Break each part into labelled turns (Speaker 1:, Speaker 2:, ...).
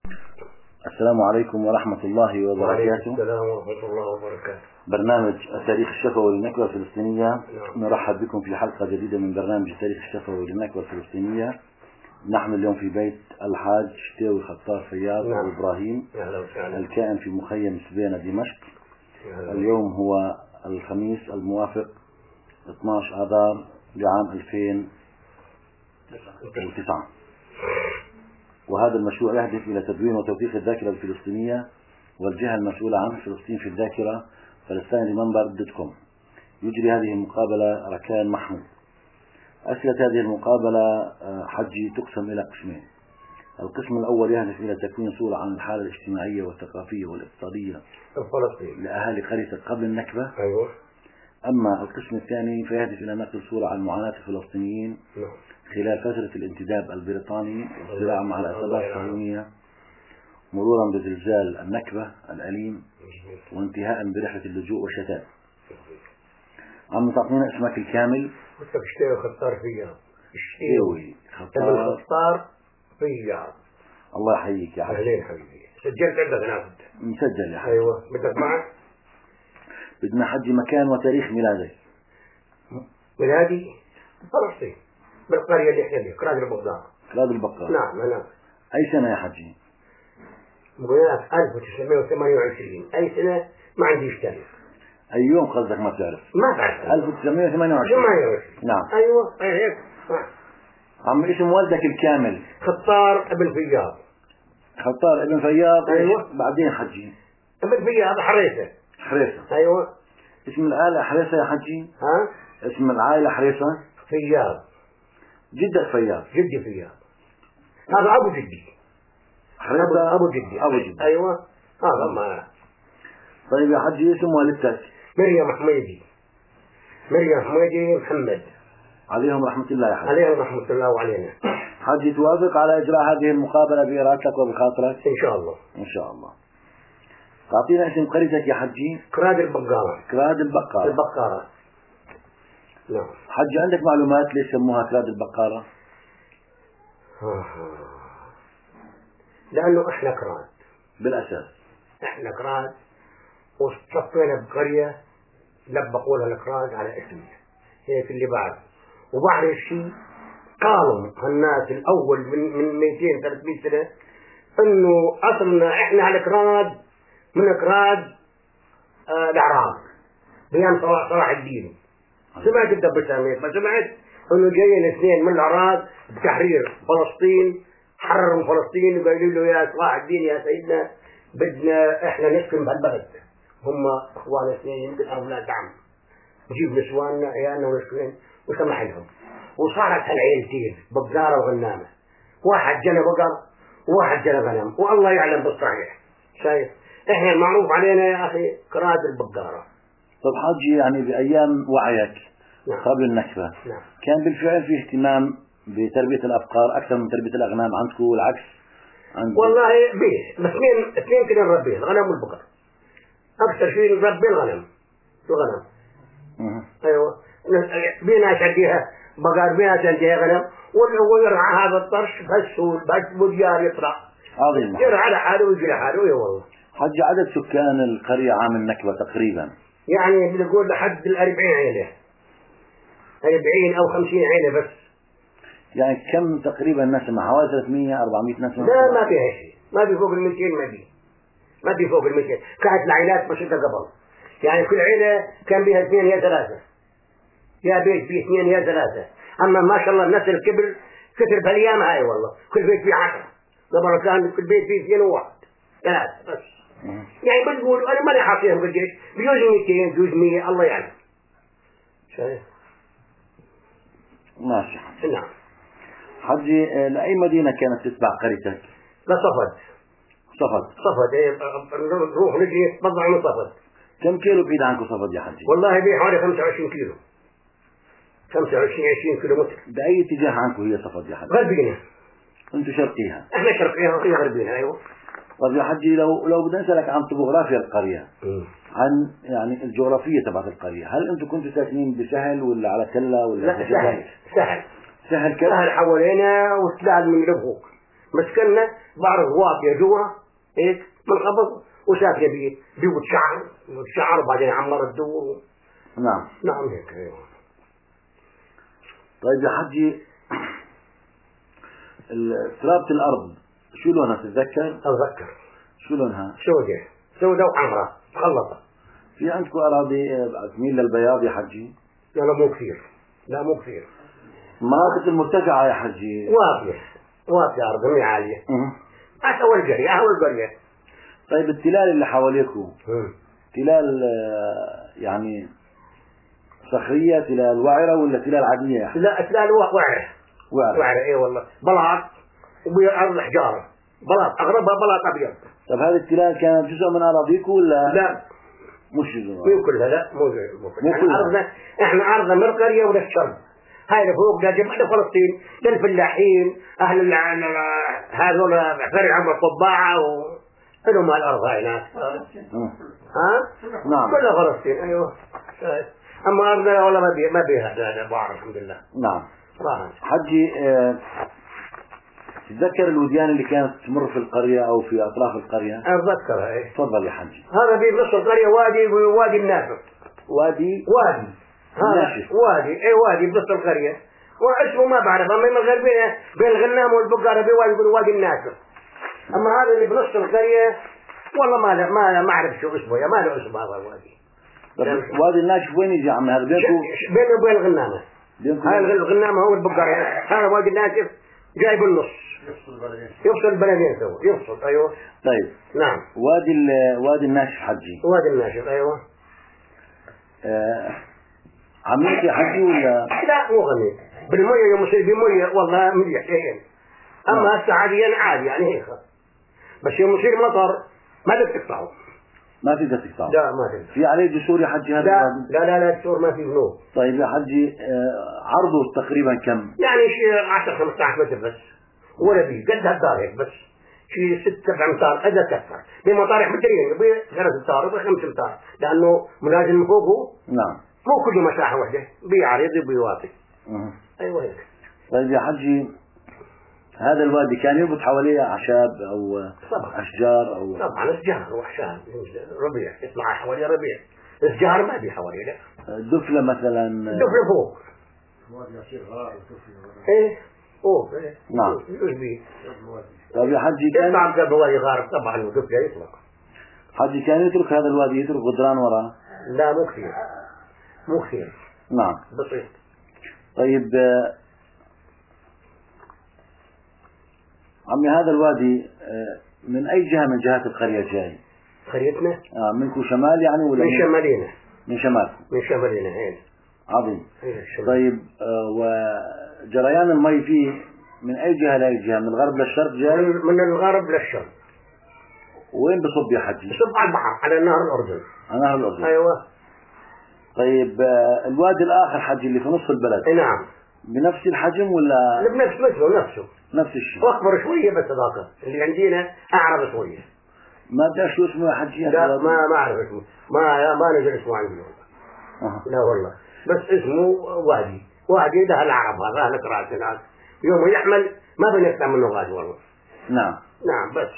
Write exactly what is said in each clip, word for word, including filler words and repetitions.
Speaker 1: السلام عليكم ورحمة الله وبركاته.
Speaker 2: وعليكم السلام ورحمة الله وبركاته.
Speaker 1: برنامج التاريخ الشفوي للنكبة الفلسطينية.
Speaker 2: نعم.
Speaker 1: نرحب بكم في حلقة جديدة من برنامج التاريخ الشفوي للنكبة الفلسطينية. نحن اليوم في بيت الحاج شتاوي خطار فياض
Speaker 2: نعم.
Speaker 1: أبو إبراهيم الكائن في مخيم سبينة دمشق. اليوم هو الخميس الموافق اثني عشر آذار لعام ألفين وتسعة، وهذا المشروع يهدف إلى تدوين وتوثيق الذاكرة الفلسطينية، والجهة المسؤولة عن فلسطين في الذاكرة فلسطين ريممبر دوت كوم. يجري هذه المقابلة ركان محمود. أسئلة هذه المقابلة حجي تقسم إلى قسمين. القسم الأول يهدف إلى تكوين صورة عن الحالة الاجتماعية والثقافية والاقتصادية
Speaker 2: الفلسطيني
Speaker 1: لأهالي قرية قبل النكبة.
Speaker 2: أيوة.
Speaker 1: أما القسم الثاني فيهدف إلى نقل صورة عن معاناة الفلسطينيين
Speaker 2: نعم.
Speaker 1: خلال فترة الانتداب البريطاني والصراع مع العصابات الصهيونية، مرورا بزلزال النكبة الأليم، وانتهاء برحلة اللجوء والشتات. عم تعطينا اسمك الكامل؟
Speaker 2: قلت شتاوي خطار فياض.
Speaker 1: شتاوي خطار
Speaker 2: خطار فياض.
Speaker 1: الله يحييك يا حبيبي.
Speaker 2: أهلين حبيبي. سجلت عندك هنا؟
Speaker 1: مسجل يا حبيبي.
Speaker 2: أيوة. بدك معك؟
Speaker 1: بدنا حجي مكان وتاريخ ميلادك.
Speaker 2: ميلادي فلسطين، بالقرية اللي احنا فيها، كراد البقار.
Speaker 1: كراد البقار.
Speaker 2: نعم أنا.
Speaker 1: أي سنة يا حجي؟
Speaker 2: مولات ألف وتسعمائة وثمانية وعشرين. أي سنة ما عنديش تاريخ.
Speaker 1: أي يوم قصدك ما تعرف؟
Speaker 2: ما بعرف.
Speaker 1: ألف وتسعمائة وثمانية وعشرين. نعم.
Speaker 2: أيوة هيك.
Speaker 1: عم اسم والدك الكامل؟
Speaker 2: خطار ابن فياض.
Speaker 1: خطار ابن فياض.
Speaker 2: أيوة.
Speaker 1: بعدين حجي
Speaker 2: ابن فياض حريصة.
Speaker 1: حريصة.
Speaker 2: أيوة.
Speaker 1: اسم العائلة حريصة يا حجي؟
Speaker 2: ها؟
Speaker 1: اسم العائلة حريصة؟
Speaker 2: فياض.
Speaker 1: جدك فياض؟
Speaker 2: جدي فياض. هذا أبو جدي.
Speaker 1: حريصة
Speaker 2: أبو جدي.
Speaker 1: أبو جدي.
Speaker 2: أيوة. هذا ما.
Speaker 1: طيب يا حجي اسم والدتك؟
Speaker 2: مريم حميدي. مريم حميدي محمد.
Speaker 1: عليهم رحمة الله يا حجي.
Speaker 2: عليهم رحمة الله وعلينا.
Speaker 1: حجي توافق على إجراء هذه المقابلة بإرادتك وبخاطرك؟
Speaker 2: إن شاء الله.
Speaker 1: إن شاء الله. تعطينا اسم قريتك يا حجي؟
Speaker 2: كراد البقارة.
Speaker 1: كراد البقارة.
Speaker 2: البقارة. نعم.
Speaker 1: حجي عندك معلومات ليش سموها كراد البقارة؟
Speaker 2: لأنه إحنا كراد.
Speaker 1: بالأساس.
Speaker 2: إحنا كراد واستطينا بقرية لبقوا لها الكراد على اسمنا. هيك اللي بعد. وبعد الشيء قالوا الناس الأول من من مئتين ثلاثمائة سنة إنه أصلنا إحنا على كراد من كراد آه العراق بيان صلاح صلاح الدين. سمعت أنت بسامية ما سمعت إنه جايين اثنين من العراق بتحرير فلسطين، حرروا فلسطين وقالوا له يا صلاح الدين يا سيدنا بدنا إحنا نسكن بهالبلد. هم إخوان اثنين يمكن أولاد عم نجيب نسواننا عيالنا ونسكن وسمح لهم. وصارت هالعيلتين بقارة وغنامة، واحد جنى بقر وواحد جنى غنم، والله يعلم بالصحيح. شايف احنا المعروف علينا يا اخي كراد البقارة.
Speaker 1: طب حاجي يعني بأيام وعيك
Speaker 2: نعم.
Speaker 1: قبل النكبة
Speaker 2: نعم.
Speaker 1: كان بالفعل في اهتمام بتربية الأبقار أكثر من تربية الأغنام عندكم والعكس؟ عند...
Speaker 2: والله بيه بس اثنين اثنين كنا نربيه الغنم والبقر، أكثر شيء نربي الغنم الغنم.
Speaker 1: مه.
Speaker 2: أيوة بينا عشان بقار بينا عشان غنم ويرعى هذا الطرش بس بس وديار يطلع
Speaker 1: عظيم.
Speaker 2: يرعى على حاله ويجي لحاله. يا والله
Speaker 1: حج عدد سكان القرية عام النكبة تقريبا
Speaker 2: يعني بنقول لحد الأربعين عيلة، أربعين أو خمسين عيلة بس.
Speaker 1: يعني كم تقريبا نسمة؟ حوالي ثلاثمائة أربعمائة نسمة؟
Speaker 2: لا ما فيها شيء، ما في فوق المئتين، ما في ما في فوق المئتين. كانت العائلات بسيطة قبل، يعني كل عيلة كان بها اثنين يا ثلاثة، يا بيت فيه اثنين يا ثلاثة. أما ما شاء الله الناس الكبر كثر بالأيام هاي والله كل بيت فيه عشرة. قبل كان كل بيت فيه اثنين وواحد ثلاثة بس. يعني بتقول أنا ماني حاطيهم بالجيش بجوز مئتين بجوز مية الله يعلم. شايف؟
Speaker 1: ماشي.
Speaker 2: نعم.
Speaker 1: حجي لأي مدينة كانت تتبع قريتك؟
Speaker 2: لصفد.
Speaker 1: صفد.
Speaker 2: صفد إيه نروح نجي نطلع من صفد.
Speaker 1: كم كيلو بعيد عنكم صفد يا حجي؟
Speaker 2: والله بيه حوالي خمسة وعشرين كيلو، خمسة وعشرين عشرين كيلو متر.
Speaker 1: بأي اتجاه عنكم هي صفد يا حجي؟
Speaker 2: غربينا.
Speaker 1: أنتم شرقيها؟
Speaker 2: إحنا شرقيها وهي غربينا. أيوة.
Speaker 1: طب يا حجي لو لو بدي أسألك عن طبوغرافيا القرية، م. عن يعني الجغرافية تبعت القرية، هل أنتم كنتوا ساكنين بسهل ولا على تلة ولا؟
Speaker 2: لا سهل سهل
Speaker 1: سهل كيف؟
Speaker 2: سهل حوالينا وسلال من الأفق مسكننا بعرض واطية جوا هيك منخفض وسافر بيه بيوت شعر بيوت شعر وبعدين عمر الدور.
Speaker 1: نعم
Speaker 2: نعم هيك. أيوه.
Speaker 1: طيب يا حجي ترابة الأرض شو لونها تتذكر؟
Speaker 2: أتذكر.
Speaker 1: شو لونها؟
Speaker 2: سوداء سوداء وحمراء مخلطة.
Speaker 1: في عندكم أراضي تميل للبياض يا حجي؟
Speaker 2: لا لا مو كثير. لا مو كثير.
Speaker 1: المناطق المرتفعة يا حجي
Speaker 2: واطية واطية أرض عالية. هذا أول قرية أول قرية.
Speaker 1: طيب التلال اللي حواليكم تلال يعني صخرية تلال وعرة ولا تلال عادية يا حجي؟
Speaker 2: لا تلال وعرة.
Speaker 1: وعرة.
Speaker 2: وعرة إيه والله بلاط وبأرض حجارة بلاط أغربها بلاط أبيض.
Speaker 1: طيب هذه التلال كانت جزء من أراضيكم ولا؟
Speaker 2: لا
Speaker 1: مش جزء.
Speaker 2: مو كلها لا مو
Speaker 1: مو كلها.
Speaker 2: أرضنا إحنا أرضنا من القرية ولا الشرق. هاي اللي فوق ده جبل فلسطين للفلاحين أهل هذول فرع عمر طباعة وإنهم هالأرض هاي ناس. ها؟
Speaker 1: نعم.
Speaker 2: كلها فلسطين أيوه. أما أرضنا والله ما بي ما بيها هذا بعرف الحمد لله.
Speaker 1: نعم.
Speaker 2: راحت.
Speaker 1: حجي اه تتذكر الوديان اللي كانت تمر في القرية أو في أطراف القرية؟
Speaker 2: أتذكرها إيه.
Speaker 1: تفضل يا حجي.
Speaker 2: هذا في نص القرية وادي وادي الناشف.
Speaker 1: وادي
Speaker 2: وادي
Speaker 1: الناشف.
Speaker 2: وادي أي وادي بنص القرية واسمه ما بعرف أما المغربين بين الغنام والبقرة بوادي يقولوا وادي الناشف. أما هذا اللي بنص القرية والله ما له ما ما أعرف شو اسمه يا ما له اسم هذا الوادي.
Speaker 1: وادي الناشف وين يجي عم هذا بينكم؟
Speaker 2: بينه وبين الغنامة. هاي الغنامة هو البقرة هذا وادي الناشف جاي بالنص. يفصل البلدين سوا يفصل. أيوه.
Speaker 1: طيب.
Speaker 2: نعم.
Speaker 1: وادي وادي الناشف حجي.
Speaker 2: وادي الناشف أيوه.
Speaker 1: آه. عميق يا حجي ولا؟
Speaker 2: لا مو غني بالمية يوم يصير بمية والله مليح شيئين. أما هسه عاديا عادي يعني هيك بس يوم يصير مطر ما بدك تقطعه.
Speaker 1: ما في بدك تقطعه.
Speaker 2: لا ما في.
Speaker 1: في عليه جسور يا حجي هذا؟
Speaker 2: لا لا لا لا جسور ما في بنوب.
Speaker 1: طيب يا حجي آه عرضه تقريبا كم؟
Speaker 2: يعني شيء عشرة خمسة عشر متر بس ولا بي قد هالدار هيك بس شيء ست سبع امتار إذا كثر بمطارح مترين يبي ثلاث امتار يبي خمس امتار لأنه منازل من فوقه.
Speaker 1: نعم.
Speaker 2: مو كله مساحة واحدة بي عريض وبي واطي.
Speaker 1: أه.
Speaker 2: أيوة هيك.
Speaker 1: طيب يا حجي هذا الوادي كان يربط حواليه أعشاب أو
Speaker 2: طبعا.
Speaker 1: أشجار أو
Speaker 2: طبعا أشجار وأحشاب ربيع يطلع حواليه ربيع أشجار ما بي حواليه لا.
Speaker 1: دفلة مثلا.
Speaker 2: دفلة فوق. إيه فوق. إيه.
Speaker 1: نعم.
Speaker 2: إيش بي.
Speaker 1: طيب يا حجي كان
Speaker 2: يطلع بقى بوادي غارب طبعا ودفلة يطلق.
Speaker 1: حجي كان يترك هذا الوادي يترك غدران وراه؟
Speaker 2: لا مو كثير مو كثير.
Speaker 1: نعم.
Speaker 2: بسيط.
Speaker 1: طيب عمي هذا الوادي من أي جهة من جهات القرية جاي؟
Speaker 2: قريتنا؟
Speaker 1: آه منكم شمال يعني ولا
Speaker 2: من شمالينا.
Speaker 1: من شمال.
Speaker 2: من شمالينا هين.
Speaker 1: عظيم. طيب آه وجريان المي فيه من أي جهة لأي جهة؟ من الغرب للشرق جاي؟
Speaker 2: من الغرب للشرق.
Speaker 1: وين بصب يا حجي؟
Speaker 2: بصب على البحر على نهر الأردن.
Speaker 1: على نهر الأردن.
Speaker 2: أيوة.
Speaker 1: طيب آه الوادي الآخر حجي اللي في نص البلد.
Speaker 2: نعم.
Speaker 1: بنفس الحجم ولا؟
Speaker 2: بنفس مثله نفسه.
Speaker 1: نفس الشيء.
Speaker 2: وأكبر شوية بس هذاك اللي عندنا أعرض شوية.
Speaker 1: ما بدأ شو اسمه يا حجي؟
Speaker 2: لا ما ما أعرف اسمه ما ما نزل اسمه عندي والله.
Speaker 1: أه.
Speaker 2: لا والله بس اسمه وادي وادي ده العرب هذا أهل كراس الناس يوم يحمل ما بنقطع منه غاز والله.
Speaker 1: نعم.
Speaker 2: نعم بس.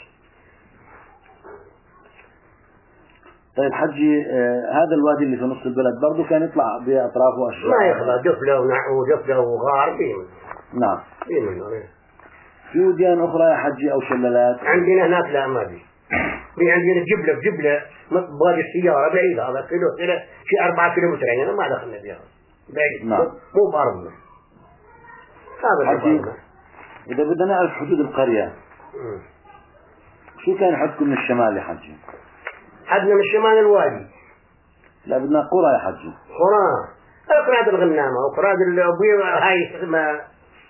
Speaker 1: طيب حجي آه هذا الوادي اللي في نص البلد برضه كان يطلع بأطرافه أشجار.
Speaker 2: ما يخلى دفلة ودفلة وغار فيه.
Speaker 1: نعم.
Speaker 2: فيه منه.
Speaker 1: في وديان أخرى يا حجي أو شلالات؟
Speaker 2: عندنا هناك لا ما في. في عندنا جبلة بجبلة باقي السيارة بعيدة هذا كيلو كيلو شيء أربعة كيلومتر يعني ما دخلنا فيها بعيد.
Speaker 1: نعم.
Speaker 2: مو بأرضنا. هذا
Speaker 1: حجي إذا بدنا نعرف حدود القرية
Speaker 2: مم.
Speaker 1: شو كان حدكم من الشمال يا حجي؟
Speaker 2: حدنا من شمال الوادي.
Speaker 1: لا بدنا قرى يا حجي.
Speaker 2: قرى. قراد الغنامة وقراد الأبوية هاي اسمها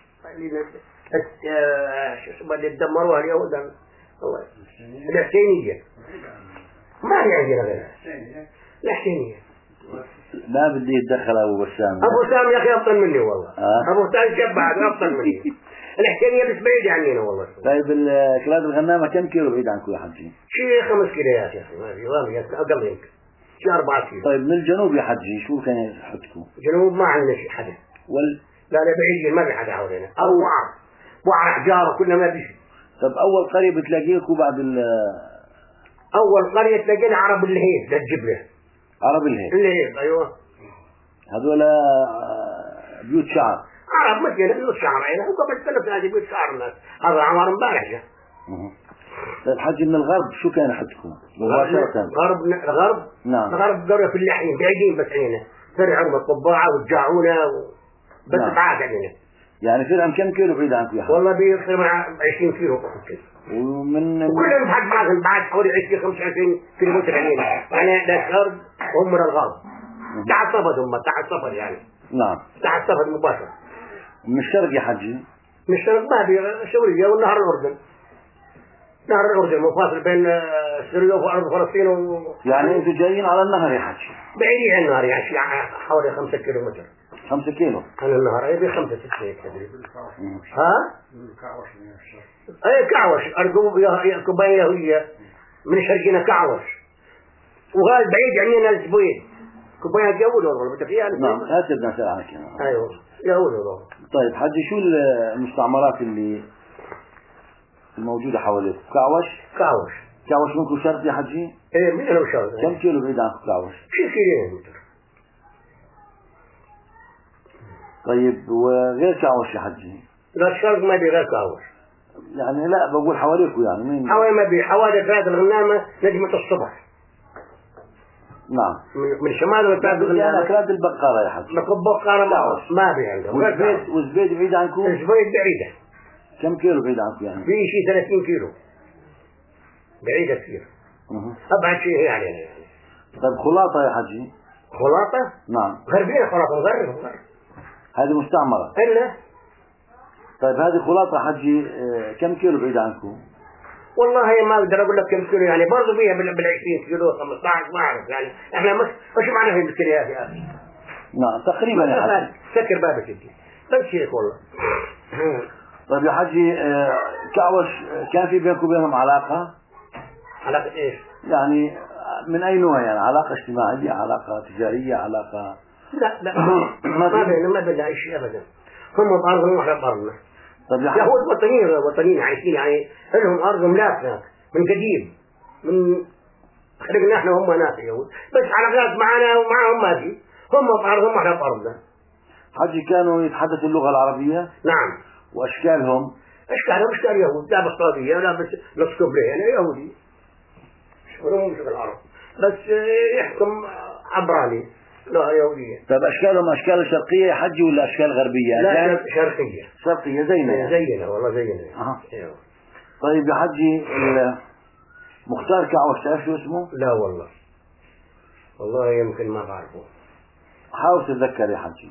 Speaker 2: شو اسمها اللي تدمروها اليهود الله الحسينية. ما هي عندنا غيرها. الحسينية.
Speaker 1: ما بدي يتدخل أبو بسام.
Speaker 2: أبو سام يا أخي أفضل مني والله.
Speaker 1: أه؟
Speaker 2: أبو سام شبع أفضل مني. الحسينية بس بعيد عننا والله.
Speaker 1: طيب كلاد الغنامة كم كيلو بعيد عنكم يا حجي؟
Speaker 2: شيء خمس كيلوات يا أخي ما في والله أقل يمكن. شيء أربعة كيلو.
Speaker 1: طيب من الجنوب يا حجي شو كان حدكم؟
Speaker 2: جنوب ما عندنا شيء حدا.
Speaker 1: وال
Speaker 2: لا لا بعيد ما في حدا حوالينا. أو وعر وعر أحجار وكلنا ما بيشي.
Speaker 1: طب أول قرية بتلاقيكوا بعد ال
Speaker 2: أول قرية تلاقينا عرب اللهيب للجبلة.
Speaker 1: عرب الهيب.
Speaker 2: اللهيب أيوه.
Speaker 1: هذول بيوت شعر.
Speaker 2: عرب مثل بيوت شعر يعني وقبل سنة هذه بيوت شعر الناس. هذا عمار امبارح جا.
Speaker 1: طيب حجي من الغرب شو كان حدكم؟ مباشرة.
Speaker 2: غرب الغرب.
Speaker 1: نعم.
Speaker 2: الغرب قرية في اللحين بعيدين بس عينا. فرعون والطباعة والجاعونة و... بس
Speaker 1: نعم.
Speaker 2: بعاد علينا.
Speaker 1: يعني فرعون كم كيلو بعيد عنكم يا حاج؟
Speaker 2: والله بيصير عشرين كيلو كده.
Speaker 1: ومن
Speaker 2: وكلهم بعد بعضهم بعد حوالي عشرين خمسة وعشرين كيلو متر علينا. يعني للشرق وهم من الغرب. تحت صفد هم تحت صفد يعني.
Speaker 1: نعم.
Speaker 2: تحت صفد مباشرة.
Speaker 1: من الشرق يا حجي؟
Speaker 2: من الشرق ما في سوريا والنهر الأردن. نهر الأردن مفاصل بين سوريا وأرض فلسطين و...
Speaker 1: يعني أنتم جايين على النهر يا حجي؟
Speaker 2: بعيدين عن النهر يعني حوالي خمسة كيلو متر.
Speaker 1: خمسة كيلو؟
Speaker 2: عن النهر أي بخمسة ستة تدري. ها؟ أي كعوش أرجو يا كوباية يهودية من شرقنا كعوش. وهذا بعيد عننا الزبيد. كوباية يهود والله بتفيها.
Speaker 1: نعم هات بدنا نسأل عنك.
Speaker 2: أيوه يهود والله.
Speaker 1: طيب حجي شو المستعمرات اللي الموجودة حواليك؟ كعوش؟
Speaker 2: كعوش.
Speaker 1: كعوش منكم شرق يا حجي؟
Speaker 2: إيه من هنا وشرق.
Speaker 1: كم كيلو بعيد عنكم كعوش؟
Speaker 2: شي كيلين متر.
Speaker 1: طيب وغير كعوش يا حجي؟
Speaker 2: لا الشرق ما بي غير كعوش.
Speaker 1: يعني لا بقول حواليكم يعني مين؟
Speaker 2: حوالي ما بي حوالي ثلاث الغنامة نجمة الصبح.
Speaker 1: نعم.
Speaker 2: من من شمال وثلاث الغنامة.
Speaker 1: يعني كلاب البقرة يا حجي.
Speaker 2: لكم بقرة ما ما بي عندهم.
Speaker 1: وزبيد وزبيد بعيد عنكم؟
Speaker 2: زبيد بعيدة.
Speaker 1: كم كيلو بعيد عنكم يعني؟
Speaker 2: في شيء ثلاثين كيلو. بعيدة كثير. أبعد شيء هي علينا يعني.
Speaker 1: طيب خلاطة يا حجي؟
Speaker 2: خلاطة؟
Speaker 1: نعم.
Speaker 2: غربية خلاطة غرب.
Speaker 1: هذه مستعمرة.
Speaker 2: إلا.
Speaker 1: طيب هذه خلاطة حجي كم كيلو بعيد عنكم؟
Speaker 2: والله ما أقدر أقول لك كم كيلو يعني برضو بيها بالعشرين كيلو خمسة عشر ما أعرف يعني إحنا مش مش معنا في المشكلة يا أخي.
Speaker 1: نعم تقريبا يا حجي.
Speaker 2: سكر بابك جدي. بس هيك والله.
Speaker 1: طيب يا حجي كعوش كان في بينكم وبينهم علاقة؟
Speaker 2: علاقة إيش؟
Speaker 1: يعني من أي نوع يعني علاقة اجتماعية علاقة تجارية علاقة؟
Speaker 2: لا لا ما بيننا ما بيننا أي شيء أبدا. هم بأرضهم وإحنا بأرضنا.
Speaker 1: طيب يا
Speaker 2: يهود وطنيين وطنيين عايشين يعني لهم أرض ملاكنا من قديم من خلقنا إحنا هم ناس يهود بس علاقات معنا ومعهم ما في هم بأرضهم وإحنا بأرضنا.
Speaker 1: حجي كانوا يتحدثوا اللغة العربية؟
Speaker 2: نعم.
Speaker 1: وأشكالهم؟
Speaker 2: أشكالهم أشكال يهود لا بالصوبية ولا بالسكوبرية أنا يهودي. شغلهم شغل العرب بس يحكم عبراني لا يهودية.
Speaker 1: طيب أشكالهم أشكال شرقية يا حجي ولا أشكال غربية؟
Speaker 2: لا شرقية.
Speaker 1: شرقية زينا يعني.
Speaker 2: زينا والله زينا.
Speaker 1: أه. طيب يا حجي مختار كعوش تعرف شو اسمه؟
Speaker 2: لا والله والله يمكن ما بعرفه.
Speaker 1: حاول تتذكر يا حجي.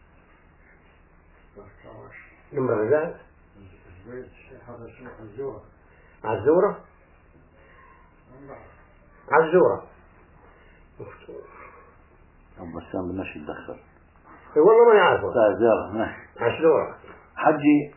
Speaker 2: نمر غزال عزورة عزورة
Speaker 1: أبو بسام بدناش يتدخل.
Speaker 2: والله ما يعرفه.
Speaker 1: طيب يلا
Speaker 2: عزورة
Speaker 1: حجي.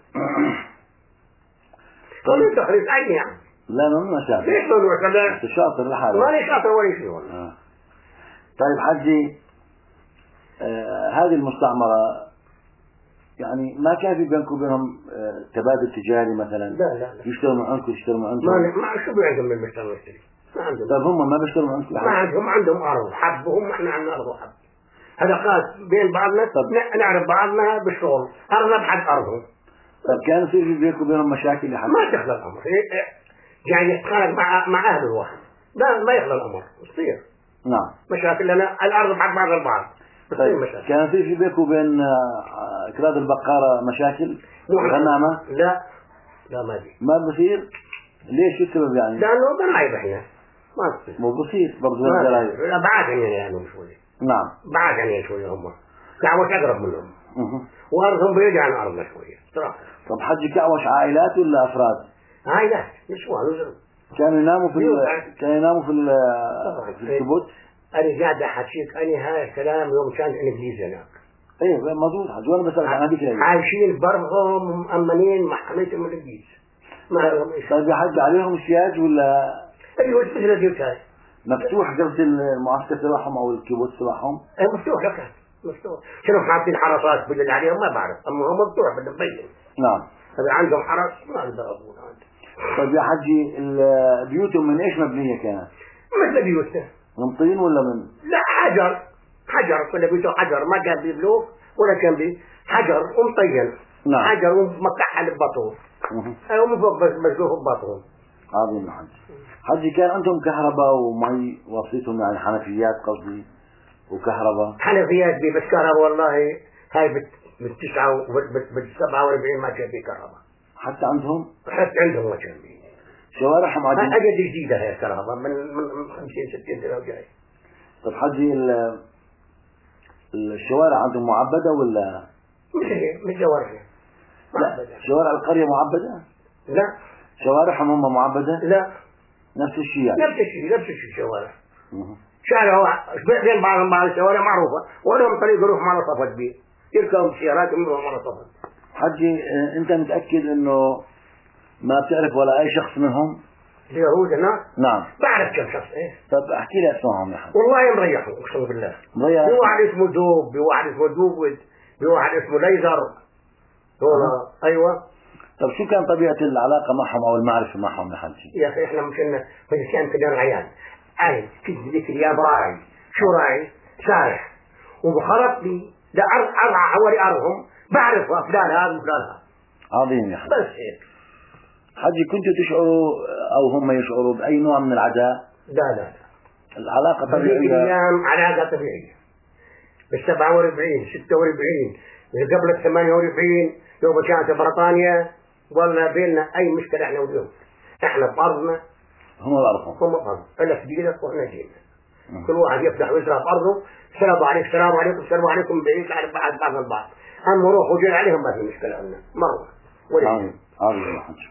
Speaker 2: طيب تخرج عني يعني.
Speaker 1: لا ما شاطر.
Speaker 2: ليش ما كذا؟
Speaker 1: أنت شاطر لحالك.
Speaker 2: ماني شاطر ولا شيء والله.
Speaker 1: آه. طيب حجي آه هذه المستعمرة يعني ما كان في بينكم وبينهم آه تبادل تجاري مثلا؟
Speaker 2: لا لا لا.
Speaker 1: يشتروا من عندكم يشتروا من عندكم؟
Speaker 2: ما ما شو بيعندهم من المشتري يشتري؟ ما عندهم.
Speaker 1: طيب هم ما بيشتروا من عندكم؟
Speaker 2: ما عندهم عندهم أرض حب وهم إحنا عندنا أرض وحب. علاقات بين بعضنا نعرف بعضنا بالشغل. أرضنا بحد أرضهم.
Speaker 1: طيب كان يصير في بينكم وبينهم مشاكل يا حجي؟
Speaker 2: ما تخلى الأمر. يعني يتخانق مع مع أهل الواحد. لا ما يخلى الأمر. يصير.
Speaker 1: نعم.
Speaker 2: مشاكل لنا الأرض بعد بعض البعض.
Speaker 1: طيب
Speaker 2: مشاكل.
Speaker 1: كان يصير في بينكم وبين كلاب البقارة مشاكل؟ غنامة؟
Speaker 2: لا لا ما بي.
Speaker 1: ما بصير؟ ليش شو السبب يعني؟
Speaker 2: لأنه ضرائب إحنا. ما بصير.
Speaker 1: مو بصير برضو الضرائب.
Speaker 2: لا بعاد عننا يعني شوي.
Speaker 1: نعم.
Speaker 2: بعاد عننا شوي هم. كعوش أقرب منهم. وأرضهم بعيد عن أرضنا شوية. صراحة.
Speaker 1: طب حجي كعوش عائلات ولا أفراد؟
Speaker 2: عائلات نسوان.
Speaker 1: كانوا يناموا في ال... كانوا يناموا في ال... في الكبوت؟
Speaker 2: أنا قاعد أحكيك أنا هاي الكلام يوم كان الإنجليز هناك.
Speaker 1: إيه مضبوط حجي وأنا بسألك عن هذيك الأيام.
Speaker 2: عايشين برهم مأمنين محكمتهم الإنجليز. ما لهم إيش.
Speaker 1: طيب يا حج عليهم سياج ولا؟
Speaker 2: أيوة مثل الجوتاي.
Speaker 1: مفتوح قصد المعسكر تبعهم أو الكبوت تبعهم؟
Speaker 2: إيه مفتوح لك مفتوح. شنو حاطين حراسات بالليل عليهم ما بعرف أما هم مفتوح بدهم مبين.
Speaker 1: نعم.
Speaker 2: هذا عندهم حرس ما أقدر أقول عندهم.
Speaker 1: طيب يا حجي بيوتهم من ايش مبنية كانت؟
Speaker 2: مثل بيوتنا.
Speaker 1: من طين ولا من؟
Speaker 2: لا حجر، حجر كل بيته حجر، ما كان بيبلوك ولا كان بي حجر ومطين.
Speaker 1: نعم.
Speaker 2: حجر ومكحل ببطون. ايوه من فوق بس مسلوف ببطون.
Speaker 1: عظيم حجي. حجي كان عندهم كهرباء ومي وصيتهم يعني حنفيات قصدي وكهرباء؟
Speaker 2: حنفيات بي بس كهرباء والله هاي بت بالتسعة بالسبعة واربعين ما كان في كهرباء.
Speaker 1: حتى عندهم؟
Speaker 2: حتى عندهم ما كان في.
Speaker 1: شوارعهم عادي.
Speaker 2: أجد جديدة هي كهرباء من من خمسين ستين سنة وجاي.
Speaker 1: طيب حجي الشوارع عندهم معبدة ولا؟
Speaker 2: مش هي مش شوارعنا.
Speaker 1: لا شوارع القرية معبدة؟
Speaker 2: لا.
Speaker 1: شوارعهم هم معبدة؟
Speaker 2: لا.
Speaker 1: نفس الشيء يعني.
Speaker 2: نفس الشيء نفس الشيء شوارع. شارع واحد بين بعضهم بعض الشوارع معروفة ولهم طريق يروح معنا صفد بيه يركبوا سيارات يروحوا معنا صفد.
Speaker 1: حجي انت متأكد انه ما بتعرف ولا اي شخص منهم؟
Speaker 2: اليهود هناك؟
Speaker 1: نعم.
Speaker 2: بعرف كم شخص ايه.
Speaker 1: طب احكي لي اسمائهم يا حجي.
Speaker 2: والله مريحوا اقسم بالله.
Speaker 1: مريح.
Speaker 2: في واحد اسمه دوب، في واحد اسمه دوبد، في واحد اسمه ليزر. هذول ايوه.
Speaker 1: طب شو كان طبيعة العلاقة معهم او المعرفة معهم يا حجي؟
Speaker 2: يا اخي احنا مشينا في كان كنا عيال. اي كنت ذيك الايام راعي، شو راعي؟ سارح. وبخرطني لا ارض ارعى حوالي ارضهم بعرف فلان هذا وفلان هذا.
Speaker 1: عظيم يا حجي.
Speaker 2: بس هيك.
Speaker 1: حجي كنتوا تشعروا او هم يشعروا باي نوع من العداء؟
Speaker 2: لا لا لا.
Speaker 1: العلاقة طبيعية.
Speaker 2: ذيك الايام علاقة طبيعية. بالسبعة واربعين، ستة واربعين، قبل الثمانية واربعين يوم كانت بريطانيا ولا بيننا اي مشكلة احنا واليوم. احنا بارضنا
Speaker 1: هم بأرضهم.
Speaker 2: هم بارض. انا في دينك واحنا جينا. كل واحد يفتح ويزرع في ارضه. السلام عليكم السلام عليكم السلام عليكم بعيد على بعض بعض البعض. اما روح وجي عليهم ما في مشكلة عندنا مرة.
Speaker 1: عظيم عظيم يا حجي.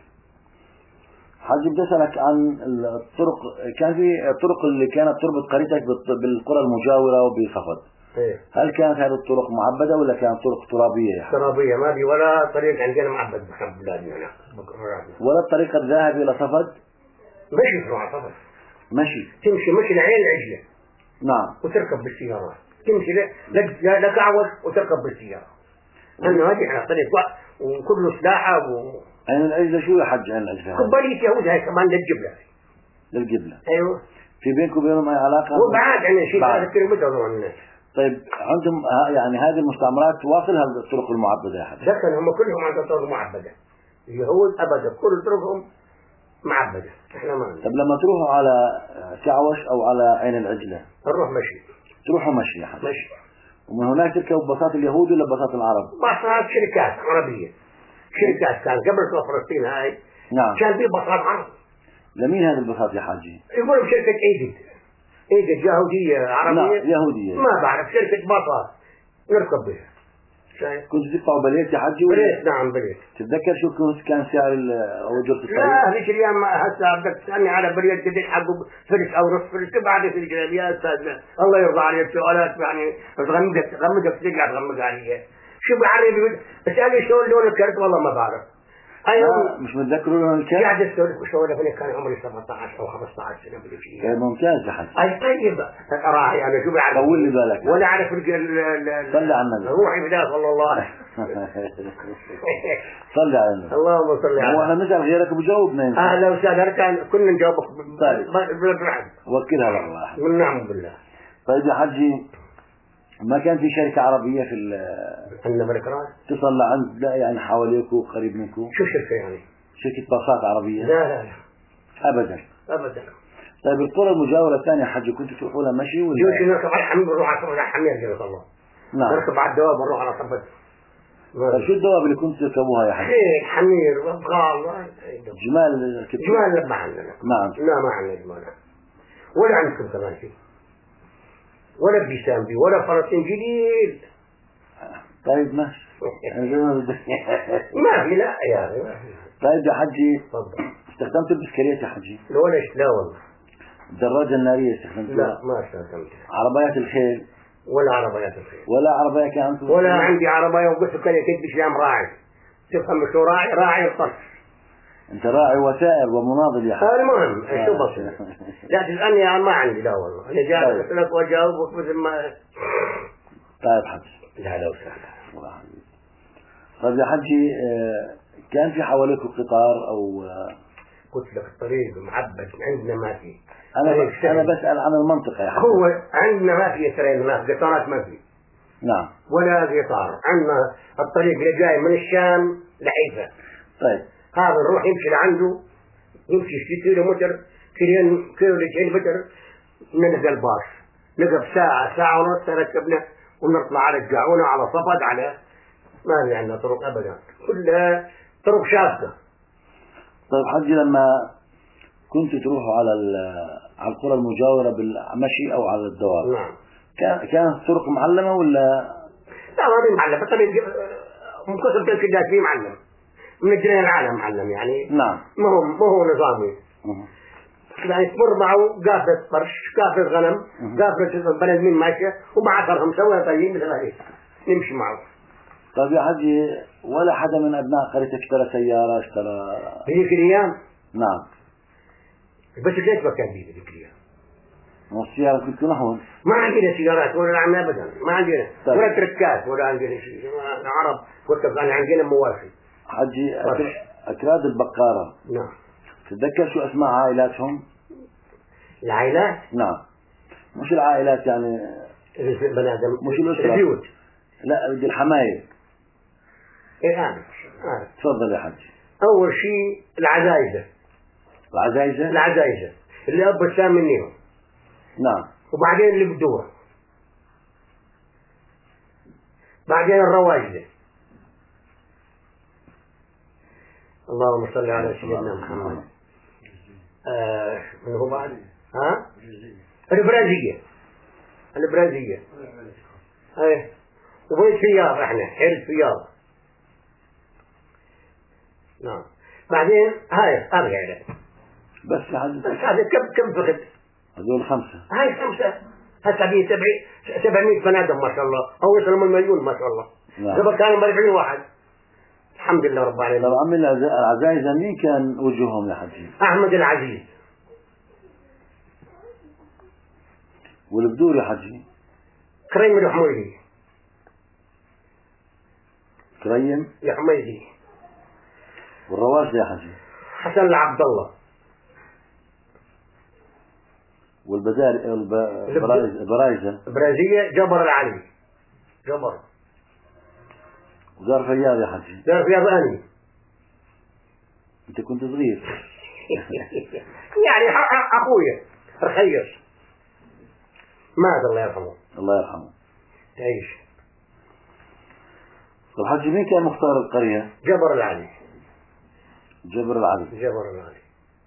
Speaker 1: حجي بدي اسالك عن الطرق، كان في طرق اللي كانت تربط قريتك بالقرى المجاورة وبصفد.
Speaker 2: إيه؟
Speaker 1: هل كانت هذه الطرق معبدة ولا كانت طرق ترابية يا حجي؟
Speaker 2: ترابية ما في ولا طريق عندنا معبد بحب بلادنا هنا.
Speaker 1: ولا الطريق الذاهب إلى صفد؟
Speaker 2: مشي تروح على صفد.
Speaker 1: مشي.
Speaker 2: تمشي مشي لعين العجلة.
Speaker 1: نعم.
Speaker 2: وتركب بالسيارة. تمشي لك لك عوض وتركب بالسيارة. أنه هذه على طريق وكله سلاحة و.
Speaker 1: عين العجلة شو يا حج عين العجلة؟
Speaker 2: قبلية يهود هاي كمان للجبلة.
Speaker 1: للجبلة.
Speaker 2: أيوه.
Speaker 1: في بينكم وبينهم أي علاقة؟
Speaker 2: وبعد عن شيء ثلاثة كيلومتر عنا.
Speaker 1: طيب عندهم يعني هذه المستعمرات تواصلها الطرق المعبدة يا حج؟
Speaker 2: لكن هم كلهم عندهم طرق معبدة. اليهود أبدا كل طرقهم معبدة. إحنا ما عندنا.
Speaker 1: طب لما تروحوا على كعوش أو على عين العجلة؟
Speaker 2: نروح مشي.
Speaker 1: تروحوا مشي يا حج؟
Speaker 2: مشي.
Speaker 1: ومن هناك تركبوا ببساط اليهود ولا ببساط العرب؟
Speaker 2: بساط شركات عربية. شركات كان قبل فلسطين هاي.
Speaker 1: نعم.
Speaker 2: كان في بساط عرب.
Speaker 1: لمين هذا البساط يا حاجي؟
Speaker 2: يقولوا شركة ايجد. ايجد يهودية عربية.
Speaker 1: لا يهودية.
Speaker 2: ما بعرف شركة بساط نركب بها.
Speaker 1: كنت تدفعوا بليت يا حجي ولا؟
Speaker 2: بليت نعم بليت.
Speaker 1: تتذكر شو كان سعر أجرة الطريق؟
Speaker 2: لا هذيك الأيام هسه بدك تسألني على بليت قديش حقه فلس أو نص فلس تبعد في الجنيه يا أستاذ الله يرضى عليك سؤالات يعني تغمدك تغمدك ترجع تغمد علي. شو بعرف اسألني شلون لون الكرت والله ما بعرف.
Speaker 1: أيوة مش متذكروا لون الكرت؟
Speaker 2: قاعد أسولف شلون فيني كان عمري سبعة عشر أو خمسة عشر سنة بالشيء.
Speaker 1: إيه ممتاز يا حجي.
Speaker 2: أي طيب راعي أنا شو بعرف.
Speaker 1: طول لي بالك.
Speaker 2: ولا أعرف
Speaker 1: صلي على النبي.
Speaker 2: روحي بلا صلى الله عليه.
Speaker 1: صلي على النبي.
Speaker 2: اللهم صل على.
Speaker 1: هو أنا نسأل غيرك بجاوبنا.
Speaker 2: أهلا وسهلا كان كنا نجاوبك.
Speaker 1: طيب.
Speaker 2: بالرعب.
Speaker 1: وكلها لله.
Speaker 2: والنعم بالله.
Speaker 1: طيب يا حجي ما كان في شركة عربية في ال.
Speaker 2: عندنا بالإكرام.
Speaker 1: تصل لعند لا يعني حواليكم قريب منكم.
Speaker 2: شو شركة يعني؟
Speaker 1: شركة باصات عربية.
Speaker 2: لا لا لا.
Speaker 1: أبدا.
Speaker 2: أبدا.
Speaker 1: طيب القرى المجاورة الثانية حجي كنتوا تروحوا لها مشي ولا؟
Speaker 2: جوش نركب على الحمير بنروح على صفة الحمير جل الله.
Speaker 1: نعم.
Speaker 2: نركب على الدواب بنروح على صفة.
Speaker 1: طيب شو الدواب اللي كنتوا تركبوها يا حجي؟
Speaker 2: خيل حمير وبغال.
Speaker 1: جمال.
Speaker 2: جمال ما عندنا.
Speaker 1: نعم.
Speaker 2: لا ما عندنا جمال. ولا عندكم كمان شيء. ولا بيسام بي ولا فلسطين جديد.
Speaker 1: طيب ماشي.
Speaker 2: ما في لا يا أخي.
Speaker 1: طيب يا حجي.
Speaker 2: تفضل.
Speaker 1: استخدمت البسكليت يا حجي؟
Speaker 2: لولاش لا والله.
Speaker 1: الدراجة النارية استخدمتها؟
Speaker 2: لا ما استخدمتها.
Speaker 1: عربيات الخيل؟
Speaker 2: ولا عربيات الخيل.
Speaker 1: ولا عربية كان عندكم؟
Speaker 2: ولا عندي عربية وقلت كان يكتب شام راعي. تفهم شو راعي؟ راعي الطرف.
Speaker 1: انت راعي وسائر ومناضل يا حجي.
Speaker 2: المهم شو بسيط. لا تسألني عن ما عندي لا والله. أنا جاي أسألك وأجاوبك مثل ما.
Speaker 1: طيب حجي.
Speaker 2: لا لا وسهلا.
Speaker 1: طيب يا حجي كان في حواليكم قطار أو
Speaker 2: قلت لك الطريق معبد عندنا ما في.
Speaker 1: أنا أنا بسأل عن المنطقة يا حبيبي.
Speaker 2: هو عندنا ما في ترين ناس قطارات ما في.
Speaker 1: نعم.
Speaker 2: ولا قطار، عندنا الطريق اللي جاي من الشام لحيفا.
Speaker 1: طيب.
Speaker 2: هذا نروح يمشي لعنده، يمشي ستة كيلو متر، كيلو كيلو لتسعين متر، نلقى الباص، نقف ساعة ساعة ونص ركبنا ونطلع على الجاعونة على صفد على ما في عندنا طرق أبدا، كلها طرق شاقة.
Speaker 1: طيب حجي، لما كنت تروحوا على على القرى المجاورة بالمشي أو على الدواب،
Speaker 2: نعم،
Speaker 1: كان كانت الطرق معلمة ولا؟
Speaker 2: لا ما هي معلمة، الطريق من كثر تنكدات فيه معلم، من الجنين العالم معلم يعني.
Speaker 1: نعم.
Speaker 2: ما هو ما هو نظامي. يعني تمر معه قافلة قرش، قافلة غنم، قافلة بلد من ماشية ومع أثرهم سويها طيب مثل هذه نمشي معه.
Speaker 1: طيب يا حجي، ولا حدا من أبناء قريتك اشترى سيارة اشترى؟
Speaker 2: هذيك الأيام؟
Speaker 1: نعم.
Speaker 2: بس ليش ما كان بيه هذيك الأيام؟
Speaker 1: والسيارة كنت هون؟
Speaker 2: ما عندنا سيارات ولا عنا أبدا، ما عندنا. طيب. ولا تركات ولا عندنا شيء، العرب وقت كان عندنا مواشي.
Speaker 1: حجي أكراد البقارة.
Speaker 2: نعم.
Speaker 1: تتذكر شو أسماء عائلاتهم؟
Speaker 2: العائلات؟
Speaker 1: نعم. مش العائلات يعني
Speaker 2: بني آدم،
Speaker 1: مش الأسرة،
Speaker 2: البيوت.
Speaker 1: لا بدي الحماية.
Speaker 2: إيه أنا آه.
Speaker 1: تفضل يا حجي.
Speaker 2: أول شيء العزايزة.
Speaker 1: العزايزة؟
Speaker 2: العزايزة اللي أب السام منيهم.
Speaker 1: نعم.
Speaker 2: وبعدين اللي بدوها، بعدين الرواجدة. اللهم صل على سيدنا محمد. آه من هو بعد؟ ها؟ البرازية. البرازية. ايه. وبيت فياض احنا، حرس فياض. نعم. بعدين هاي ارجع
Speaker 1: بس هذا
Speaker 2: بس هذا كم كم فقد؟
Speaker 1: هذول خمسة.
Speaker 2: هاي خمسة. هسه بيه سبعين سبعمية بني آدم ما شاء الله، أو يصل من مليون ما شاء الله.
Speaker 1: نعم.
Speaker 2: قبل كانوا أربعين واحد. الحمد لله رب العالمين.
Speaker 1: طب عمي العزايزة مين كان وجوههم يا حجي؟
Speaker 2: أحمد العزيز.
Speaker 1: والبدور يا حجي؟
Speaker 2: كريم الحميدي.
Speaker 1: كريم
Speaker 2: الحميدي.
Speaker 1: والرواج يا حجي؟
Speaker 2: حسن العبد الله.
Speaker 1: والبدار البرايزة
Speaker 2: برازية جبر العلي. جبر.
Speaker 1: ودار فياض يا حجي؟
Speaker 2: دار فياض أني.
Speaker 1: أنت كنت صغير.
Speaker 2: يعني أخويا رخيص مات الله يرحمه.
Speaker 1: الله يرحمه.
Speaker 2: تعيش.
Speaker 1: طب حجي، مين كان مختار القرية؟
Speaker 2: جبر العلي.
Speaker 1: جبر العلي.
Speaker 2: جبر العلي.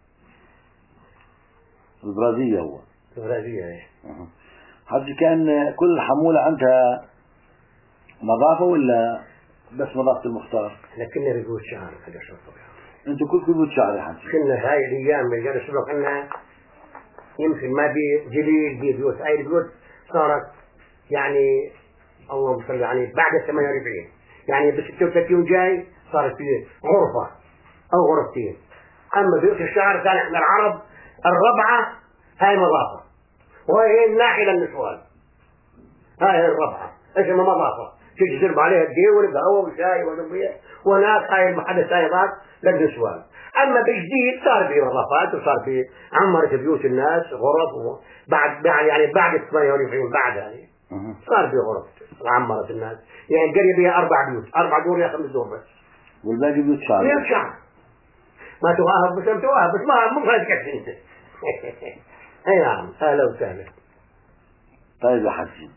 Speaker 1: البرازية هو.
Speaker 2: البرازية ايه.
Speaker 1: حجي، كان كل الحمولة عندها نظافة ولا بس نظافة المختار؟
Speaker 2: احنا كنا رجول شعر هذا شو طبيعي.
Speaker 1: انتوا كل كل شعر يا حجي؟
Speaker 2: كنا هاي الايام اللي جالس سبق انها يمكن ما بي جليل بي بيوت، هاي البيوت صارت يعني اللهم صل يعني بعد ثمانية وأربعين، يعني ب ستة وثلاثين جاي صارت في غرفة او غرفتين. اما بيوت الشعر كان احنا العرب الربعة هاي نظافة، وهي الناحية للنسوان. هاي الربعة اسمها نظافة، تيجي تشرب عليها الديو والقهوة والشاي والبيع، وهناك هاي المحل سايبات للنسوان. أما بالجديد صار في نظافات وصار في عمرت بيوت الناس غرف، بعد بعد يعني بعد ثمانية وأربعين بعد هذه صار في غرف وعمرت الناس. يعني القرية بها أربع بيوت، أربع دور يا خمس دور بس،
Speaker 1: والباقي بيوت شعر.
Speaker 2: بيوت شعر ما تواهب بس تواهب بس ما مو فايدك أنت. أي نعم. أهلا وسهلا.
Speaker 1: طيب يا حجي.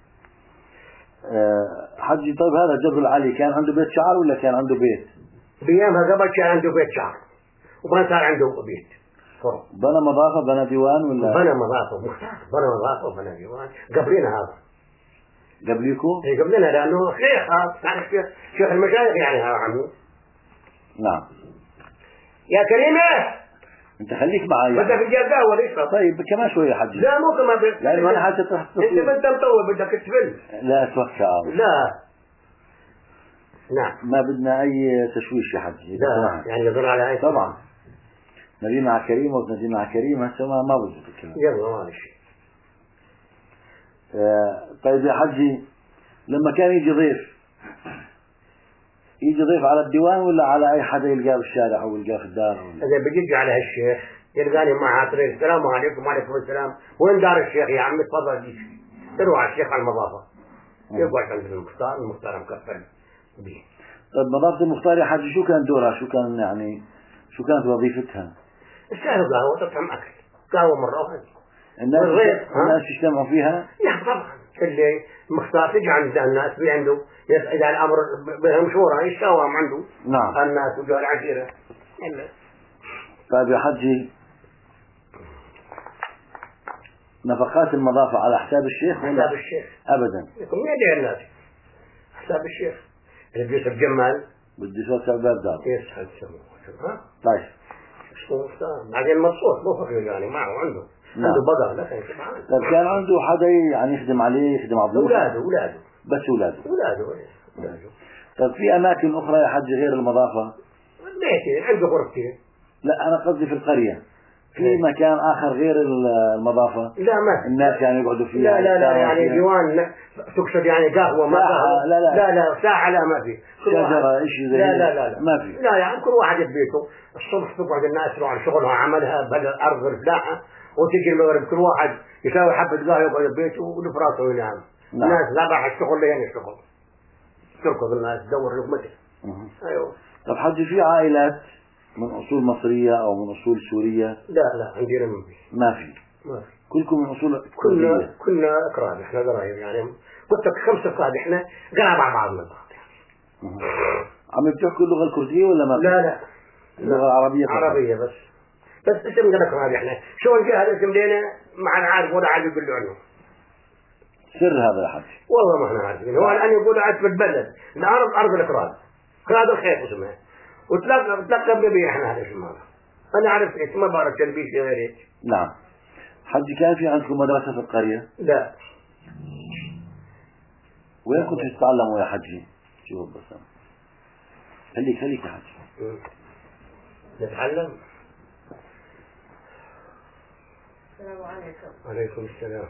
Speaker 1: أه حجي، طيب هذا جبر العلي كان عنده بيت شعر ولا كان عنده بيت؟
Speaker 2: بيامها قبل كان عنده بيت شعر وما صار عنده بيت. فرق.
Speaker 1: بنى مضافة بنى ديوان ولا؟
Speaker 2: بنى مضافة مختار، بنى مضافة وبنى ديوان. قبلنا هذا.
Speaker 1: قبليكم؟
Speaker 2: إيه قبلنا لأنه شيخ هذا، يعني شيخ شيخ المشايخ يعني هذا عمو.
Speaker 1: نعم.
Speaker 2: يا كريمة.
Speaker 1: أنت خليك معي.
Speaker 2: بدك الجاز قهوة ليش؟
Speaker 1: طيب كمان شوية حجي.
Speaker 2: لا مو كمان بس.
Speaker 1: لأنه أنا حاجة تروح
Speaker 2: أنت بدك مطول بدك تفل.
Speaker 1: لا أتوقع.
Speaker 2: لا. نعم.
Speaker 1: ما بدنا أي تشويش يا حجي.
Speaker 2: لا يعني يظل على أي.
Speaker 1: طبعا. نبي مع كريمة ونبي مع كريمة هسه ما ما بزبط الكلام.
Speaker 2: يلا ما شيء.
Speaker 1: آه طيب يا حجي، لما كان يجي ضيف يجي ضيف على الديوان ولا على أي حدا يلقاه بالشارع أو يلقاه في الدار؟
Speaker 2: إذا بيجي على هالشيخ يلقاني مع عطرين السلام عليكم وعليكم السلام، وين دار الشيخ يا عمي تفضل جيش، يروح على الشيخ على المضافة يقعد عند المختار، المختار مكفل به.
Speaker 1: طيب مضافة المختار يا حاج شو كان دورها؟ شو كان يعني شو كانت وظيفتها؟
Speaker 2: الشاهد قهوة تطعم أكل، قهوة مرة واحدة.
Speaker 1: الناس الناس يجتمعوا فيها؟
Speaker 2: نعم طبعا، اللي مختار تجي عند الناس في عنده إذا الأمر بهم شورى يشاورهم عنده.
Speaker 1: نعم.
Speaker 2: الناس وجوه العشيرة.
Speaker 1: طيب يا حجي نفقات المضافة على حساب الشيخ ولا؟
Speaker 2: حساب الشيخ
Speaker 1: أبدا.
Speaker 2: يكون يدير الناس حساب الشيخ. اللي بيوسف جمال
Speaker 1: بدي صوت باب دار.
Speaker 2: يسحب سمو. ها؟
Speaker 1: طيب.
Speaker 2: شو مختار؟ بعدين مبسوط مو فقير يعني معه عنده.
Speaker 1: نعم.
Speaker 2: عنده بقر لكن سبحان.
Speaker 1: طيب كان عنده حدا يعني يخدم عليه يخدم على ضيوفه؟
Speaker 2: أولاده أولاده.
Speaker 1: بس أولاده.
Speaker 2: أولاده أولاده.
Speaker 1: طيب في أماكن أخرى يا حج غير المضافة؟
Speaker 2: بيتين عنده غرفتين.
Speaker 1: لا أنا قصدي في القرية. في مكان آخر غير المضافة؟
Speaker 2: لا ما
Speaker 1: الناس يعني يقعدوا فيها؟
Speaker 2: لا لا لا يعني ديوان تقصد يعني قهوة ما قهوة؟
Speaker 1: لا لا
Speaker 2: لا لا ساعة لا ما في.
Speaker 1: شجرة شيء زي
Speaker 2: لا لا لا لا
Speaker 1: ما في.
Speaker 2: لا يعني كل واحد ببيته الصبح تقعد الناس يروح على شغلها عملها بالأرض الفلاحة وتجي المغرب كل واحد يساوي حبة قهوة يقعد ببيته ولفراسه وينام.
Speaker 1: نعم.
Speaker 2: الناس لا راح الشغل لين الشغل تركض الناس تدور لقمتها. أيوه.
Speaker 1: طب حج في عائلات من أصول مصرية أو من أصول سورية؟
Speaker 2: لا لا عندنا ما في.
Speaker 1: ما في.
Speaker 2: ما في.
Speaker 1: كلكم من أصول
Speaker 2: كنا
Speaker 1: كردية؟
Speaker 2: كنا أقراب إحنا قرايب يعني قلت لك خمسة أقراب إحنا قراب مع بعضنا بعض يعني.
Speaker 1: عم بتحكوا اللغة الكردية ولا ما؟
Speaker 2: لا لا
Speaker 1: اللغة العربية فقط.
Speaker 2: عربية بس. بس اسم قد أقراب إحنا شو جاء هذا اسم لنا ما عاد عارف ولا عاد يقول له عنه.
Speaker 1: سر هذا يا حج؟
Speaker 2: والله ما احنا عارفين. هو الآن يقول عاد بتبلد الأرض أرض الأقراب هذا الخير اسمه وتلقى تلقى ببي إحنا هذا اسمه أنا عارف اسمه بارك تلبيش غيره.
Speaker 1: نعم. حج كان في عندكم مدرسة في القرية؟
Speaker 2: لا.
Speaker 1: وين كنتوا تتعلموا يا حجي؟ شوف بس خليك خليك يا حجي.
Speaker 2: نتعلم.
Speaker 3: السلام عليكم.
Speaker 2: عليكم السلام.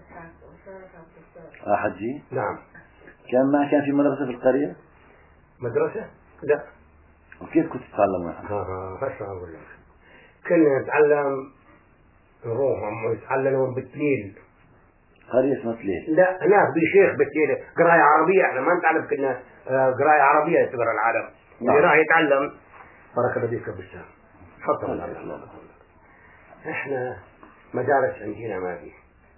Speaker 1: يا حجي؟
Speaker 2: نعم.
Speaker 1: كان ما كان في مدرسة في القرية؟
Speaker 2: مدرسة؟ لا.
Speaker 1: وكيف كنت تتعلموا يا حجي؟
Speaker 2: ها ها هسه أقول لك. كنا نتعلم نروح نتعلم بالتليل.
Speaker 1: قرية اسمها تليل؟
Speaker 2: لا هناك بشيخ بالتليل قراية عربية احنا ما نتعلم كنا قراية عربية تقرا العالم. اللي راح يتعلم بركة بديك بالسلام. حط الله. احنا مدارس عندنا ما في.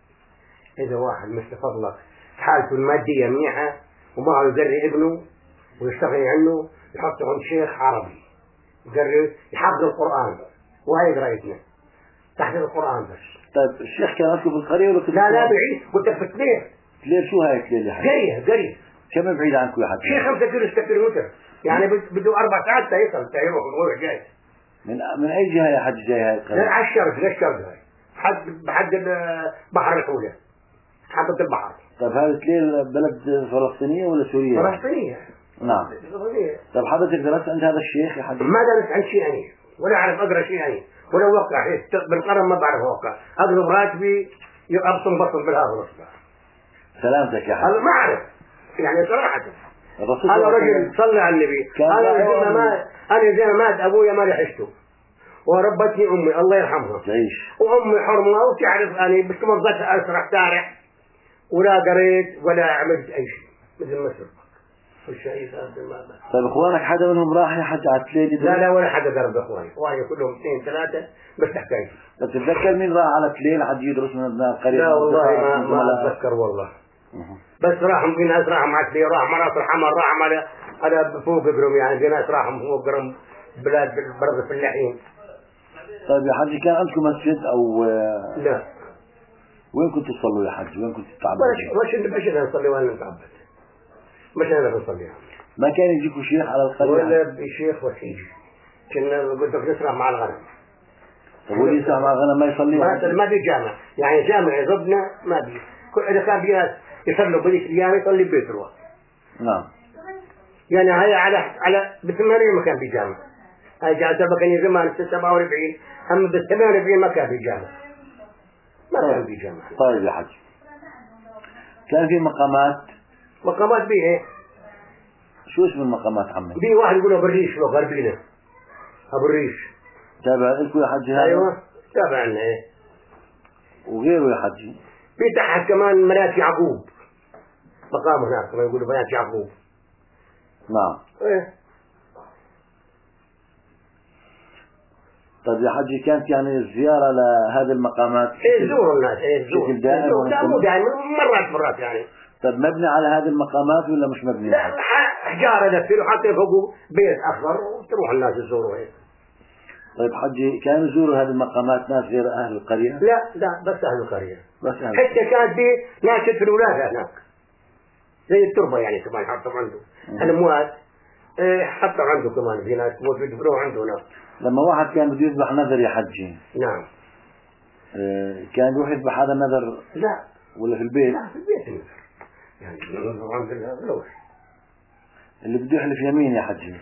Speaker 2: إذا واحد مثل فضلك حالته المادية منيحة وما يقري ابنه ويشتغل عنه يحطه عند شيخ عربي يقري يحفظ القرآن وهي قرايتنا تحفظ القرآن بس.
Speaker 1: طيب الشيخ كان عندكم في القرية ولا كنت؟
Speaker 2: لا لا بعيد قلت لك في تليل.
Speaker 1: تليل شو هاي تليل يا حبيبي؟
Speaker 2: قرية قرية.
Speaker 1: كم بعيد عنكم يا حبيبي؟
Speaker 2: شيء خمسة كيلو ستة كيلو متر يعني بده أربع ساعات تيصل تيروح ويروح جاي.
Speaker 1: من من أي جهة يا حج جاي هاي القرية؟
Speaker 2: لا على الشرق لا الشرق هاي حد بحد البحر الحولة حدة البحر.
Speaker 1: طيب هذا تليل بلد فلسطينية ولا سورية؟
Speaker 2: فلسطينية.
Speaker 1: نعم. طيب حضرتك درست عند هذا الشيخ يا حج؟
Speaker 2: ما درست عن شيء يعني ولا أعرف أقرأ شيء يعني ولا وقع بالقرن ما بعرف أوقع أقرب راتبي أبصم بصم بالهذا الأصبع.
Speaker 1: سلامتك يا حج.
Speaker 2: أنا ما أعرف يعني صراحة. أنا رجل صلى على النبي. أنا زي ما أنا زي ما مات أبويا ما رحشته وربتني أمي الله يرحمها.
Speaker 1: تعيش.
Speaker 2: وأمي حرمة وتعرف أنا بس ما ضلت أسرح تارح ولا قريت ولا عملت أي شيء مثل ما سبق. والشيء هذا ما بس.
Speaker 1: طيب إخوانك حدا منهم راح يا حج على تليل؟
Speaker 2: لا لا ولا حدا قرب إخواني. إخواني كلهم اثنين ثلاثة بس تحتاج.
Speaker 1: طيب تتذكر مين راح على تليل حد يدرس من أبناء القرية؟
Speaker 2: لا والله ما ما أتذكر والله. بس راحوا في ناس راحوا مع تليل راح مرات الحمر راح على على فوق قرم يعني في ناس راحوا فوق قرم بلاد برد الفلاحين.
Speaker 1: طيب يا حج كان عندكم مسجد أو؟
Speaker 2: لا.
Speaker 1: وين كنتوا تصلوا يا حج؟ وين كنتوا تتعبدوا؟
Speaker 2: مش مش مش أنا نصلي ولا نتعبد. مش أنا نصلي.
Speaker 1: ما كان يجيكوا شيخ على القرية؟
Speaker 2: ولا بشيخ وشيخ. كنا قلت لك نسرح مع الغنم.
Speaker 1: طب واللي يسرح مع الغنم ما يصلي؟
Speaker 2: ما ما في جامع يعني جامع يضبنا ما في. كل إذا كان في ناس يصلوا بديك الأيام يصلي ببيت روح.
Speaker 1: نعم.
Speaker 2: يعني هاي على على بالثمانية ما كان في جامع. هاي جاء سبقني زمان سبعة وأربعين أما بالثمانية وأربعين ما كان في جامع. ما كان في جامع.
Speaker 1: طيب يا حج كان في مقامات؟
Speaker 2: مقامات بيه
Speaker 1: شو اسم المقامات عمي؟
Speaker 2: في واحد يقول أبو الريش وغربينا أبو الريش
Speaker 1: تابع لكم يا حجي هذا؟
Speaker 2: أيوة تابعنا إيه.
Speaker 1: وغيره يا حجي؟
Speaker 2: في تحت كمان منات يعقوب مقام هناك كما يقولوا منات يعقوب.
Speaker 1: نعم.
Speaker 2: إيه.
Speaker 1: طيب يا حجي كانت يعني الزيارة لهذه المقامات
Speaker 2: إيه زوروا الناس إيه زوروا
Speaker 1: بشكل دائم
Speaker 2: لا مو دائما مرات مرات يعني.
Speaker 1: طيب مبني على هذه المقامات ولا مش مبني؟
Speaker 2: لا حجارة نفسه وحتى فوقه بيت أخضر وتروح الناس يزوروا هيك.
Speaker 1: طيب حجي كانوا يزوروا هذه المقامات ناس غير أهل القرية؟
Speaker 2: لا لا بس أهل القرية.
Speaker 1: بس أهل
Speaker 2: حتى كانت في ناس يدفنوا أولادها هناك زي التربة يعني كمان حطوا عنده الأموات إيه حطوا عنده كمان في ناس يدفنوا عنده هناك.
Speaker 1: لما واحد كان بده يذبح نذر يا حجي
Speaker 2: نعم
Speaker 1: إيه كان يروح يذبح هذا النذر؟
Speaker 2: لا
Speaker 1: ولا في البيت؟
Speaker 2: لا في البيت النذر يعني عند اللوح
Speaker 1: اللي بده يحلف يمين يا حجي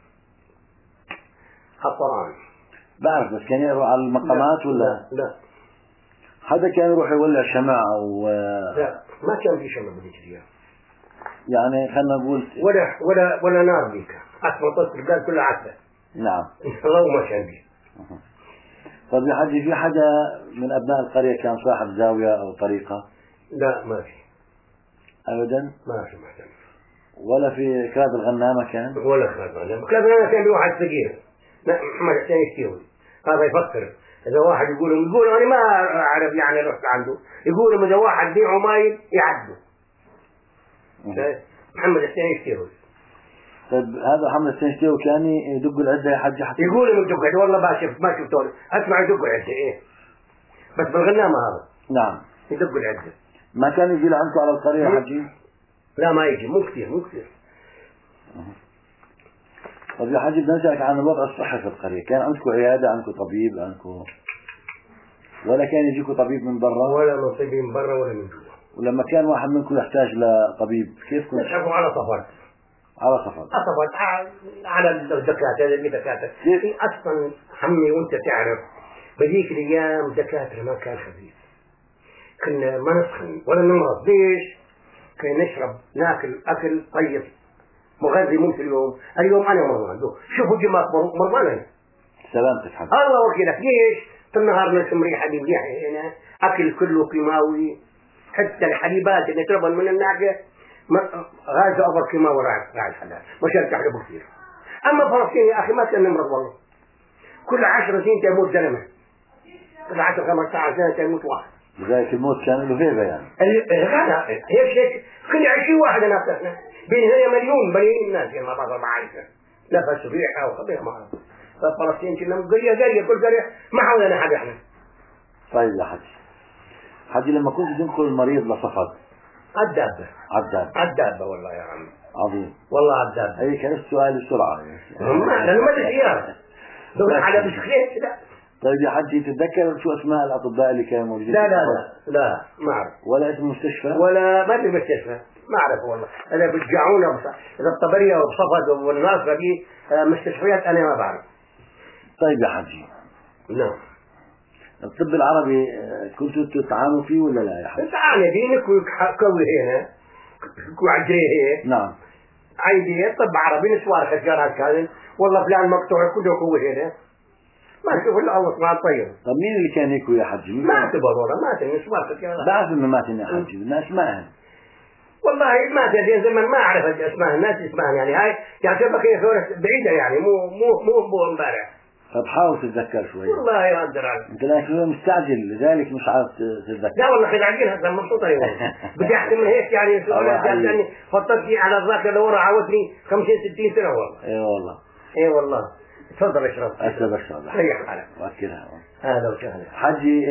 Speaker 2: حطران
Speaker 1: بعرف بس كان يروح على المقامات
Speaker 2: لا.
Speaker 1: ولا؟
Speaker 2: لا لا
Speaker 1: حدا كان يروح يولع شمع أو
Speaker 2: لا ما كان في شمع بديك اليوم
Speaker 1: يعني خلنا نقول
Speaker 2: ولا ولا ولا نار بيك أسمع صوت الرجال كلها عتبة.
Speaker 1: نعم
Speaker 2: الله ما كان بيه.
Speaker 1: طيب يا حجي في حدا من أبناء القرية كان صاحب زاوية أو طريقة؟
Speaker 2: لا ما في
Speaker 1: أبدا؟
Speaker 2: ما في محتمل
Speaker 1: ولا في كلاب الغنامة كان؟
Speaker 2: ولا خلاص كلاب الغنامة كان بواحد صغير محمد حسين يشتيوي هذا يفكر إذا واحد يقول يقول أنا ما أعرف يعني رحت عنده يقول إذا واحد بيعه ماي يعدوا. محمد حسين يشتيوي.
Speaker 1: طيب هذا محمد حسين يشتيوي كان يدق العدة يا حجي حتى
Speaker 2: يقول إنه يدق العدة والله ما شفت ما شفته أسمع يدق العدة إيه بس بالغنامة هذا.
Speaker 1: نعم
Speaker 2: يدق العدة.
Speaker 1: ما كان يجي لعنده على القرية يا حجي؟
Speaker 2: لا ما يجي مو كثير مو كثير.
Speaker 1: طيب يا حجي بدنا نسألك عن الوضع الصحي في القرية، كان عندكم عيادة عندكم طبيب عندكم ولا كان يجيكم طبيب من برا؟
Speaker 2: ولا من طبيب من برا ولا من جوا.
Speaker 1: ولما كان واحد منكم يحتاج لطبيب كيف كنت؟
Speaker 2: نسحبوا على صفر.
Speaker 1: على صفر.
Speaker 2: صفر على الدكاترة اللي دكاترة. في أصلا حمي وأنت تعرف بذيك الأيام دكاترة ما كان خبيث. كنا ما نسخن ولا نمرض ليش؟ كنا نشرب ناكل أكل طيب مغذي ممكن اليوم اليوم أنا مرضان شوفوا جماعة مرضانا
Speaker 1: سلامتك حبيبي
Speaker 2: الله وكيلك ليش في النهار نشم ريحة مليحة هنا أكل كله كيماوي حتى الحليبات اللي تربن من الناقة غازة أبر كيماوي راعي الحلال ما شرط يحلبوا كثير. أما فلسطين يا أخي ما كان نمرض والله كل عشر سنين تموت زلمة كل عشر خمسة عشر سنة تموت واحد
Speaker 1: لذلك الموت كان له هيبة يعني
Speaker 2: لا هيك هيك كل عشرين واحد نفسنا بين هي مليون مليون الناس يعني ما بعرف معايشة نفس ريحة وخبيث ما أعرف فلسطين كنا قرية قرية كل قرية ما حولنا حد إحنا.
Speaker 1: طيب يا حجي حجي لما كنت تنقل المريض لصفد
Speaker 2: عالدابة
Speaker 1: عالدابة
Speaker 2: عالدابة والله يا عمي
Speaker 1: عظيم
Speaker 2: والله عالدابة
Speaker 1: هي كان السؤال بسرعة
Speaker 2: لأنه ما أدري إياه دور على بسكليت لا.
Speaker 1: طيب يا حجي تتذكر شو اسماء الأطباء اللي كانوا موجودين؟
Speaker 2: لا لا لا لا ما أعرف
Speaker 1: ولا اسم مستشفى
Speaker 2: ولا ما في مستشفى ما أعرف والله أنا بتجعونا إذا الطبرية وبصفد والناصرة دي مستشفيات أنا ما بعرف.
Speaker 1: طيب يا حجي
Speaker 2: نعم
Speaker 1: الطب العربي كنتوا تتعاملوا فيه ولا لا يا حجي؟
Speaker 2: تعالى دينك وكوي هنا وعجري هيك
Speaker 1: نعم
Speaker 2: عيدي طب عربي نسوار خجارات كان والله فلان مقطوع كله كوي هنا ما نشوف إلا الله سبحانه طيب.
Speaker 1: طب مين اللي كان يكوي يا حجي؟
Speaker 2: ما اعتبر والله ما تني نسوار خجارات
Speaker 1: بعرف إنه ما تني يا حجي الناس ما
Speaker 2: والله ما تدري زمان ما أعرف اسمها الناس اسمها يعني هاي يعني بقية ثورة بعيدة يعني مو مو مو مو امبارح.
Speaker 1: طب حاول تتذكر شوي
Speaker 2: والله يا أقدر عليك
Speaker 1: انت لكن مستعجل لذلك مش عارف تتذكر.
Speaker 2: لا والله خير عجين هذا مبسوط اليوم بدي احكي من هيك يعني يعني فطرتني على الذاكرة لورا عاودني خمسين ستين سنة والله.
Speaker 1: اي والله
Speaker 2: اي والله تفضل اشرب
Speaker 1: اشرب اشرب
Speaker 2: ريح حالك
Speaker 1: وكلها
Speaker 2: هذا وسهلا.
Speaker 1: حجي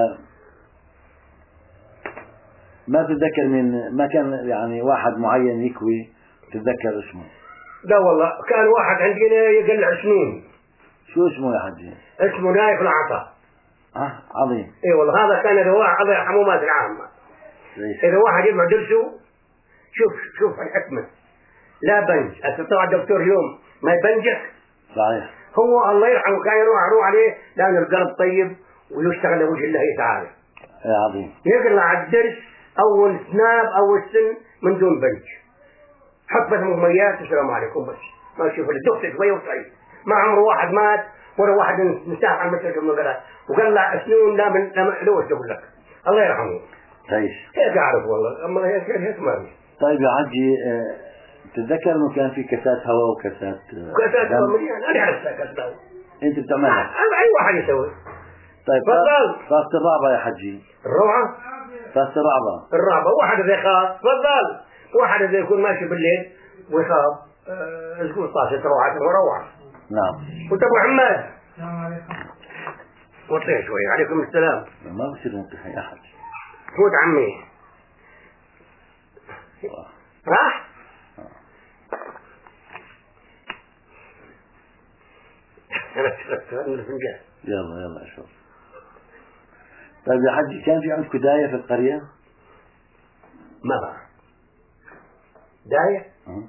Speaker 1: ما تتذكر من ما كان يعني واحد معين يكوي تتذكر اسمه؟
Speaker 2: لا والله كان واحد عندنا يقلع سنون.
Speaker 1: شو اسمه يا حجي؟
Speaker 2: اسمه نايف العطا.
Speaker 1: اه عظيم.
Speaker 2: اي والله هذا كان اذا واحد هذا حمومات العامة اذا واحد يجمع درسه شوف شوف الحكمة لا بنج طبعا الدكتور اليوم ما يبنجك
Speaker 1: صحيح
Speaker 2: هو الله يرحمه كان يروح يروح عليه لأن القلب طيب ويشتغل لوجه الله تعالى.
Speaker 1: يا عظيم.
Speaker 2: يقلع الدرس أول سناب أول سن من دون بنج حط بس ميات السلام عليكم بس ما تشوف الدكتور شويه وطيب. ما عمره واحد مات ولا واحد مساح على المسجد من قرأ وقال له سنون لا من لوش تقول لك الله يرحمه.
Speaker 1: طيب
Speaker 2: هيك أعرف والله أما هيك هيك ما في.
Speaker 1: طيب يا حجي اه تتذكر إنه كان في كاسات هواء وكاسات
Speaker 2: كاسات هواء مليان أنا أعرف كاسات هواء.
Speaker 1: أنت بتعملها؟
Speaker 2: أي واحد يسوي.
Speaker 1: طيب
Speaker 2: تفضل.
Speaker 1: فاست الرعبة يا حجي.
Speaker 2: الروعة؟
Speaker 1: فاست الرعبة.
Speaker 2: الرعبة واحد إذا يخاف تفضل. واحد إذا يكون ماشي بالليل ويخاف أه تقول طاشة روعة وروعة.
Speaker 1: نعم.
Speaker 2: وأنت أبو محمد. السلام عليكم. وطيه شوي. عليكم السلام.
Speaker 1: ما بصير مطيح يا حجي.
Speaker 2: فوت عمي. راح؟ أنا شربت من الفنجان.
Speaker 1: يلا يلا اشرب. طيب يا حجي كان في عندكم داية في القرية؟
Speaker 2: ما بعرف. داية؟
Speaker 1: أه.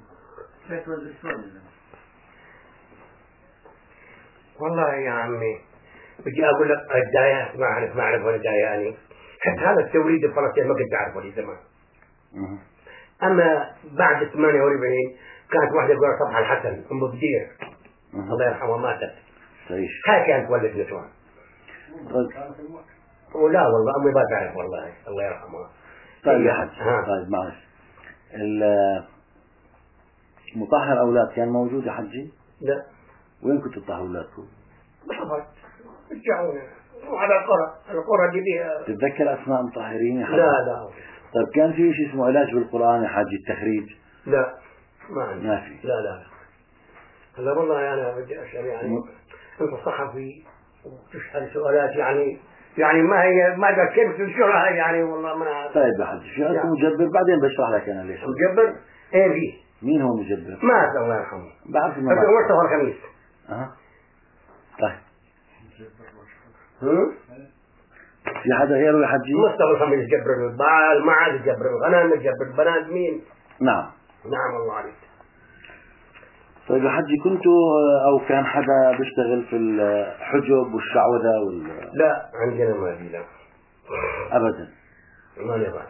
Speaker 2: والله يا عمي بدي أقول لك الداية ما أعرف ما أعرف ولا داية يعني. حتى هذا التوليد الفلسطيني ما كنت أعرفه لي زمان.
Speaker 1: أه.
Speaker 2: أما بعد ثمانية وأربعين كانت واحدة تقول صبح الحسن أم بدير الله يرحمها ماتت.
Speaker 1: صحيح.
Speaker 2: هاي كانت ولد نسوان. ولا والله أمي ما تعرف والله الله يرحمها.
Speaker 1: طيب يا حج. طيب معلش. المطهر أولاد كان موجود يا حجي؟
Speaker 2: لا.
Speaker 1: وين كنتوا تطهروا أولادكم؟
Speaker 2: بالضبط. رجعونا وعلى القرى القرى اللي بيها.
Speaker 1: تتذكر أسماء مطهرين يا حجي؟
Speaker 2: لا لا.
Speaker 1: طيب كان في شيء اسمه علاج بالقرآن يا حجي التخريج؟
Speaker 2: لا ما عندي.
Speaker 1: ما في.
Speaker 2: لا لا. هلا والله أنا بدي أسأل يعني م... أنت صحفي وتسأل سؤالات يعني يعني ما هي ما ذا كيف تنشرها يعني والله ما.
Speaker 1: طيب يا حجي شو اسمه مجبر بعدين بشرح لك أنا ليش.
Speaker 2: مجبر؟ إيه في.
Speaker 1: مين هو مجبر؟
Speaker 2: مات الله يرحمه.
Speaker 1: بعرف إنه
Speaker 2: مات. مصطفى الخميس.
Speaker 1: أها. طيب.
Speaker 2: هم؟
Speaker 1: في حدا غيره يا حجي؟
Speaker 2: مصطفى الخميس جبر البعال ما عاد جبر الغنم جبر البنات مين؟
Speaker 1: نعم.
Speaker 2: نعم الله عليك.
Speaker 1: طيب يا حجي كنتوا أو كان حدا بيشتغل في الحجب والشعوذة وال؟
Speaker 2: لا عندنا ما في لا.
Speaker 1: أبدا.
Speaker 2: ما نبغى.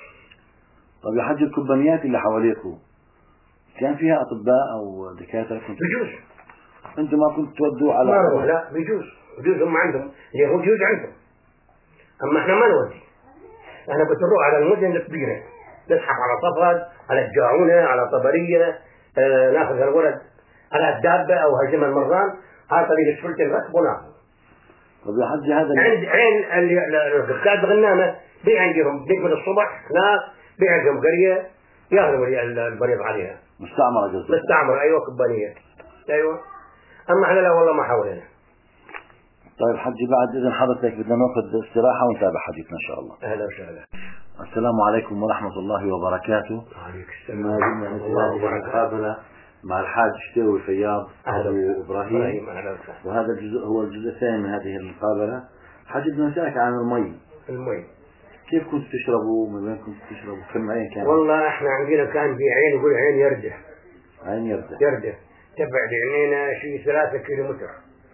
Speaker 1: طيب يا حجي الكومبانيات اللي حواليكوا كان فيها أطباء أو دكاترة كنتوا؟
Speaker 2: بجوز.
Speaker 1: أنتوا ما كنتوا تودوا على؟
Speaker 2: ما نروح لا بجوز بجوز هم عندهم اليهود بجوز عندهم. أما إحنا ما نودي. إحنا بتروح على المدن الكبيرة نسحب على صفد على الجاعونة على طبرية آه ناخذ الولد على الدابة أو هجم المرغان هذا طريق السفلت الركب وناخذ.
Speaker 1: طب يا حجي هذا
Speaker 2: عند عين الركاب بغنامة بي عندهم بيك من الصبح ناس بي عندهم قرية ياخذوا البريض عليها.
Speaker 1: مستعمرة قصدك؟
Speaker 2: مستعمرة أيوة كومبانية أيوة. أما إحنا لا والله ما حاولنا.
Speaker 1: طيب حجي بعد إذن حضرتك بدنا ناخذ استراحة ونتابع حديثنا إن شاء الله.
Speaker 2: أهلا وسهلا.
Speaker 1: السلام عليكم ورحمة الله وبركاته.
Speaker 2: وعليكم السلام
Speaker 1: ورحمة الله وبركاته. مع الحاج شتاوي فياض أبو إبراهيم. وهذا الجزء هو الجزء الثاني من هذه المقابلة. حاج بدنا نسألك عن المي.
Speaker 2: المي.
Speaker 1: كيف كنت تشربوا؟ من وين كنت تشربوا؟ كم عين كان؟
Speaker 2: والله إحنا عندنا كان في عين يقول عين يردة.
Speaker 1: عين يردة.
Speaker 2: يردة. تبعد عينينا شيء ثلاثة كيلومتر.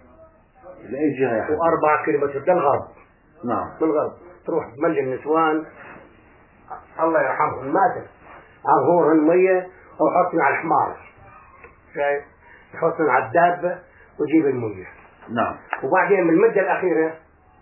Speaker 1: لأي جهة يا حاج؟
Speaker 2: وأربعة كيلومتر للغرب.
Speaker 1: نعم.
Speaker 2: من الغرب تروح تملي النسوان الله يرحمهم ماتت عهور المية وحطنا على الحمار شايف يحطنا على الدابة وجيب المية.
Speaker 1: نعم.
Speaker 2: وبعدين من المدة الأخيرة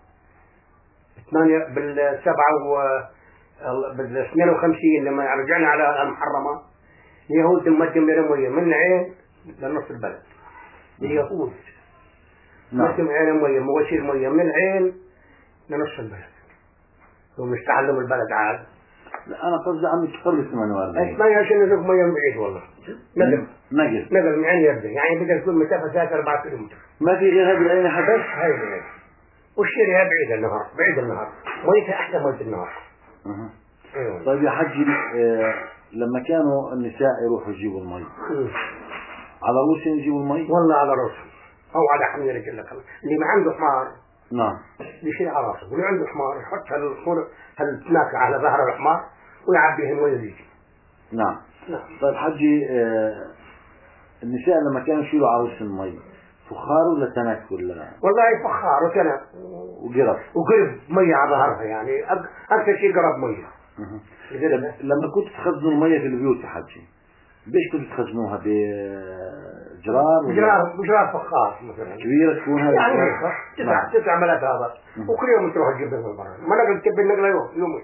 Speaker 2: ثمانية بالسبعة و بالاثنين وخمسين لما رجعنا على المحرمة اليهود مقدم لنا مية من العين لنص البلد. اليهود مقدم عين مية مواسير مية من العين لنص البلد. ومش تعلم البلد عاد.
Speaker 1: لا أنا قصدي عم تقرب ثمانية وأربعين.
Speaker 2: ما عشان نزق مية من بعيد والله. نقل.
Speaker 1: نقل.
Speaker 2: نقل من عين يرده يعني بدها تكون مسافة ثلاثة أربعة كيلومتر.
Speaker 1: ما في غير هذه العين حتى.
Speaker 2: بس هاي العين. والشيرها بعيد النهار بعيد النهار. ميتها أحسن ميت النهار.
Speaker 1: أه.
Speaker 2: أيوة.
Speaker 1: طيب يا حجي آه لما كانوا النساء يروحوا يجيبوا المي على رؤوسهم يجيبوا المي؟
Speaker 2: والله على رؤوسهم أو على حميرك لك اللي ما عنده حمار.
Speaker 1: نعم.
Speaker 2: بيشيل على راسه واللي عنده حمار يحط هالخور هالتناكة على ظهر الحمار ويعبيه المي ويجي.
Speaker 1: نعم.
Speaker 2: نعم.
Speaker 1: طيب حجي آه النساء لما كانوا يشيلوا على رؤوس المي فخار ولا تنك ولا؟
Speaker 2: والله فخار وتنك
Speaker 1: وقرب.
Speaker 2: وقرب مية على ظهرها يعني أكثر شيء قرب مية.
Speaker 1: لما كنت تخزنوا المية في البيوت يا حجي بيش كنتوا تخزنوها بجرار؟
Speaker 2: بجرار بجرار فخار مثلا
Speaker 1: كبيرة تكون هذه
Speaker 2: يعني تسع تسع ملات هذا، وكل يوم تروح تجيب من برا، ما نقدر تكب النقلة يوم يومين.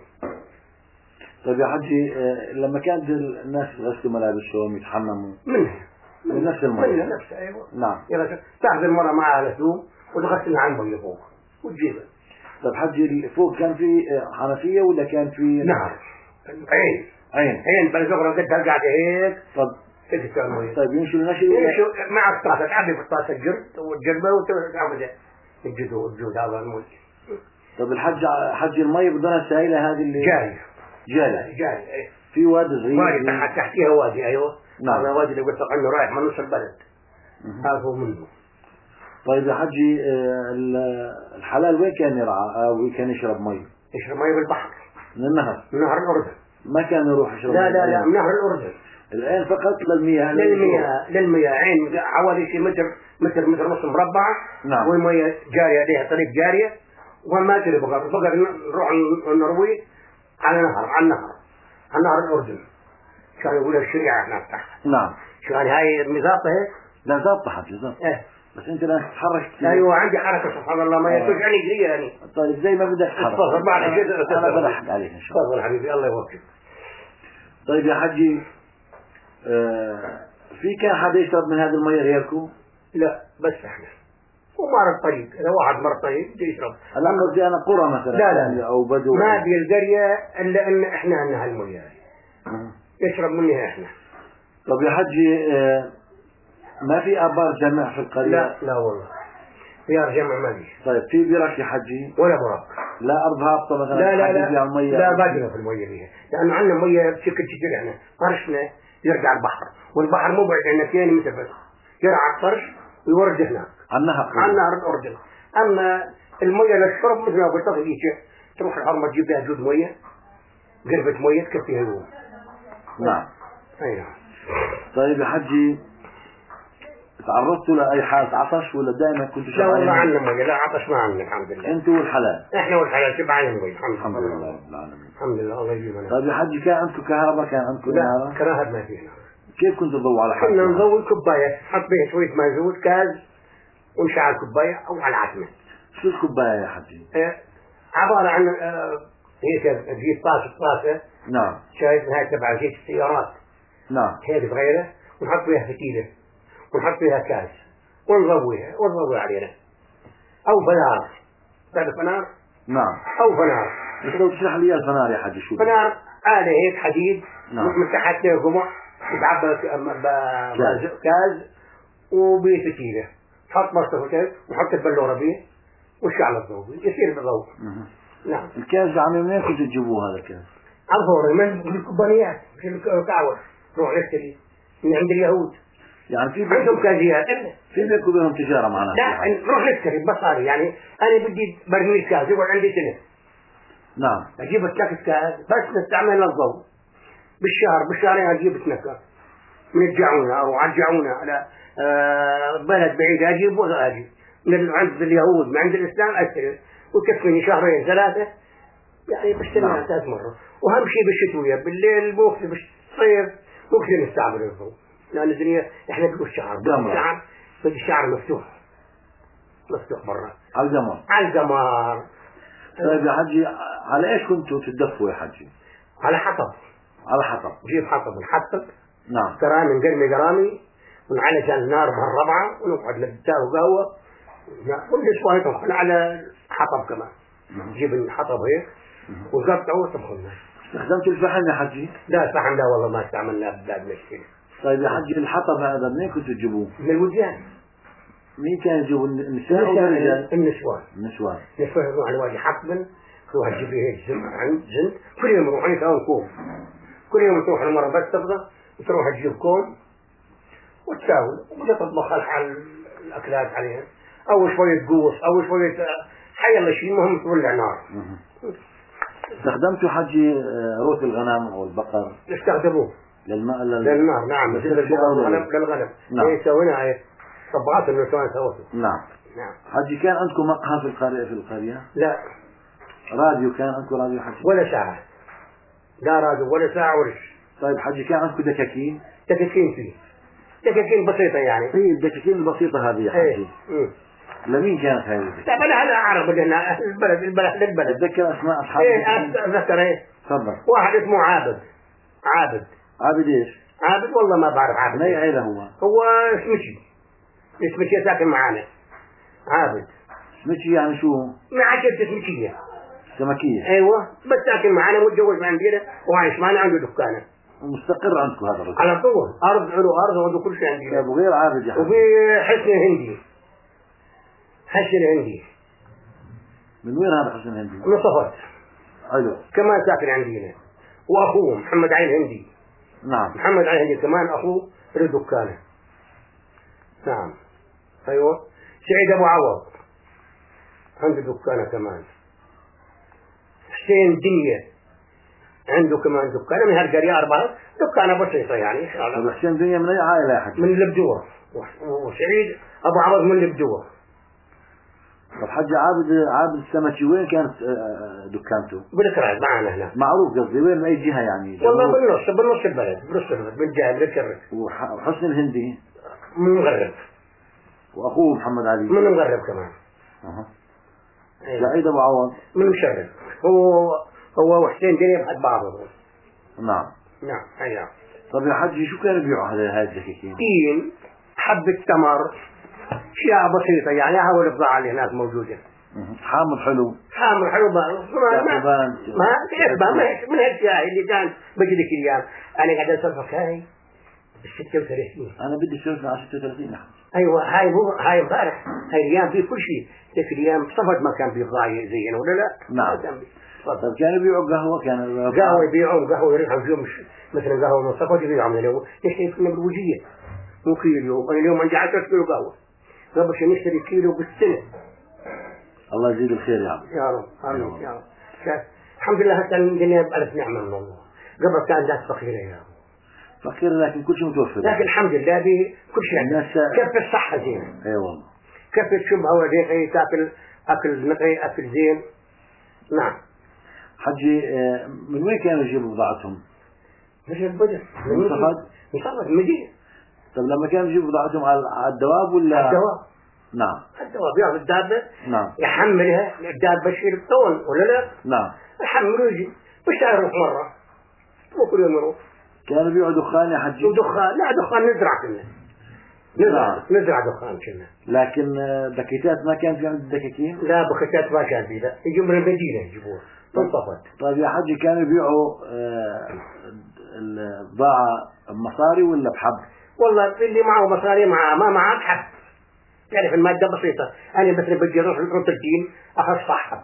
Speaker 1: طيب يا حجي لما كانت الناس يغسلوا ملابسهم يتحمموا
Speaker 2: منها
Speaker 1: من نفس المية؟
Speaker 2: من نفس أيوة.
Speaker 1: نعم.
Speaker 2: تاخذ المرة معها على ثوب وتغسلها عن المية فوق وتجيبها.
Speaker 1: طيب حجي فوق كان في حنفية ولا كان في
Speaker 2: نهر؟ عين
Speaker 1: عين
Speaker 2: عين بل زغرة قدها قاعدة هيك.
Speaker 1: طب طيب يمشوا المشي
Speaker 2: يمشوا مع الطاسة، تعبي في الطاسة الجرد والجربة وتعمل الجدو الجود هذا الموت.
Speaker 1: طب الحج حج المية بدونها سائلة هذه اللي
Speaker 2: جاري
Speaker 1: جاري
Speaker 2: جاري
Speaker 1: في وادي صغير
Speaker 2: وادي تحت تحتيها وادي أيوة.
Speaker 1: نعم.
Speaker 2: هذا وادي اللي قلت لك عنه رايح من نص البلد هذا هو منه.
Speaker 1: طيب يا حجي الحلال وين كان يرعى أو وين كان يشرب مي؟
Speaker 2: يشرب مي بالبحر
Speaker 1: من النهر.
Speaker 2: من نهر الأردن.
Speaker 1: ما كان يروح يشرب؟
Speaker 2: لا لا لا من نهر الأردن.
Speaker 1: الآن فقط للمياه.
Speaker 2: للمياه للمياه عين حوالي شيء متر متر متر ونص مربع. نعم. والمياه جارية لها طريق جارية وما تري بقر بقر نروح نروي على نهر على النهر على نهر الأردن. كانوا يقولوا الشريعة هناك تحت.
Speaker 1: نعم.
Speaker 2: شو يعني هاي المزاطة هيك؟
Speaker 1: لا ضابطة حجي ضابطة.
Speaker 2: إيه.
Speaker 1: بس أنت لا تتحرك كثير.
Speaker 2: أيوة عندي حركة سبحان الله ما يسوي يعني جري يعني.
Speaker 1: طيب زي ما بدك تحرك.
Speaker 2: تفضل بعد كده
Speaker 1: أنا بلحق عليك إن شاء الله.
Speaker 2: تفضل حبيبي الله يوفقك.
Speaker 1: طيب يا حجي آه في كان حدا يشرب من هذه المية غيركم؟
Speaker 2: لا بس احنا ومر الطريق اذا واحد مر الطريق بده يشرب.
Speaker 1: هلا قصدي انا قرى مثلا.
Speaker 2: لا لا
Speaker 1: او بدو
Speaker 2: ما في القرية الا ان احنا عندنا هالمياه يشرب منها احنا.
Speaker 1: طب يا حجي آه ما في ابار جمع في القرية؟
Speaker 2: لا لا والله بيار جمع ما في.
Speaker 1: طيب في برك يا حجي؟
Speaker 2: ولا برك.
Speaker 1: لا ارض هابطة مثلا؟
Speaker 2: لا لا لا
Speaker 1: المية
Speaker 2: لا باقينا في المية فيها لانه عندنا مية بشكل شكل احنا قرشنا يرجع البحر والبحر مو بعيد عنا ثاني متر بس يرعى القرش ويورد هناك
Speaker 1: على النهر
Speaker 2: على نهر الأردن. أما المية للشرب مثل ما قلت لك تروح الحرمة تجيب لها جود مية قربة مية تكفيها يوم.
Speaker 1: نعم.
Speaker 2: أي نعم.
Speaker 1: طيب يا حجي تعرضتوا لأي حالة عطش ولا دائما كنتوا
Speaker 2: لا
Speaker 1: شبعانين؟
Speaker 2: والله عندنا مية لا عطش ما عندنا الحمد لله.
Speaker 1: أنتوا والحلال.
Speaker 2: إحنا والحلال شبعانين مية الحمد,
Speaker 1: الحمد لله رب العالمين.
Speaker 2: الحمد لله الله يجيبنا.
Speaker 1: طيب يا حجي كان عندكم كهرباء كان عندكم نار؟
Speaker 2: لا كراهب ما فينا.
Speaker 1: كيف كنتوا تضووا على حالكم؟
Speaker 2: كنا نضوي كوباية نحط بها شوية مازوت كاز ونشعل كوباية أو على عتمة.
Speaker 1: شو الكوباية يا حجي؟
Speaker 2: اه عبارة عن اه هيك تجيب طاسة طاسة. نعم. شايف هاي تبع جيش السيارات. نعم. هيك صغيرة ونحط فيها فتيلة ونحط فيها كاس ونضويها ونضوي علينا أو فنار. تعرف فنار؟ نعم. أو فنار.
Speaker 1: بس لو تشرح لي الفنار يا حجي شو؟
Speaker 2: فنار آلة هيك حديد. نعم. من تحت له قمع يتعبى كاز وبفتيلة تحط مصطفتين وحط البلورة بيه والشعل الضوء يصير بالضوء. نعم.
Speaker 1: الكاز عم منين كنتوا تجيبوه هذا الكاز؟
Speaker 2: عالفوري من الكوبانيات في الكعوة نروح نشتري من عند اليهود.
Speaker 1: يعني في
Speaker 2: عندهم كازيات
Speaker 1: في بينكم وبينهم تجارة معنا؟
Speaker 2: لا نروح نشتري بصاري يعني أنا بدي برميل كاز يقعد عندي سنة.
Speaker 1: نعم.
Speaker 2: أجيب ثلاث كاز بس نستعمل للضوء بالشهر بالشهرين أجيب اثنين من الجعونة أو عالجعونة على آه بلد بعيد أجيب ولا أجيب من عند اليهود من عند الإسلام أشتري وكفني شهرين ثلاثة يعني بشتري نعم. ثلاث مرة. وأهم شيء بالشتوية بالليل وقت بالصيف وقت نستعمل الضوء لأن الدنيا إحنا بنقول الشعر الشعر بدي الشعر مفتوح مفتوح برا
Speaker 1: على القمر
Speaker 2: على القمر.
Speaker 1: طيب يا حجي على إيش كنتوا تدفوا يا حجي؟
Speaker 2: على حطب.
Speaker 1: على حطب.
Speaker 2: جيب حطب نحطب. نعم. كرامي نقرمي كرامي ونعلق النار بهالربعة ونقعد نبتاه وقهوة والنسوان يطبخن على حطب كمان. نجيب الحطب هيك ونقطعه وطبخنا.
Speaker 1: استخدمت الفحم يا حجي؟
Speaker 2: لا الفحم لا والله ما استعملناه بلاد مشكلة.
Speaker 1: طيب يا حجي الحطب هذا منين كنتوا تجيبوه؟
Speaker 2: من الوديان.
Speaker 1: مين كان يجيبوا النساء أو الرجال؟
Speaker 2: النسوان.
Speaker 1: النسوان.
Speaker 2: النسوان يروح على وادي حطب تروح تجيب لي هيك زن عند زن كل يوم يروح يسوون كوم. كل يوم تروح المرة بس تبغى وتروح تجيب كوم وتساوي وتطبخ على الأكلات عليها أو شوية قوص أو شوية حي الله شيء مهم تولع نار.
Speaker 1: استخدمتوا حجي روث الغنم أو البقر؟
Speaker 2: استخدموه
Speaker 1: للماء
Speaker 2: لل... للنار. نعم مثل الغنم للغنم. نعم. إيه سوينا إيه طبقات النسوان سوته.
Speaker 1: نعم.
Speaker 2: نعم.
Speaker 1: حجي كان عندكم مقهى في القرية في القرية؟
Speaker 2: لا.
Speaker 1: راديو كان عندكم راديو حجي؟
Speaker 2: ولا ساعة. لا راديو ولا ساعة ورش.
Speaker 1: طيب حجي كان عندكم دكاكين؟
Speaker 2: دكاكين فيه دكاكين بسيطة يعني.
Speaker 1: هي الدكاكين البسيطة هذه يا حجي لمين كانت هذه؟
Speaker 2: لا بلا هذا أعرف لنا البلد البلد للبلد.
Speaker 1: تذكر أسماء أصحاب؟
Speaker 2: إيه أتذكر إيه.
Speaker 1: تفضل.
Speaker 2: واحد اسمه عابد. عابد.
Speaker 1: عابد إيش؟
Speaker 2: عابد والله ما بعرف عابد.
Speaker 1: ما عيلة هو؟
Speaker 2: هو سمشي. سمشي ساكن معانا. عابد.
Speaker 1: سمشي يعني شو؟
Speaker 2: ما عشرة سمشية.
Speaker 1: سمكية.
Speaker 2: أيوة بس ساكن معانا متجوز عندنا وعايش معنا عنده دكانة.
Speaker 1: مستقر عندكم هذا الرجل؟
Speaker 2: على طول أرض له أرض وعنده كل شيء عندنا.
Speaker 1: أبو غير عابد يا حبيبي.
Speaker 2: وفي حسن هندي. حسن هندي.
Speaker 1: من وين هذا حسن هندي؟
Speaker 2: من صفت.
Speaker 1: حلو.
Speaker 2: كمان ساكن عندنا. وأخوه محمد عين هندي.
Speaker 1: نعم.
Speaker 2: محمد عين هندي كمان أخوه له دكانة. نعم. أيوة. سعيد أبو عوض عنده دكانة كمان. حسين دنيا عنده كمان دكانة من هالقرية أربعة دكانة بسيطة يعني إن شاء الله.
Speaker 1: حسين دنيا من أي عائلة يا حجي؟
Speaker 2: من البدور. وسعيد أبو عوض من البدور.
Speaker 1: طب حجي عابد عابد السمكي وين كانت دكانته؟
Speaker 2: بالكراز معنا هنا.
Speaker 1: معروف قصدي وين من أي جهة يعني؟
Speaker 2: والله بالنص بالنص البلد بالنص البلد بالجهة بالكرة.
Speaker 1: وحسن الهندي
Speaker 2: من مغرب.
Speaker 1: وأخوه محمد علي
Speaker 2: من مغرب كمان.
Speaker 1: أها. سعيد أبو عوض
Speaker 2: من مشرف. هو هو وحسين دنيا بحد بعضهم.
Speaker 1: نعم.
Speaker 2: نعم أيوة.
Speaker 1: طب يا حجي شو كانوا يبيعوا هذه هذه الدكاكين؟
Speaker 2: تين حبة تمر أشياء بسيطة يعني هاو البضاعة اللي هناك موجودة.
Speaker 1: حامض حلو.
Speaker 2: حامض حلو ما ما ما كيف ما من هالأشياء اللي كان بجي ذيك الأيام أنا قاعد أصرفك هاي ستة وثلاثين.
Speaker 1: أنا بدي أشوف على ستة وثلاثين.
Speaker 2: أيوة هاي مو هاي امبارح هاي الأيام في كل شيء ذيك الأيام صفد ما كان في بضاعة زينا ولا لا؟
Speaker 1: نعم. طب كانوا يبيعوا قهوة كانوا
Speaker 2: قهوة يبيعون قهوة يريحوا اليوم مثلا قهوة من صفد يبيعوا من اليوم نشتري كنا بالوجية مو كيلو اليوم أنا اليوم عندي عشرة كيلو قهوة قبل شيء نشتري كيلو بالسنة.
Speaker 1: الله يزيد الخير يا عم.
Speaker 2: يا رب آمين يا رب. الحمد لله هسه الدنيا بألف نعمة من الله. قبل كان ناس فقيرة يا رب.
Speaker 1: فقير لكن كل شيء متوفر.
Speaker 2: لكن الحمد لله بكل شيء.
Speaker 1: الناس
Speaker 2: كيف الصحة زينة.
Speaker 1: أي والله.
Speaker 2: كيف الشبهة ودقي تاكل أكل نقي أكل زين. نعم.
Speaker 1: حجي من وين كانوا يجيبوا بضاعتهم؟
Speaker 2: مش البدر.
Speaker 1: من صفد.
Speaker 2: من صفد المدينة.
Speaker 1: طب لما كانوا يجيبوا بضاعتهم على الدواب ولا؟
Speaker 2: على الدواب.
Speaker 1: نعم.
Speaker 2: الدواب ياخذ الدابة.
Speaker 1: نعم.
Speaker 2: يحملها الدابة يشيل الطون ولا لا؟
Speaker 1: نعم.
Speaker 2: يحمل ويجي مش يروح مرة. مو كل يوم يروح.
Speaker 1: كانوا يبيعوا دخان يا حجي؟
Speaker 2: ودخان لا دخان نزرع كنا. نزرع نزرع دخان كنا.
Speaker 1: لكن دكيتات ما كان في عند الدكاكين؟
Speaker 2: لا بكتات ما كان في لا يجوا من المدينة يجيبوها. تنطفت.
Speaker 1: طيب يا حجي كانوا يبيعوا آه البضاعة بمصاري ولا بحب؟
Speaker 2: والله اللي معه مصاري معه ما معه بحب. يعني في المادة بسيطة أنا مثلا بدي أروح روتردين أخذ صحب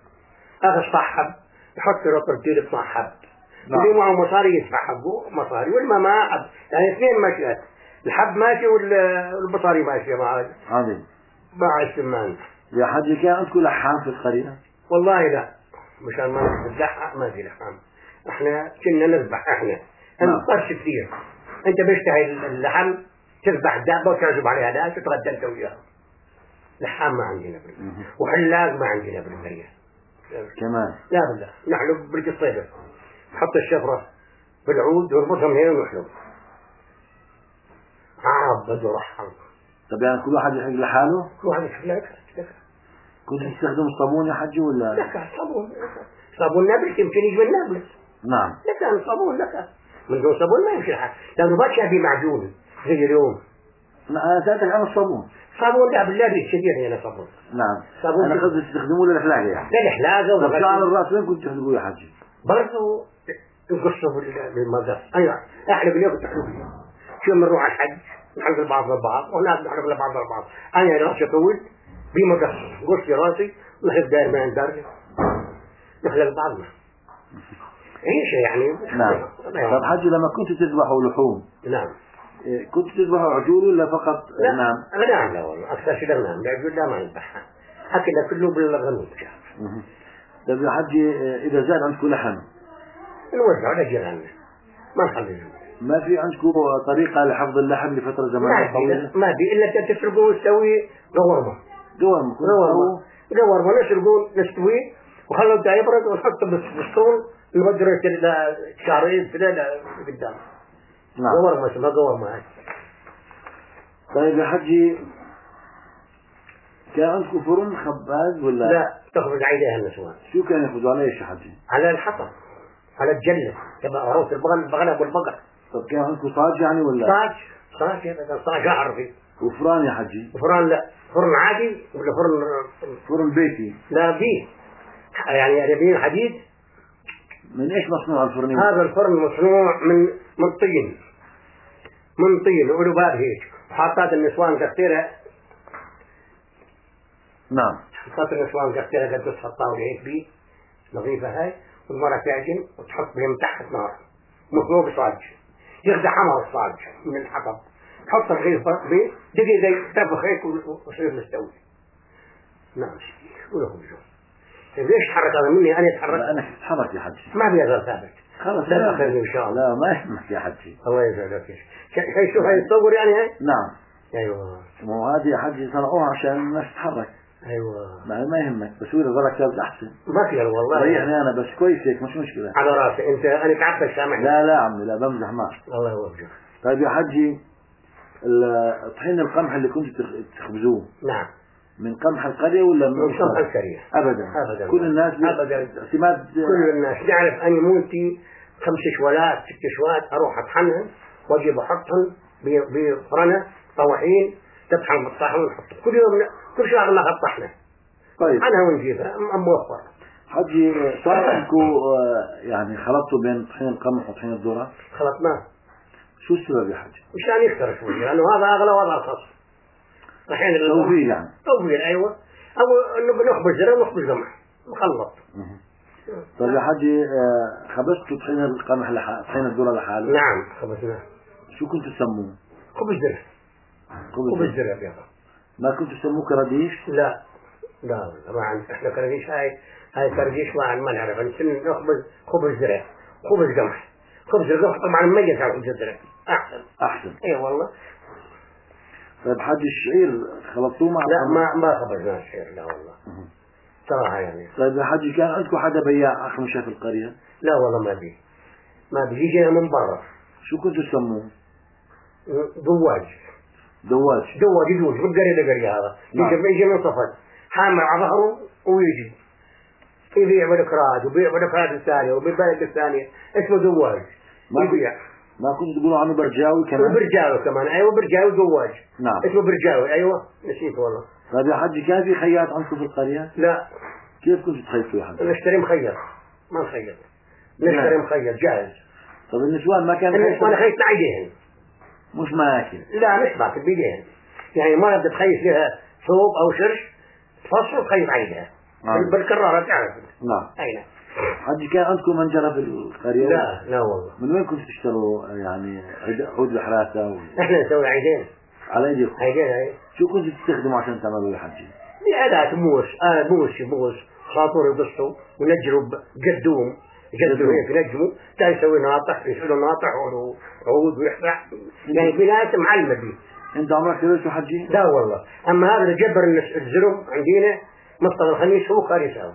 Speaker 2: أخذ صحب يحط روتردين بصحب. نعم. اللي معه مصاري يدفع حقه مصاري والما ما حب يعني اثنين ماشيات الحب ماشي والبصاري ماشية مع
Speaker 1: عظيم
Speaker 2: مع السمان.
Speaker 1: يا حجي كان عندكم لحام في القرية؟
Speaker 2: والله لا مشان ما نذبح ما في لحام احنا كنا نذبح احنا نقص كثير. انت بيشتهي اللحم تذبح دابة وتعزب عليها ناس وتغدى انت وياها. لحام ما عندنا بالله وحلاق ما عندنا بالقرية
Speaker 1: كمان.
Speaker 2: لا بالله نحلب برج الصيدة نحط الشفرة بالعود ونربطها من هنا ونحلب. عرب بده رحم.
Speaker 1: طب يعني كل واحد يحلق لحاله؟
Speaker 2: كل واحد يحلق لك.
Speaker 1: كنت تستخدم الصابون يا حجي ولا؟
Speaker 2: لك صابون صابون نابلس يمكن يجي من نابلس.
Speaker 1: نعم.
Speaker 2: لك صابون لك من دون صابون ما يمشي الحال لأنه ما شافي معجون زي اليوم.
Speaker 1: أنا سألتك عن الصابون.
Speaker 2: صابون لا بالله كثير هنا صابون.
Speaker 1: نعم.
Speaker 2: صابون
Speaker 1: أنا قصدي تستخدموه للحلاقة يعني.
Speaker 2: للحلاقة.
Speaker 1: طب شعر الرأس وين كنت تحلقوه يا حجي؟
Speaker 2: برضه نقصه بالمزار. أيوة أحلق اليوم تحلق اليوم. شو بنروح على الحج نحلق البعض للبعض وهناك نحلق لبعض للبعض. أنا راسي طويل بمقص قص راسي ونحلق داير ما ندار نحلق بعضنا. عيشة يعني.
Speaker 1: نعم. طب حجي لما كنت تذبحوا لحوم.
Speaker 2: نعم.
Speaker 1: كنت تذبحوا عجول ولا فقط؟
Speaker 2: لا.
Speaker 1: نعم.
Speaker 2: نعم لا والله أكثر شيء نعم العجول لا ما نذبحها. أكلها كله بالغنم.
Speaker 1: طب يا حجي إذا زاد عندكم لحم
Speaker 2: نوزعه على جيراننا ما نخليه.
Speaker 1: ما في عندكم طريقة لحفظ اللحم لفترة زمنية طويلة؟
Speaker 2: ما في إلا تسرقوه وتسوي قورمة.
Speaker 1: قورمة.
Speaker 2: قورمة. قورمة نسرقوه نستويه وخلوا بدا يبرد ونحطه بالسطول نودره كذا شهرين كذا قدام
Speaker 1: نعم.
Speaker 2: قور ما اسمها قور ما.
Speaker 1: طيب يا حجي كان عندكم فرن خباز ولا؟
Speaker 2: لا تخرج عليها النسوان.
Speaker 1: شو كان ياخذوا على ايش يا حجي؟
Speaker 2: على الحطب، على الجلة تبع عروس البغل البغل والبقر.
Speaker 1: طب كان عندكم صاج يعني ولا؟
Speaker 2: صاج صاج هذا صاج عربي.
Speaker 1: وفران يا حجي؟
Speaker 2: فرن لا فرن عادي ولا فرن؟
Speaker 1: فرن بيتي.
Speaker 2: لا بيه يعني يبين حديد.
Speaker 1: من ايش مصنوع الفرن؟
Speaker 2: هذا الفرن مصنوع من من طين، من طين وله باب هيك، وحاطات النسوان كثيرة.
Speaker 1: نعم.
Speaker 2: حاطات النسوان كثيرة قد تصحى الطاولة هيك بيه نظيفة هاي، والمرة تعجن وتحط بهم تحت نار مصنوع بصاج، يخدع حمر الصاج من الحطب، تحط الرغيف بيه دقيقة تنفخ هيك ويصير مستوي. نعم وله جو. ليش تحرك هذا مني أنا أتحرك؟
Speaker 1: لا أنا تتحرك يا حجي.
Speaker 2: ما بيقدر ثابت.
Speaker 1: خلاص
Speaker 2: لا أخذني إن شاء الله.
Speaker 1: لا ما يهمك يا حجي.
Speaker 2: الله يسعدك. شيء شو هاي تصور يعني هاي؟
Speaker 1: نعم.
Speaker 2: أيوة.
Speaker 1: مو هذه يا حجي صنعوها عشان الناس تتحرك.
Speaker 2: أيوة.
Speaker 1: ما ما يهمك بس هو ظلك ثابت أحسن.
Speaker 2: ما في والله.
Speaker 1: ريحني أنا بس كويس هيك مش مشكلة.
Speaker 2: على راسي أنت أنا تعبت سامحني.
Speaker 1: لا لا عمي لا بمزح معك.
Speaker 2: الله يوفقك.
Speaker 1: طيب يا حجي طحين القمح اللي كنتوا تخبزوه.
Speaker 2: نعم.
Speaker 1: من قمح القرية ولا من
Speaker 2: من قمح القرية؟
Speaker 1: أبدا.
Speaker 2: أبدا.
Speaker 1: كل الناس
Speaker 2: أبدا.
Speaker 1: اعتماد
Speaker 2: كل الناس تعرف أني مونتي خمس شوالات ست شوات أروح أطحنهم وأجي بحطهم بفرنة طواحين تطحن بالطاحن ونحط كل يوم كل شهر ناخذ طحنة.
Speaker 1: طيب.
Speaker 2: أنا ونجيبها موفر.
Speaker 1: حجي صار عندكم يعني خلطتوا بين طحين القمح وطحين الذرة؟
Speaker 2: خلطناه.
Speaker 1: شو السبب يا حجي؟
Speaker 2: مشان يكثر شوي لأنه هذا أغلى وهذا أرخص. طحين
Speaker 1: توفير يعني.
Speaker 2: توفير أيوة. أو إنه نخبز ذرة ونخبز قمح مخلط.
Speaker 1: طيب يا حجي خبزتوا طحين القمح لحاله طحين الذرة لحاله؟
Speaker 2: نعم خبزناه.
Speaker 1: شو كنتوا تسموه؟
Speaker 2: خبز ذرة. خبز ذرة يا أخي.
Speaker 1: ما كنتوا تسموه كراديش؟
Speaker 2: لا لا طبعا احنا كراديش هاي هاي كراديش ما ما نعرف نخبز خبز ذرة خبز قمح. خبز القمح طبعا ميت على خبز الذرة أحسن.
Speaker 1: أحسن.
Speaker 2: إيه والله.
Speaker 1: طيب حجي الشعير خلطوه مع
Speaker 2: لا ما ما خبزناه الشعير لا والله. صراحة يعني.
Speaker 1: طيب يا حجي كان عندكم حدا بياع أخمشة في القرية؟
Speaker 2: لا والله ما بي ما بي يجينا من برا.
Speaker 1: شو كنتوا تسموه؟
Speaker 2: دواج.
Speaker 1: دواج.
Speaker 2: دواج يدوج من قرية لقرية هذا.
Speaker 1: نعم.
Speaker 2: يجي يجي من صفد حامل على ظهره ويجي يبيع بالكراد وبيع بالكراد الثانية وبيع الثانية اسمه دواج.
Speaker 1: ما
Speaker 2: يبيع.
Speaker 1: ما كنتوا تقولوا عنه برجاوي كمان؟
Speaker 2: وبرجاوي كمان أيوة برجاوي دواج.
Speaker 1: نعم.
Speaker 2: اسمه برجاوي أيوة نسيت والله.
Speaker 1: طيب يا حجي كان في خياط عندكم في القرية؟
Speaker 2: لا.
Speaker 1: كيف كنتوا تخيطوا يا حجي؟
Speaker 2: نشتري مخيط ما نخيط. نشتري مخيط جاهز.
Speaker 1: طب النسوان ما كان
Speaker 2: النسوان خيط عيدين.
Speaker 1: مش ماكل.
Speaker 2: لا مش ماكل بيدين. يعني ما بدك تخيط لها ثوب أو شرش تفصل تخيط عيدها. نعم. بالكرارة تعرف.
Speaker 1: نعم.
Speaker 2: أين.
Speaker 1: حجي كان عندكم منجرة في القرية؟
Speaker 2: لا لا والله.
Speaker 1: من وين كنتوا تشتروا يعني عود الحراسة؟ و...
Speaker 2: احنا نسوي عيدين.
Speaker 1: على ايديكم؟
Speaker 2: عيدين اي.
Speaker 1: شو كنتوا تستخدموا عشان تعملوا يا حجي؟
Speaker 2: بأداة موس آه موس موس خاطر يقصوا ونجروا بقدوم قدوا هيك نجموا تا يسوي ناطح يسوي ناطح وعود ويحرح يعني بناس معلمة بيه.
Speaker 1: انت عمرك سويتوا حجي؟
Speaker 2: لا والله. اما هذا اللي جبر الزرم عندنا مصطفى الخميس هو كان يساوي.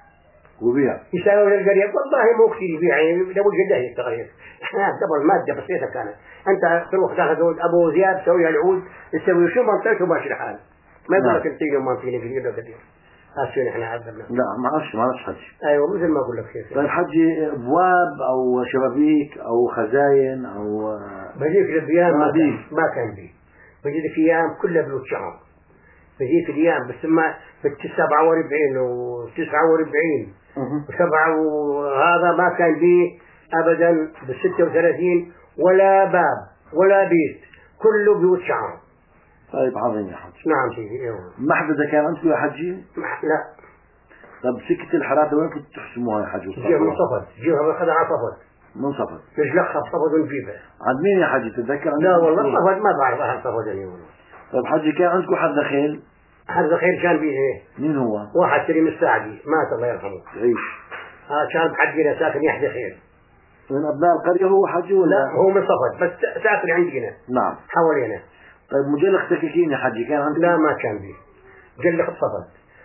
Speaker 1: وبيع.
Speaker 2: يساوي للقرية والله مو كثير يبيع يعني لو جده يستغير. احنا قبل مادة بسيطة كانت. انت تروح تاخذ ابو زياد تسوي العود تسوي شو منطقته ماشي الحال. ما يقول لك انت يوم ما فيني كثير كثير. هالشيء احنا عذبنا.
Speaker 1: لا ما اعرفش ما اعرفش حجي.
Speaker 2: ايوه مثل ما اقول لك كيف.
Speaker 1: طيب حجي ابواب او شبابيك او خزاين او
Speaker 2: بجيك الايام ما,
Speaker 1: ما
Speaker 2: كان بي. بجيك ايام كلها بيوت شعب. بجيك الايام بس ما بالسبعة واربعين وتسعة واربعين وسبعة وهذا ما كان بي ابدا بالستة وثلاثين ولا باب ولا بيت كله بيوت شعب.
Speaker 1: طيب عظيم يا حجي.
Speaker 2: نعم سيدي. ايوه.
Speaker 1: محبذة كان عندكم يا حجي؟
Speaker 2: لا.
Speaker 1: طب سكة الحراسة وين كنتوا تحسموها يا حجي؟
Speaker 2: جيها من صفد. جيها بأخذها على صفد.
Speaker 1: من صفد.
Speaker 2: نجلخها بصفد ونجيبها.
Speaker 1: عند مين يا حجي تتذكر؟
Speaker 2: لا والله صفد ما بعرف أهل صفد يعني والله.
Speaker 1: طيب حجي كان عندكم حد خيل؟
Speaker 2: حد خيل كان بيه ايه؟
Speaker 1: مين هو؟
Speaker 2: واحد سليم الساعدي مات الله يرحمه.
Speaker 1: عيش.
Speaker 2: ها كان بحدنا ساكن يحدي خيل.
Speaker 1: من أبناء القرية هو حجي ولا؟
Speaker 2: لا هو من صفد بس ساكن عندنا.
Speaker 1: نعم.
Speaker 2: حوالينا.
Speaker 1: طيب مجلخ سكاكين يا حجي كان عندكم؟
Speaker 2: لا ما كان بيه. مجلخ بصفد.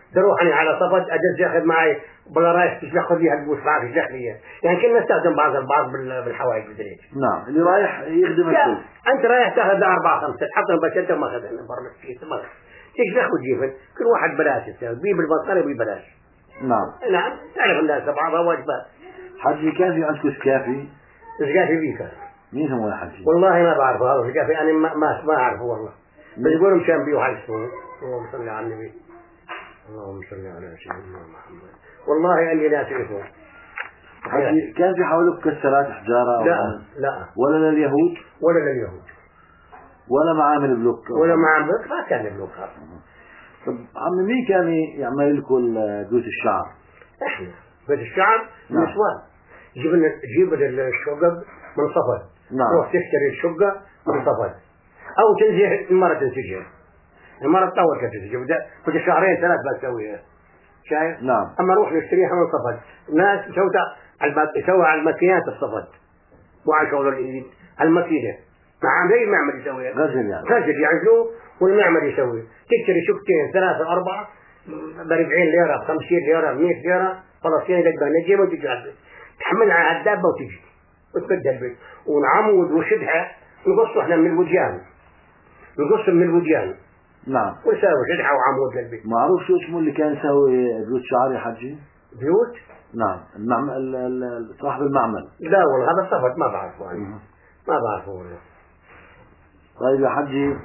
Speaker 2: تروح أنا على صفد أجلس ياخذ معي بلا رايح تاخذ لي هالبوس معك تشلح لي يعني كنا نستخدم بعض البعض بالحوائج بالدريج.
Speaker 1: نعم اللي رايح يخدم الكل.
Speaker 2: أنت رايح تاخذ أربعة خمسة تحطهم بس أنت ما أخذنا برا كيس ما تشلح وتجيبن كل واحد بلاش يسوي بيب المصاري ببلاش.
Speaker 1: نعم.
Speaker 2: نعم تعرف الناس بعضها واجبات.
Speaker 1: حجي كان في عندكم سكافي؟
Speaker 2: سكافي بيك.
Speaker 1: مين هو الحجي؟
Speaker 2: والله ما بعرف هذا سكافي أنا ما ما ما أعرفه والله. بس يقولوا مشان بيو حال اسمه. اللهم صل على النبي. اللهم صل على سيدنا محمد. والله اني لا تعرفون.
Speaker 1: كان في حولك مكسرات حجاره؟
Speaker 2: لا لا.
Speaker 1: ولا لليهود؟
Speaker 2: ولا لليهود.
Speaker 1: ولا معامل بلوك؟
Speaker 2: ولا معامل بلوك ما كان بلوك خاص.
Speaker 1: طب عمي مين كان يعمل لكم بيوت الشعر؟
Speaker 2: احنا بيوت الشعر
Speaker 1: نعم.
Speaker 2: نسوان. جبنا جيب الشقق من صفد.
Speaker 1: نعم.
Speaker 2: تروح تشتري الشقة من صفد. او تنزل المرة تنسجن. المرة تطول كتنسجن بدأ شهرين ثلاث بس تسويها. شايف؟
Speaker 1: نعم.
Speaker 2: أما نروح نشتريها من صفد ناس سوت يسوي على الماكينات الصفد مو على شغل الإيد على الماكينة مع زي المعمل يسويها
Speaker 1: غزل يعني
Speaker 2: غزل يعزلوه والمعمل يسوي تشتري شقتين ثلاثة أربعة بربعين ليرة بخمسين ليرة بمئة ليرة خلاص يعني تقدر نجيبها وتجي على البيت تحملها على الدابة وتجي وتبدأ البيت ونعمود وشدها نقصه احنا من الوديان نقصه من الوديان.
Speaker 1: نعم.
Speaker 2: ويساوي شدحة وعمود للبيت.
Speaker 1: معروف شو اسمه اللي كان يسوي بيوت شعر يا حجي؟
Speaker 2: بيوت؟
Speaker 1: نعم المعمل صاحب المعمل.
Speaker 2: لا والله هذا صفت ما بعرفه أنا. ما بعرفه والله.
Speaker 1: طيب يا حجي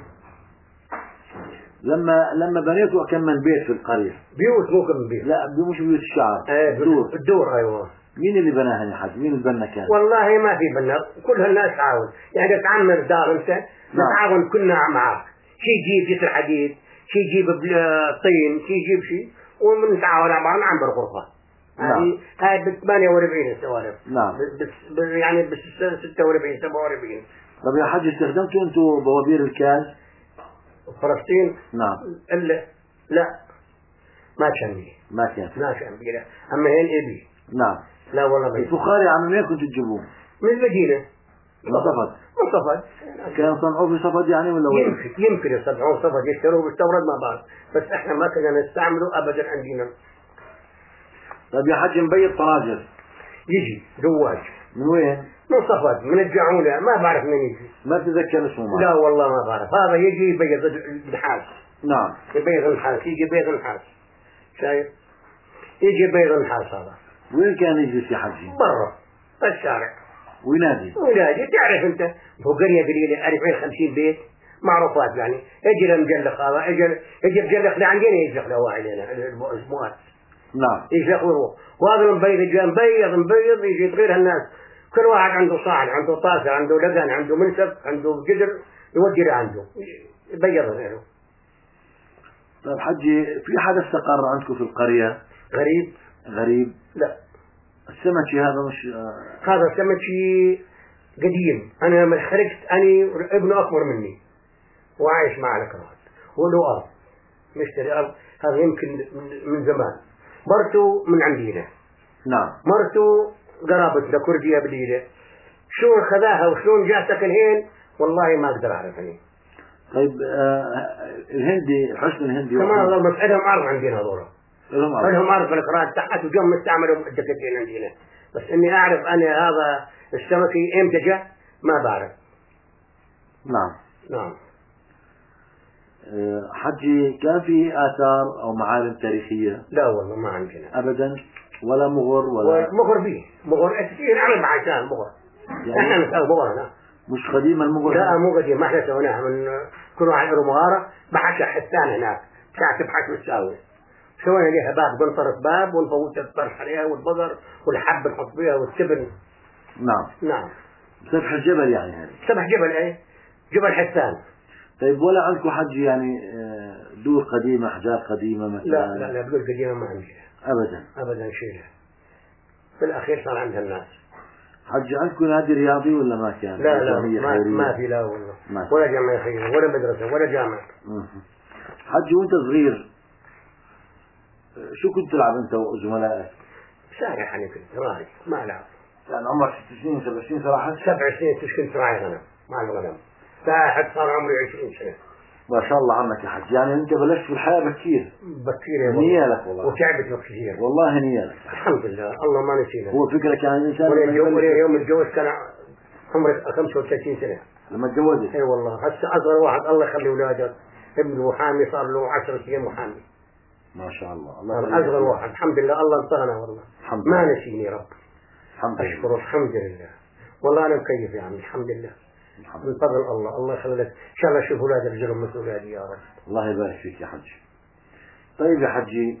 Speaker 1: لما لما بنيتوا كم من بيت في القرية؟
Speaker 2: بيوت مو كم بيت.
Speaker 1: لا مش بيوت الشعر.
Speaker 2: ايه
Speaker 1: الدور.
Speaker 2: الدور ايوه.
Speaker 1: مين اللي بناها يا حجي؟ مين اللي بنى كان؟
Speaker 2: والله ما في بنا كل هالناس تعاون يعني تعمر دار انت نتعاون كلنا معك شي يجيب جسر حديد شي يجيب طين شي يجيب شيء ونتعاون مع بعض نعمر غرفة. هذه هاي ب ثمانية وأربعين السوالف.
Speaker 1: نعم.
Speaker 2: بس يعني بس ستة وأربعين سبعة وأربعين.
Speaker 1: طب يا حجي استخدمتوا انتوا بوابير الكاز؟
Speaker 2: فلسطين؟
Speaker 1: نعم.
Speaker 2: إلا لا ما كان بي.
Speaker 1: ما كان.
Speaker 2: ما كان بي لا. أما هين إبي.
Speaker 1: نعم.
Speaker 2: لا والله بي.
Speaker 1: الفخار يا عمي وين كنتوا تجيبوه؟
Speaker 2: من المدينة.
Speaker 1: من صفد.
Speaker 2: من صفد.
Speaker 1: كان صنعوه في صفد يعني ولا وين؟
Speaker 2: يمكن يمكن يصنعوه صفد يشتروه بالتورد ما بعرف بس إحنا ما كنا نستعمله أبدا عندنا.
Speaker 1: طيب يا حجي مبيض طراجر
Speaker 2: يجي زواج.
Speaker 1: من وين؟
Speaker 2: من صفد من الجعونة ما بعرف من يجي.
Speaker 1: ما تتذكر اسمه معي.
Speaker 2: لا والله ما بعرف هذا يجي يبيض النحاس.
Speaker 1: نعم.
Speaker 2: يبيض النحاس يجي بيض النحاس شايف؟ يجي بيض النحاس هذا.
Speaker 1: وين كان يجلس يا حجي؟
Speaker 2: برا في الشارع.
Speaker 1: وينادي؟
Speaker 2: وينادي تعرف أنت هو قرية قليلة أربعين خمسين بيت معروفات يعني اجي المجلخ هذا اجي اجي مجلخ لعندنا يجلخ له علينا الاسبوعات.
Speaker 1: نعم.
Speaker 2: يجلخ ويروح وهذا المبيض يجي مبيض مبيض يجي تغير الناس كل واحد عنده صاعد عنده طاسة عنده لبن عنده منسف عنده جدر يودي عنده يبيض غيره.
Speaker 1: طيب حجي في حدا استقر عندكم في القرية؟
Speaker 2: غريب؟
Speaker 1: غريب؟
Speaker 2: لا.
Speaker 1: السمكي هذا مش
Speaker 2: هذا السمكي قديم أنا من خرجت أنا ابنه أكبر مني وعايش مع الأكراد وله أرض مشتري أرض هذا يمكن من زمان مرته من عندنا.
Speaker 1: نعم.
Speaker 2: مرته قرابتنا كردية بليلة شلون خذاها وشلون جاء سكن هين والله ما أقدر أعرف أنا.
Speaker 1: طيب آه الهندي حسن الهندي
Speaker 2: كمان الله مسألهم أرض عندنا هذول
Speaker 1: لهم أرض
Speaker 2: لهم أرض في الأكراد تحت وجم مستعملوا الدكتين عندنا بس إني أعرف أنا هذا السمكي إمتى جاء ما بعرف.
Speaker 1: نعم.
Speaker 2: نعم.
Speaker 1: أه حجي كان في آثار أو معالم تاريخية؟
Speaker 2: لا والله ما عندنا
Speaker 1: أبدا ولا مغر ولا
Speaker 2: مغر به مغر كثير عمل معشان مغر يعني احنا نسوي مغر هنا
Speaker 1: مش قديم المغر؟
Speaker 2: لا مو قديم ما احنا سويناها من كل واحد له مغارة بحث حسان هناك بتاع تبحث وتساوي سوينا ليها باب بنطرف باب ونفوت الطرح عليها والبقر والحب نحط فيها والتبن.
Speaker 1: نعم.
Speaker 2: نعم.
Speaker 1: سفح الجبل يعني هذا.
Speaker 2: سفح جبل ايه جبل حسان.
Speaker 1: طيب ولا عندكم حجي يعني دور قديمة أحجار قديمة مثلا؟
Speaker 2: لا لا لا دور قديمة ما عندي
Speaker 1: أبدا.
Speaker 2: أبدا شيء في الأخير صار عندها الناس.
Speaker 1: حجي عندكم نادي رياضي ولا ما كان؟
Speaker 2: لا لا ما, ما في لا والله ولا جامعة خيرية ولا مدرسة ولا جامعة.
Speaker 1: حجي وانت صغير شو كنت تلعب انت وزملائك؟
Speaker 2: سارح أنا كنت راعي ما ألعب.
Speaker 1: يعني عمرك ست سنين سبع سنين صراحة؟
Speaker 2: سبع سنين كنت راعي غنم مع الغنم. ساحب صار عمري عشرين سنة.
Speaker 1: ما شاء الله عنك يا حج، يعني أنت بلشت في الحياة بكير.
Speaker 2: بكير
Speaker 1: نيالك والله.
Speaker 2: وتعبت كثير.
Speaker 1: والله نيالك.
Speaker 2: الحمد لله الله ما نسينا.
Speaker 1: هو فكرة كان الإنسان
Speaker 2: يوم الجواز كان عمري خمسة وثلاثين سنة.
Speaker 1: لما تجوزت.
Speaker 2: اي والله هسه اصغر واحد الله يخلي اولاده ابن محامي صار له عشر سنين محامي.
Speaker 1: ما شاء الله. الله
Speaker 2: اصغر واحد الحمد لله الله انطانا والله.
Speaker 1: الحمد
Speaker 2: ما
Speaker 1: لله.
Speaker 2: نسيني رب.
Speaker 1: الحمد لله.
Speaker 2: اشكره الحمد لله. والله انا مكيف يا عمي الحمد لله.
Speaker 1: الحمد
Speaker 2: من فضل الله الله يخلي لك ان شاء الله اشوف اولادك رجلهم مثل اولادي يا رب.
Speaker 1: الله يبارك فيك يا حجي. طيب يا حجي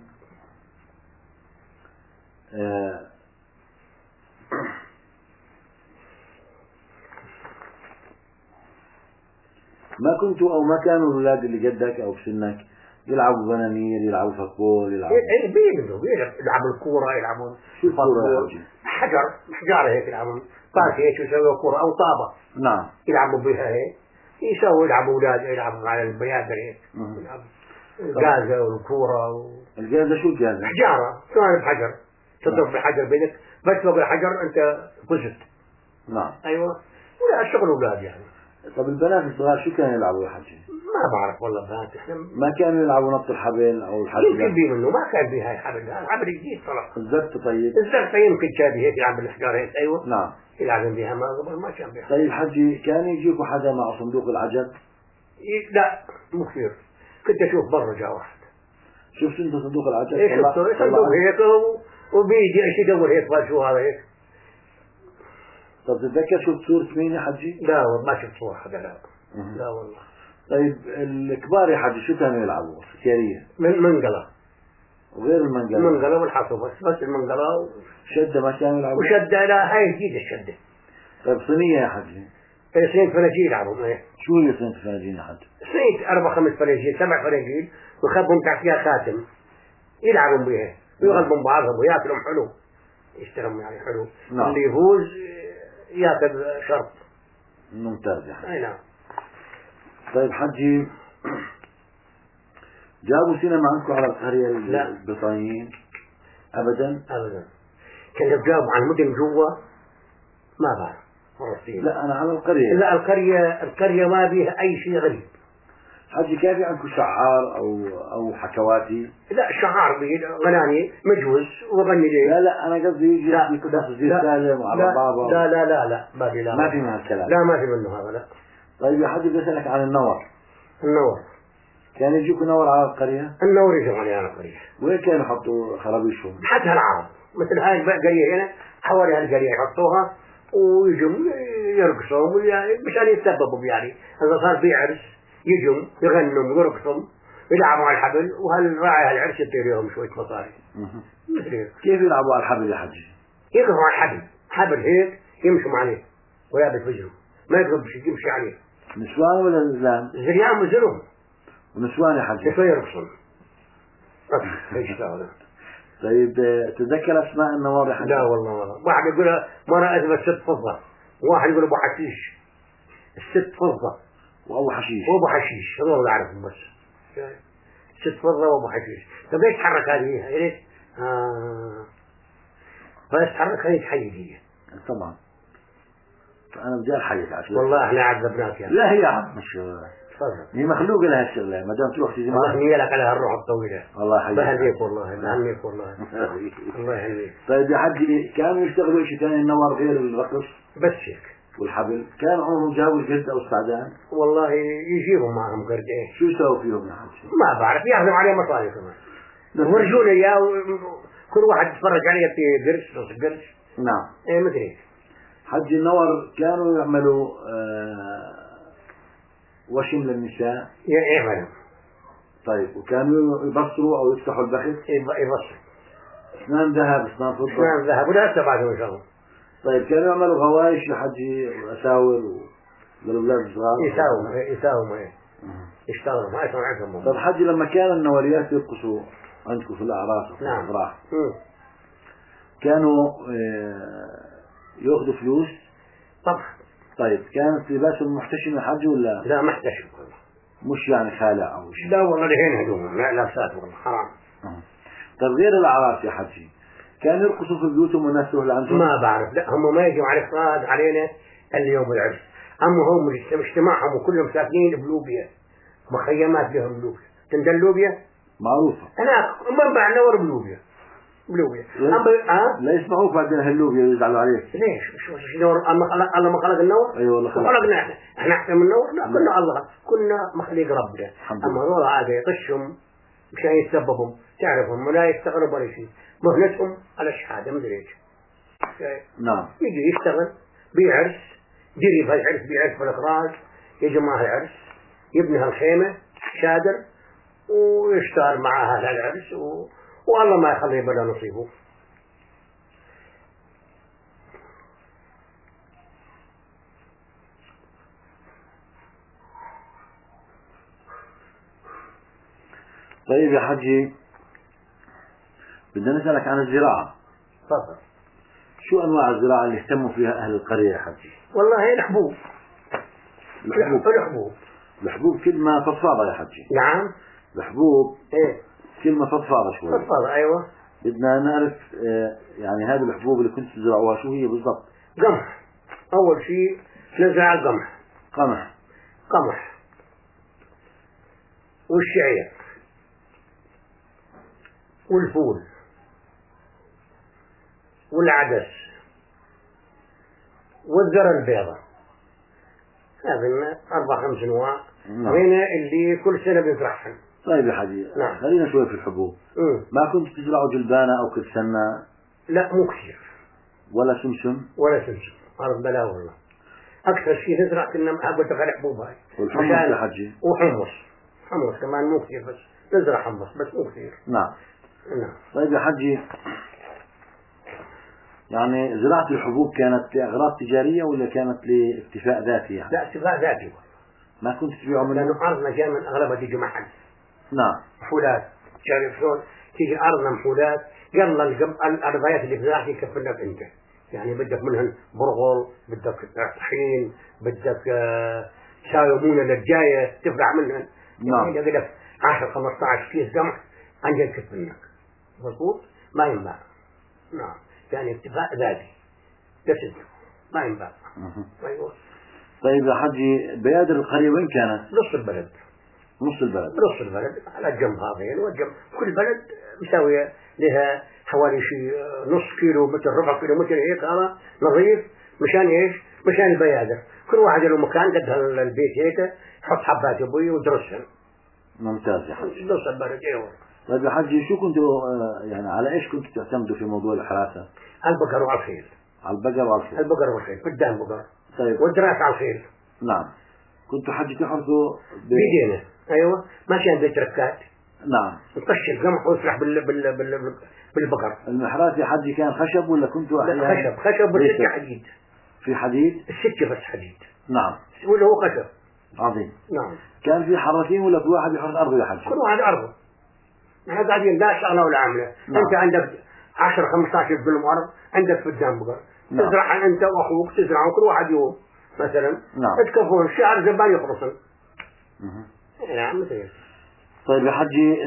Speaker 1: آه ما كنتوا او ما كانوا الاولاد اللي قدك او بسنك يلعبوا بنانير، يلعبوا فكبول، يلعبوا
Speaker 2: ايه بيلعبوا يلعبوا الكوره، يلعبوا
Speaker 1: شو الكوره؟
Speaker 2: حجر حجاره هيك يلعبوا باسي هيك يسووا كوره او طابه.
Speaker 1: نعم.
Speaker 2: يلعبوا بها هيك يسووا يلعبوا اولاد يلعبوا على البيادر هيك يلعبوا الجازة والكورة و...
Speaker 1: الجازة شو الجازة؟
Speaker 2: حجارة ثاني بحجر تضرب
Speaker 1: نعم.
Speaker 2: بحجر بينك بس فوق الحجر انت فزت.
Speaker 1: نعم.
Speaker 2: ايوه ولا شغل اولاد يعني.
Speaker 1: طب البنات الصغار شو كانوا يلعبوا يا حجي؟
Speaker 2: ما بعرف والله بنات احنا
Speaker 1: ما كانوا يلعبوا نط الحبل او الحبل؟
Speaker 2: يمكن بي منه ما كان بي هاي الحبل، هذا حبل جديد طلع.
Speaker 1: الزبط طيب؟
Speaker 2: الزرقاء يمكن كان هيك يلعب بالحجار هيك ايوه.
Speaker 1: نعم.
Speaker 2: يلعبون بها ما قبل ما كان بها.
Speaker 1: طيب حجي كان يجيكوا حدا مع صندوق العجل؟
Speaker 2: لا مو كثير، كنت اشوف برا جا واحد.
Speaker 1: شفت انت صندوق العجل؟
Speaker 2: ايش شفته؟ صندوق هيك وبيجي ايش يدور هيك قال شو هذا هيك.
Speaker 1: طب تتذكر شفت صورة مين يا حجي؟
Speaker 2: لا والله ما شفت صورة حدا لا. لا والله.
Speaker 1: طيب الكبار يا حجي شو كانوا يلعبوا؟ سكرية.
Speaker 2: من منقلة.
Speaker 1: وغير المنقلة.
Speaker 2: المنقلة والحصو بس بس المنقلة و...
Speaker 1: شدة ما كانوا يلعبوا؟
Speaker 2: وشدة لا هاي جديدة الشدة.
Speaker 1: طيب صينية يا حجي؟
Speaker 2: ايه صينية فناجيل يلعبوا ايه.
Speaker 1: شو هي صينية الفناجين يا حجي؟
Speaker 2: صينية أربع خمس فناجيل سبع فناجيل ويخبوا تحت فيها خاتم يلعبوا بها ويغلبوا بعضهم وياكلهم حلو. يشتروا يعني حلو.
Speaker 1: نعم.
Speaker 2: اللي يفوز ياكل شرط.
Speaker 1: ممتاز يا حجي.
Speaker 2: اي نعم.
Speaker 1: طيب حجي جابوا سينما عندكم على القرية البريطانيين؟ أبدا؟
Speaker 2: أبدا. كانوا جابوا عن المدن جوا ما بعرف.
Speaker 1: لا أنا على القرية.
Speaker 2: لا القرية القرية ما بيها أي شيء غريب.
Speaker 1: حجي كيف عندكم شعار أو أو حكواتي؟
Speaker 2: لا شعار بيه غناني مجوز وغني ليه.
Speaker 1: لا لا أنا قصدي يجي
Speaker 2: لا
Speaker 1: قصص زي سالم وعلى بابا.
Speaker 2: لا لا لا لا ما في لا
Speaker 1: ما في من هالكلام.
Speaker 2: لا ما في منه هذا لا.
Speaker 1: طيب يا حجي بدي أسألك عن النور.
Speaker 2: النور.
Speaker 1: كان يجيكم نور على القرية؟
Speaker 2: النور يجوا على القرية.
Speaker 1: وين كانوا يحطوا خرابيشهم؟
Speaker 2: حتى العرب مثل هاي القرية هنا حوالي هالقرية يحطوها ويجوا يرقصوا يعني مشان يتسببوا يعني إذا صار في عرس يجوا يغنوا ويرقصوا يلعبوا على الحبل وهالراعي هالعرس يطير لهم شوية مصاري.
Speaker 1: كيف يلعبوا على الحبل يا حجي؟
Speaker 2: يقفوا على الحبل حبل هيك يمشوا عليه ويابس وجهه ما يقدر يمشي عليه.
Speaker 1: نسوان ولا زلام؟
Speaker 2: زريان وزرهم.
Speaker 1: ونسوان يا حجي؟
Speaker 2: كيف يرقصون؟ ايش هذا؟
Speaker 1: طيب تتذكر اسماء النوار يا حجي؟
Speaker 2: لا والله والله واحد يقول مرة اثبت ست فضة وواحد يقول ابو حشيش. الست فضة
Speaker 1: وابو حشيش
Speaker 2: وابو حشيش هذول اللي اعرفهم بس. ست فضة وابو حشيش. طيب ليش تحرك هذه؟ ليش؟ آه بس تحرك هذه تحيي
Speaker 1: طبعا. انا بدي احييك عشان
Speaker 2: والله احنا عذبناك يا
Speaker 1: لا هي عم مش
Speaker 2: تفضل.
Speaker 1: هي مخلوقه لها الشغله ما دام تروح تجي
Speaker 2: الله يهنيك على هالروح الطويله.
Speaker 1: الله يحييك.
Speaker 2: بهنيك والله بهنيك والله. الله يهنيك.
Speaker 1: طيب يا حجي كانوا يشتغلوا شيء ثاني النوار غير الرقص؟
Speaker 2: بس هيك.
Speaker 1: والحبل كان عمرهم جابوا الجلد او السعدان؟
Speaker 2: والله يجيبوا معهم قرد ايه.
Speaker 1: شو يسووا فيهم يا حجي؟
Speaker 2: ما بعرف ياخذوا عليه مصاري كمان. ورجونا اياه كل واحد يتفرج عليه يعطيه قرش نص قرش.
Speaker 1: نعم.
Speaker 2: ايه مدري.
Speaker 1: حج النور كانوا يعملوا آه وشم للنساء؟
Speaker 2: يعملوا.
Speaker 1: طيب وكانوا يبصروا او يفتحوا البخت؟
Speaker 2: يبصروا.
Speaker 1: اسنان ذهب اسنان فضة؟
Speaker 2: اسنان ذهب ولا هسه بعدهم ان شاء الله.
Speaker 1: طيب كانوا يعملوا غوايش لحجي واساور للاولاد الصغار؟
Speaker 2: يساووا يساووا ايه يشتغلوا ما يصير عندهم.
Speaker 1: طيب حجي لما كان النوريات يرقصوا عندكم في الاعراس وفي
Speaker 2: نعم.
Speaker 1: الافراح كانوا آه ياخذوا فلوس؟
Speaker 2: طبعا.
Speaker 1: طيب كانت لباسهم محتشم يا حجي ولا؟
Speaker 2: لا محتشم والله.
Speaker 1: مش يعني خالع او شيء؟
Speaker 2: لا والله لهين هدوم لا لابسات والله حرام.
Speaker 1: أه. طيب غير الاعراس يا حجي كانوا يرقصوا في بيوتهم والناس تروح لعندهم؟
Speaker 2: ما بعرف لا هم ما يجوا على افراد علينا اليوم العرس. اما هم اجتماعهم وكلهم ساكنين بلوبيا مخيمات لهم لوبيا. تندل لوبيا
Speaker 1: معروفة.
Speaker 2: أنا منبع نور بلوبيا بلوبيا.
Speaker 1: أه؟ لا يسمعوك بعدين هاللوبيا يزعلوا عليك.
Speaker 2: ليش؟ شو شو نور؟ أما خلق الله ما خلق النور؟
Speaker 1: أي والله خلق.
Speaker 2: خلقنا إحنا إحنا أحسن من النور؟ لا كنا الله كنا مخليق ربنا. أما هذول هذا يطشهم مشان يتسببهم تعرفهم ولا يستغرب ولا شيء. مهنتهم على شهادة مدري إيش.
Speaker 1: نعم.
Speaker 2: يجي يشتغل بيعرس جري في العرس بيعرس في الإخراج يجي معه العرس يبني هالخيمة شادر ويشتغل معها العرس و... والله ما يخليه بلا نصيبه.
Speaker 1: طيب يا حجي بدنا نسألك عن الزراعة.
Speaker 2: تفضل.
Speaker 1: شو أنواع الزراعة اللي اهتموا فيها أهل القرية يا حجي؟
Speaker 2: والله الحبوب.
Speaker 1: الحبوب.
Speaker 2: الحبوب.
Speaker 1: الحبوب كلمة فضفاضة يا حجي.
Speaker 2: نعم.
Speaker 1: الحبوب.
Speaker 2: إيه.
Speaker 1: كلمة فضفاضة شوي.
Speaker 2: فضفاضة أيوة.
Speaker 1: بدنا نعرف يعني هذه الحبوب اللي كنت تزرعوها شو هي بالضبط؟
Speaker 2: قمح. أول شيء نزرع القمح.
Speaker 1: قمح.
Speaker 2: قمح. والشعير. والفول. والعدس. والذرة البيضاء. هذه أربع خمس أنواع.
Speaker 1: نعم.
Speaker 2: هنا اللي كل سنة بنزرعهم.
Speaker 1: طيب يا حجي.
Speaker 2: نعم.
Speaker 1: خلينا شوي في الحبوب.
Speaker 2: مم.
Speaker 1: ما كنت تزرعوا جلبانة أو كرسنة؟
Speaker 2: لا مو كثير.
Speaker 1: ولا سمسم؟
Speaker 2: ولا سمسم. أرض بلا والله. أكثر شيء نزرع كنا محبة غير حبوب هاي.
Speaker 1: والحمص يا حجي.
Speaker 2: وحمص. حمص كمان مو كثير بس نزرع حمص بس مو كثير.
Speaker 1: نعم.
Speaker 2: نعم.
Speaker 1: طيب يا حجي يعني زراعة الحبوب كانت لأغراض تجارية ولا كانت لاكتفاء ذاتي يعني؟
Speaker 2: لا اكتفاء ذاتي.
Speaker 1: ما كنت تبيعوا منه؟
Speaker 2: لأنه أرضنا جاء من أغلبها تيجي محل.
Speaker 1: نعم.
Speaker 2: محولات. تعرف شلون؟ تيجي أرضنا محولات يلا الأرضيات اللي بزراعتي يكفلك أنت. يعني بدك منهن برغل بدك طحين بدك شايمونة للجاية تفرع منهن.
Speaker 1: نعم.
Speaker 2: يعني إذا لك عشرة خمسة عشر كيس قمح عندك يكفلك. مضبوط؟ ما ينباع. نعم. يعني اكتفاء ذاتي. بس ما ينباع. أيوه.
Speaker 1: طيب يا حجي بيادر القرية وين كانت؟
Speaker 2: نص البلد.
Speaker 1: نص البلد.
Speaker 2: نص البلد على الجنب هذين والجنب كل بلد مساوية لها حوالي شيء نص كيلو متر ربع كيلو متر هيك هذا نظيف مشان ايش؟ مشان البيادر. كل واحد له مكان قد البيت هيك حط حبات ابوي ودرسهم.
Speaker 1: ممتاز يا حجي.
Speaker 2: نص البلد ايوه.
Speaker 1: طيب يا حجي شو كنتوا يعني على ايش كنتوا تعتمدوا في موضوع الحراسة؟
Speaker 2: على البقر وعلى الخيل.
Speaker 1: على البقر وعلى الخيل.
Speaker 2: البقر والخيل قدام بقر.
Speaker 1: طيب.
Speaker 2: والدراس على الخيل.
Speaker 1: نعم. كنتوا حجي تحرثوا
Speaker 2: بيدينا. ايوه ماشي عند تركات.
Speaker 1: نعم.
Speaker 2: نطش القمح ويسرح بال بال بال بالبقر.
Speaker 1: المحراث يا حجي كان خشب ولا كنتوا
Speaker 2: احيانا؟ خشب خشب والسكة حديد.
Speaker 1: في حديد؟
Speaker 2: السكة بس حديد.
Speaker 1: نعم.
Speaker 2: ولا هو خشب.
Speaker 1: عظيم.
Speaker 2: نعم.
Speaker 1: كان في حراثين ولا في واحد يحرث أرضه يا حجي؟
Speaker 2: كل واحد أرضه. نحن قاعدين لا شغلة ولا عملة. نعم. أنت عندك عشرة خمسة عشر دنم أرض عندك قدام بقر. نعم. تزرعها أنت وأخوك تزرعوا كل واحد يوم مثلا.
Speaker 1: نعم.
Speaker 2: تكفون الشهر زبان يخلصن. نعم مثل.
Speaker 1: طيب يا حجي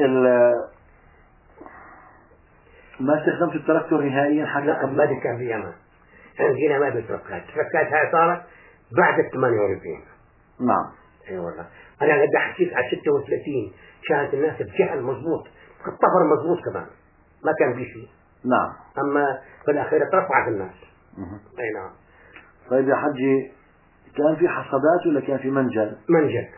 Speaker 1: ما استخدمت التراكتور نهائيا حتى
Speaker 2: قبل؟ ما كان في أمان. عندنا ما بالتركات. التركات هاي صارت بعد الثمانية وأربعين.
Speaker 1: نعم.
Speaker 2: اي والله. انا قد حكيت على ستة وثلاثين كانت الناس بجهل مضبوط الطفر مضبوط كمان ما كان في شيء.
Speaker 1: نعم.
Speaker 2: اما في الاخير ترفعت الناس.
Speaker 1: مه.
Speaker 2: اي نعم.
Speaker 1: طيب يا حجي كان في حصادات ولا كان في منجل؟
Speaker 2: منجل.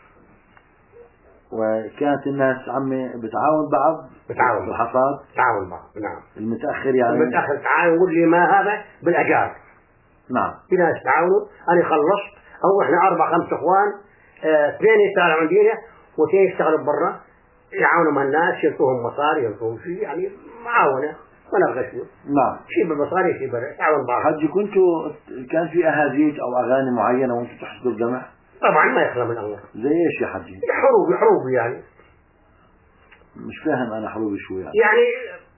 Speaker 1: وكانت الناس عمي بتعاون بعض
Speaker 2: بتعاون
Speaker 1: بالحصاد؟
Speaker 2: تعاون بعض. نعم.
Speaker 1: المتأخر يعني
Speaker 2: المتأخر تعاون واللي ما هذا بالاجار.
Speaker 1: نعم.
Speaker 2: في ناس تعاونوا انا خلصت او احنا اربع خمس اخوان اثنين اه يشتغلوا عندنا واثنين يشتغلوا برا يعاونوا مع الناس يلقوهم مصاري يلقوهم شيء يعني معاونة ولا غشوا.
Speaker 1: نعم.
Speaker 2: شيء بالمصاري شيء برا تعاون بعض.
Speaker 1: حجي كنتوا كان في أهازيج أو أغاني معينة وأنتوا تحصدوا القمح؟
Speaker 2: طبعا ما يخلى من الله.
Speaker 1: زي إيش يا حجي؟
Speaker 2: حروب حروب يعني.
Speaker 1: مش فاهم أنا حروب شو يعني؟
Speaker 2: يعني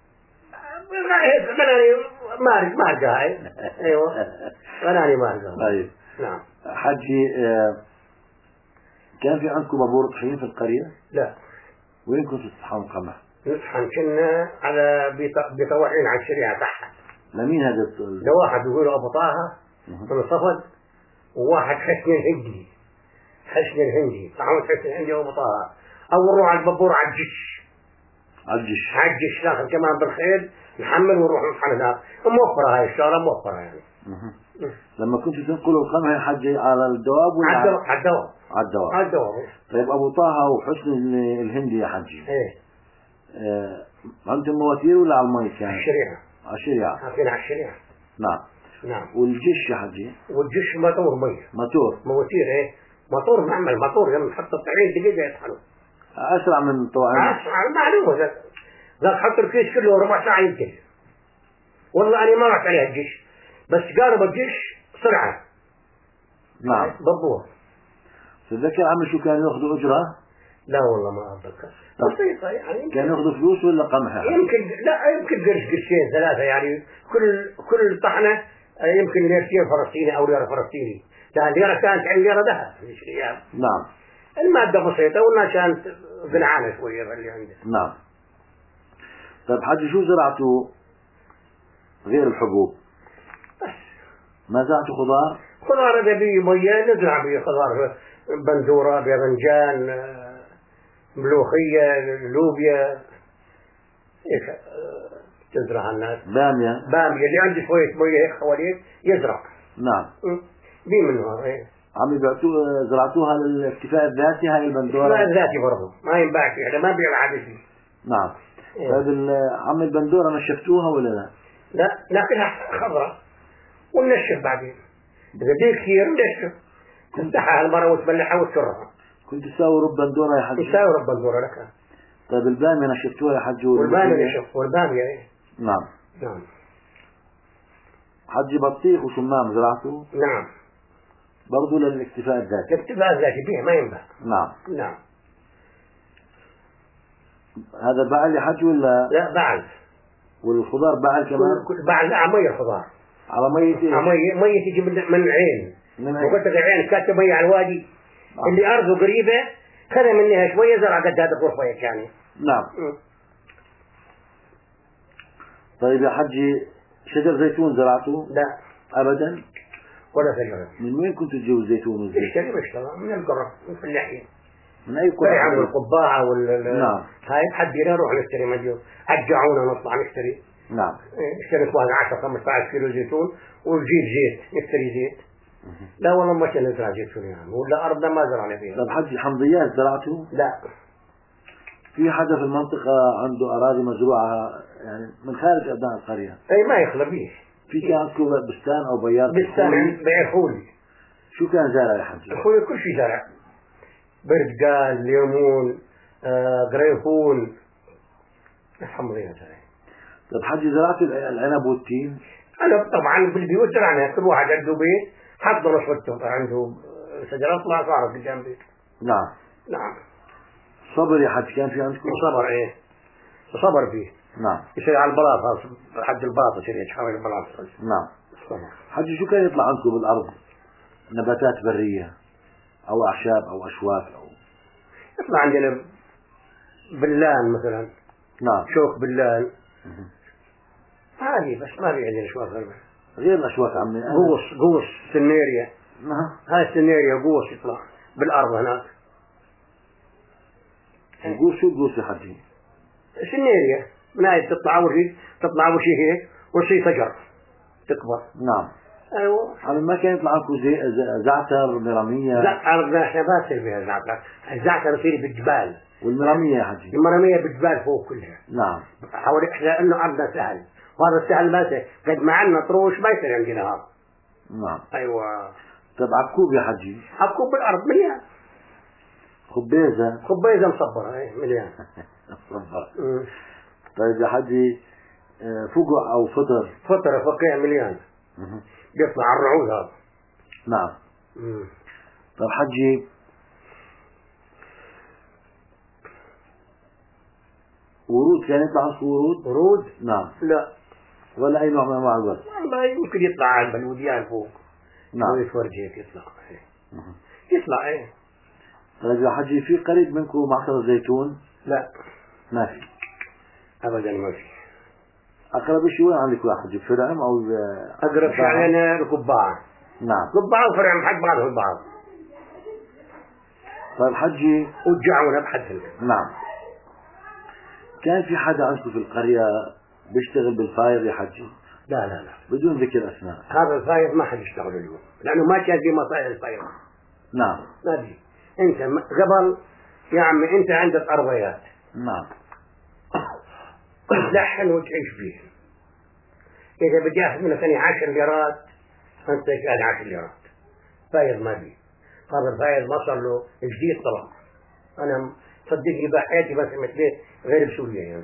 Speaker 2: غناني مارج مارجة هاي. أيوة غناني مارجة.
Speaker 1: طيب.
Speaker 2: نعم.
Speaker 1: حجي كان في عندكم بابور طحين في القرية؟
Speaker 2: لا.
Speaker 1: وين كنتوا تطحنوا قمح؟
Speaker 2: نطحن كنا على بيطوعين على الشريعة تحت.
Speaker 1: لمين هذا؟
Speaker 2: ده واحد يقولوا أبو طه من صفد وواحد حسن الهجلي. حسن الهندي، طعمة حسن الهندي أبو طه، أو نروح على البابور على الجيش.
Speaker 1: على الجيش.
Speaker 2: على الجيش ناخذ كمان بالخيل نحمل ونروح نطحن هناك، موفرة هاي الشارع موفرة يعني.
Speaker 1: لما كنتوا تنقلوا القمح يا حجي على الدواب ولا
Speaker 2: على الدواب؟ على الدواب.
Speaker 1: على الدواب.
Speaker 2: على الدواب.
Speaker 1: طيب أبو طه وحسن الهندي يا حجي.
Speaker 2: إيه.
Speaker 1: آه أنتم مواتير ولا على المي كان؟
Speaker 2: على الشريعة.
Speaker 1: على الشريعة.
Speaker 2: حاطين على الشريعة.
Speaker 1: نعم.
Speaker 2: نعم.
Speaker 1: والجيش يا حجي؟
Speaker 2: والجيش موتور مي.
Speaker 1: موتور.
Speaker 2: مواتير إيه. موتور معمل موتور لما تحط الطعين دقيقة يطحنوا.
Speaker 1: أسرع من طبعا.
Speaker 2: أسرع معلومة ذا. ذا تحط الكيس كله ربع ساعة يمكن. والله أنا ما رحت عليها الجيش. بس قارب الجيش سرعة.
Speaker 1: نعم.
Speaker 2: بالضبط.
Speaker 1: تتذكر عمي شو كانوا ياخذوا أجرة؟
Speaker 2: لا والله ما أتذكر. بسيطة يعني.
Speaker 1: كانوا ياخذوا فلوس ولا قمح؟
Speaker 2: يمكن لا يمكن قرش قرشين ثلاثة يعني كل كل طحنة يمكن ليرتين فلسطيني أو ليرة فلسطيني. لا الليرة كانت عن ليرة ذهب.
Speaker 1: نعم.
Speaker 2: المادة بسيطة والناس كانت بنعانة شوية اللي عنده.
Speaker 1: نعم. طيب حجي شو زرعتوا غير الحبوب؟
Speaker 2: بس.
Speaker 1: ما زرعتوا خضار؟
Speaker 2: خضار إذا بي مية نزرع بيه خضار بندورة باذنجان ملوخية لوبيا إيش تزرع الناس؟
Speaker 1: بامية.
Speaker 2: بامية اللي عنده شوية مية هيك حواليه يزرع.
Speaker 1: نعم.
Speaker 2: بي منها إيه.
Speaker 1: عم يبعتوا زرعتوها للاكتفاء الذاتي هاي البندورة؟
Speaker 2: الاكتفاء الذاتي برضه ما ينباع فيها ما بيع عادي فيه.
Speaker 1: نعم.
Speaker 2: إيه.
Speaker 1: طيب عم البندورة نشفتوها ولا لا؟
Speaker 2: لا ناكلها خضراء وننشف بعدين. إذا بيه كثير ننشف. تفتحها المرة وتبلعها وتكرها.
Speaker 1: كنت تساوي رب بندورة يا حج؟
Speaker 2: تساوي رب بندورة لك.
Speaker 1: طيب البامية نشفتوها يا حج؟
Speaker 2: والبامية نشف والبامية إيه.
Speaker 1: نعم.
Speaker 2: نعم.
Speaker 1: حج بطيخ وشمام زرعته؟
Speaker 2: نعم.
Speaker 1: برضو للاكتفاء الذاتي.
Speaker 2: الاكتفاء الذاتي بيه ما ينبع.
Speaker 1: نعم.
Speaker 2: نعم.
Speaker 1: هذا بعل يا حج ولا؟
Speaker 2: لا بعل.
Speaker 1: والخضار بعل كمان؟
Speaker 2: كل بعل لا مية الخضار.
Speaker 1: على مية؟
Speaker 2: على مية مية تجي من من عين.
Speaker 1: من عين.
Speaker 2: وقلت لك عين كاتب مية على الوادي. آه. اللي أرضه قريبة خذ منها شوية زرع قد هذا الرفيق يعني.
Speaker 1: نعم. م. طيب يا حجي شجر زيتون زرعته؟
Speaker 2: لا.
Speaker 1: أبدا؟
Speaker 2: ولا شجرة.
Speaker 1: من وين كنت تجيبوا الزيتون والزيت؟
Speaker 2: اشتري مشترى من القرى من الفلاحين.
Speaker 1: من أي قرى؟
Speaker 2: عند القباعة وال
Speaker 1: نعم.
Speaker 2: هاي حدينا نروح نشتري مديون عجعونا نطلع نشتري.
Speaker 1: نعم.
Speaker 2: اشتريت واحد عشرة خمسة عشر كيلو زيتون ونجيب زيت نشتري زيت. لا والله ما كنا نزرع زيتون يعني ولا أرضنا ما زرعنا فيها.
Speaker 1: طيب حجي حمضيات زرعته؟
Speaker 2: لا.
Speaker 1: في حدا في المنطقة عنده أراضي مزروعة يعني من خارج أبناء القرية؟
Speaker 2: أي ما يخلى بيه.
Speaker 1: في كان عندكم بستان أو بيار؟
Speaker 2: بستان بيع فول.
Speaker 1: شو كان زارع يا حجي؟
Speaker 2: أخوي كل شيء زرع. برتقال ليمون آه، قريفون الحمضيات هاي.
Speaker 1: طيب حجي زرعت العنب والتين؟
Speaker 2: أنا طبعا بالبيوت زرعنا كل واحد عنده بيت حط نشوته عنده شجرات ما صارت قدام بيت.
Speaker 1: نعم.
Speaker 2: نعم.
Speaker 1: صبر يا حج كان في عندكم؟
Speaker 2: صبر إيه. صبر فيه.
Speaker 1: نعم.
Speaker 2: يصير على البلاط حد البلاط يصير يتحول البلاط.
Speaker 1: نعم.
Speaker 2: صبر.
Speaker 1: حجي شو كان يطلع عندكم بالأرض؟ نباتات برية أو أعشاب أو أشواك أو
Speaker 2: يطلع عندنا بلان مثلا.
Speaker 1: نعم.
Speaker 2: شوك بلان. هذه بس ما في عندنا شوك غير
Speaker 1: غير الأشواك عمي.
Speaker 2: قوس قوس سنيريا.
Speaker 1: نعم.
Speaker 2: هاي السنيريا قوس يطلع بالأرض هناك.
Speaker 1: قوس شو قوس يا حجي؟
Speaker 2: سنيريا من هاي تطلع أول شيء تطلع أول شيء هيك وشيء شجر تكبر.
Speaker 1: نعم.
Speaker 2: أيوة.
Speaker 1: على ما كان يطلع لكم زي زعتر مرامية؟
Speaker 2: لا أرضنا إحنا ما يصير فيها زعتر. الزعتر يصير بالجبال.
Speaker 1: والمرامية يا حجي؟
Speaker 2: المرامية بالجبال فوق كلها.
Speaker 1: نعم.
Speaker 2: حوالي إحنا إنه أرضنا سهل وهذا السهل ما يصير قد ما عندنا طروش ما يصير عندنا هذا.
Speaker 1: نعم.
Speaker 2: أيوة.
Speaker 1: طيب عكوب يا حجي؟
Speaker 2: عكوب بالأرض مليان.
Speaker 1: خبيزة؟
Speaker 2: خبيزة مصبرة إيه مليان.
Speaker 1: مصبرة. طيب يا حجي فقع أو فطر؟
Speaker 2: فطر فقيع مليان. بيطلع على الرعود هذا.
Speaker 1: نعم.
Speaker 2: مم.
Speaker 1: طيب حجي ورود كان يطلع عندكم ورود؟
Speaker 2: ورود؟
Speaker 1: نعم.
Speaker 2: لا.
Speaker 1: ولا أي نوع من أنواع الورد؟
Speaker 2: والله يمكن يطلع على البلوديان فوق.
Speaker 1: نعم.
Speaker 2: ويتورج هيك يطلع. يطلع إيه.
Speaker 1: طيب يا حجي في قريب منكم معصر الزيتون؟
Speaker 2: لا.
Speaker 1: ما في.
Speaker 2: أبدا ما في.
Speaker 1: أقرب شيء وين عندكم يا حجي؟ فرعم أو
Speaker 2: أقرب شيء علينا القبعة.
Speaker 1: نعم.
Speaker 2: قبعة وفرعم حق بعضهم البعض.
Speaker 1: طيب حجي
Speaker 2: وجعونا بحد.
Speaker 1: نعم. كان في حدا عندكم في القرية بيشتغل بالفايض يا حجي؟
Speaker 2: لا لا لا
Speaker 1: بدون ذكر أسماء.
Speaker 2: هذا الفايض ما حد يشتغل اليوم لأنه ما كان في مصاير الفايض.
Speaker 1: نعم.
Speaker 2: ما في. أنت قبل يا عمي أنت عندك أرضيات.
Speaker 1: نعم.
Speaker 2: تلحن وتعيش فيه. إذا بدي أخذ منك أنا عشر ليرات أنت تأخذ عشر ليرات. فايض ما في. هذا الفايض ما صار له جديد طبعا. أنا صدقني بحياتي بس مثل غير بسوريا يعني.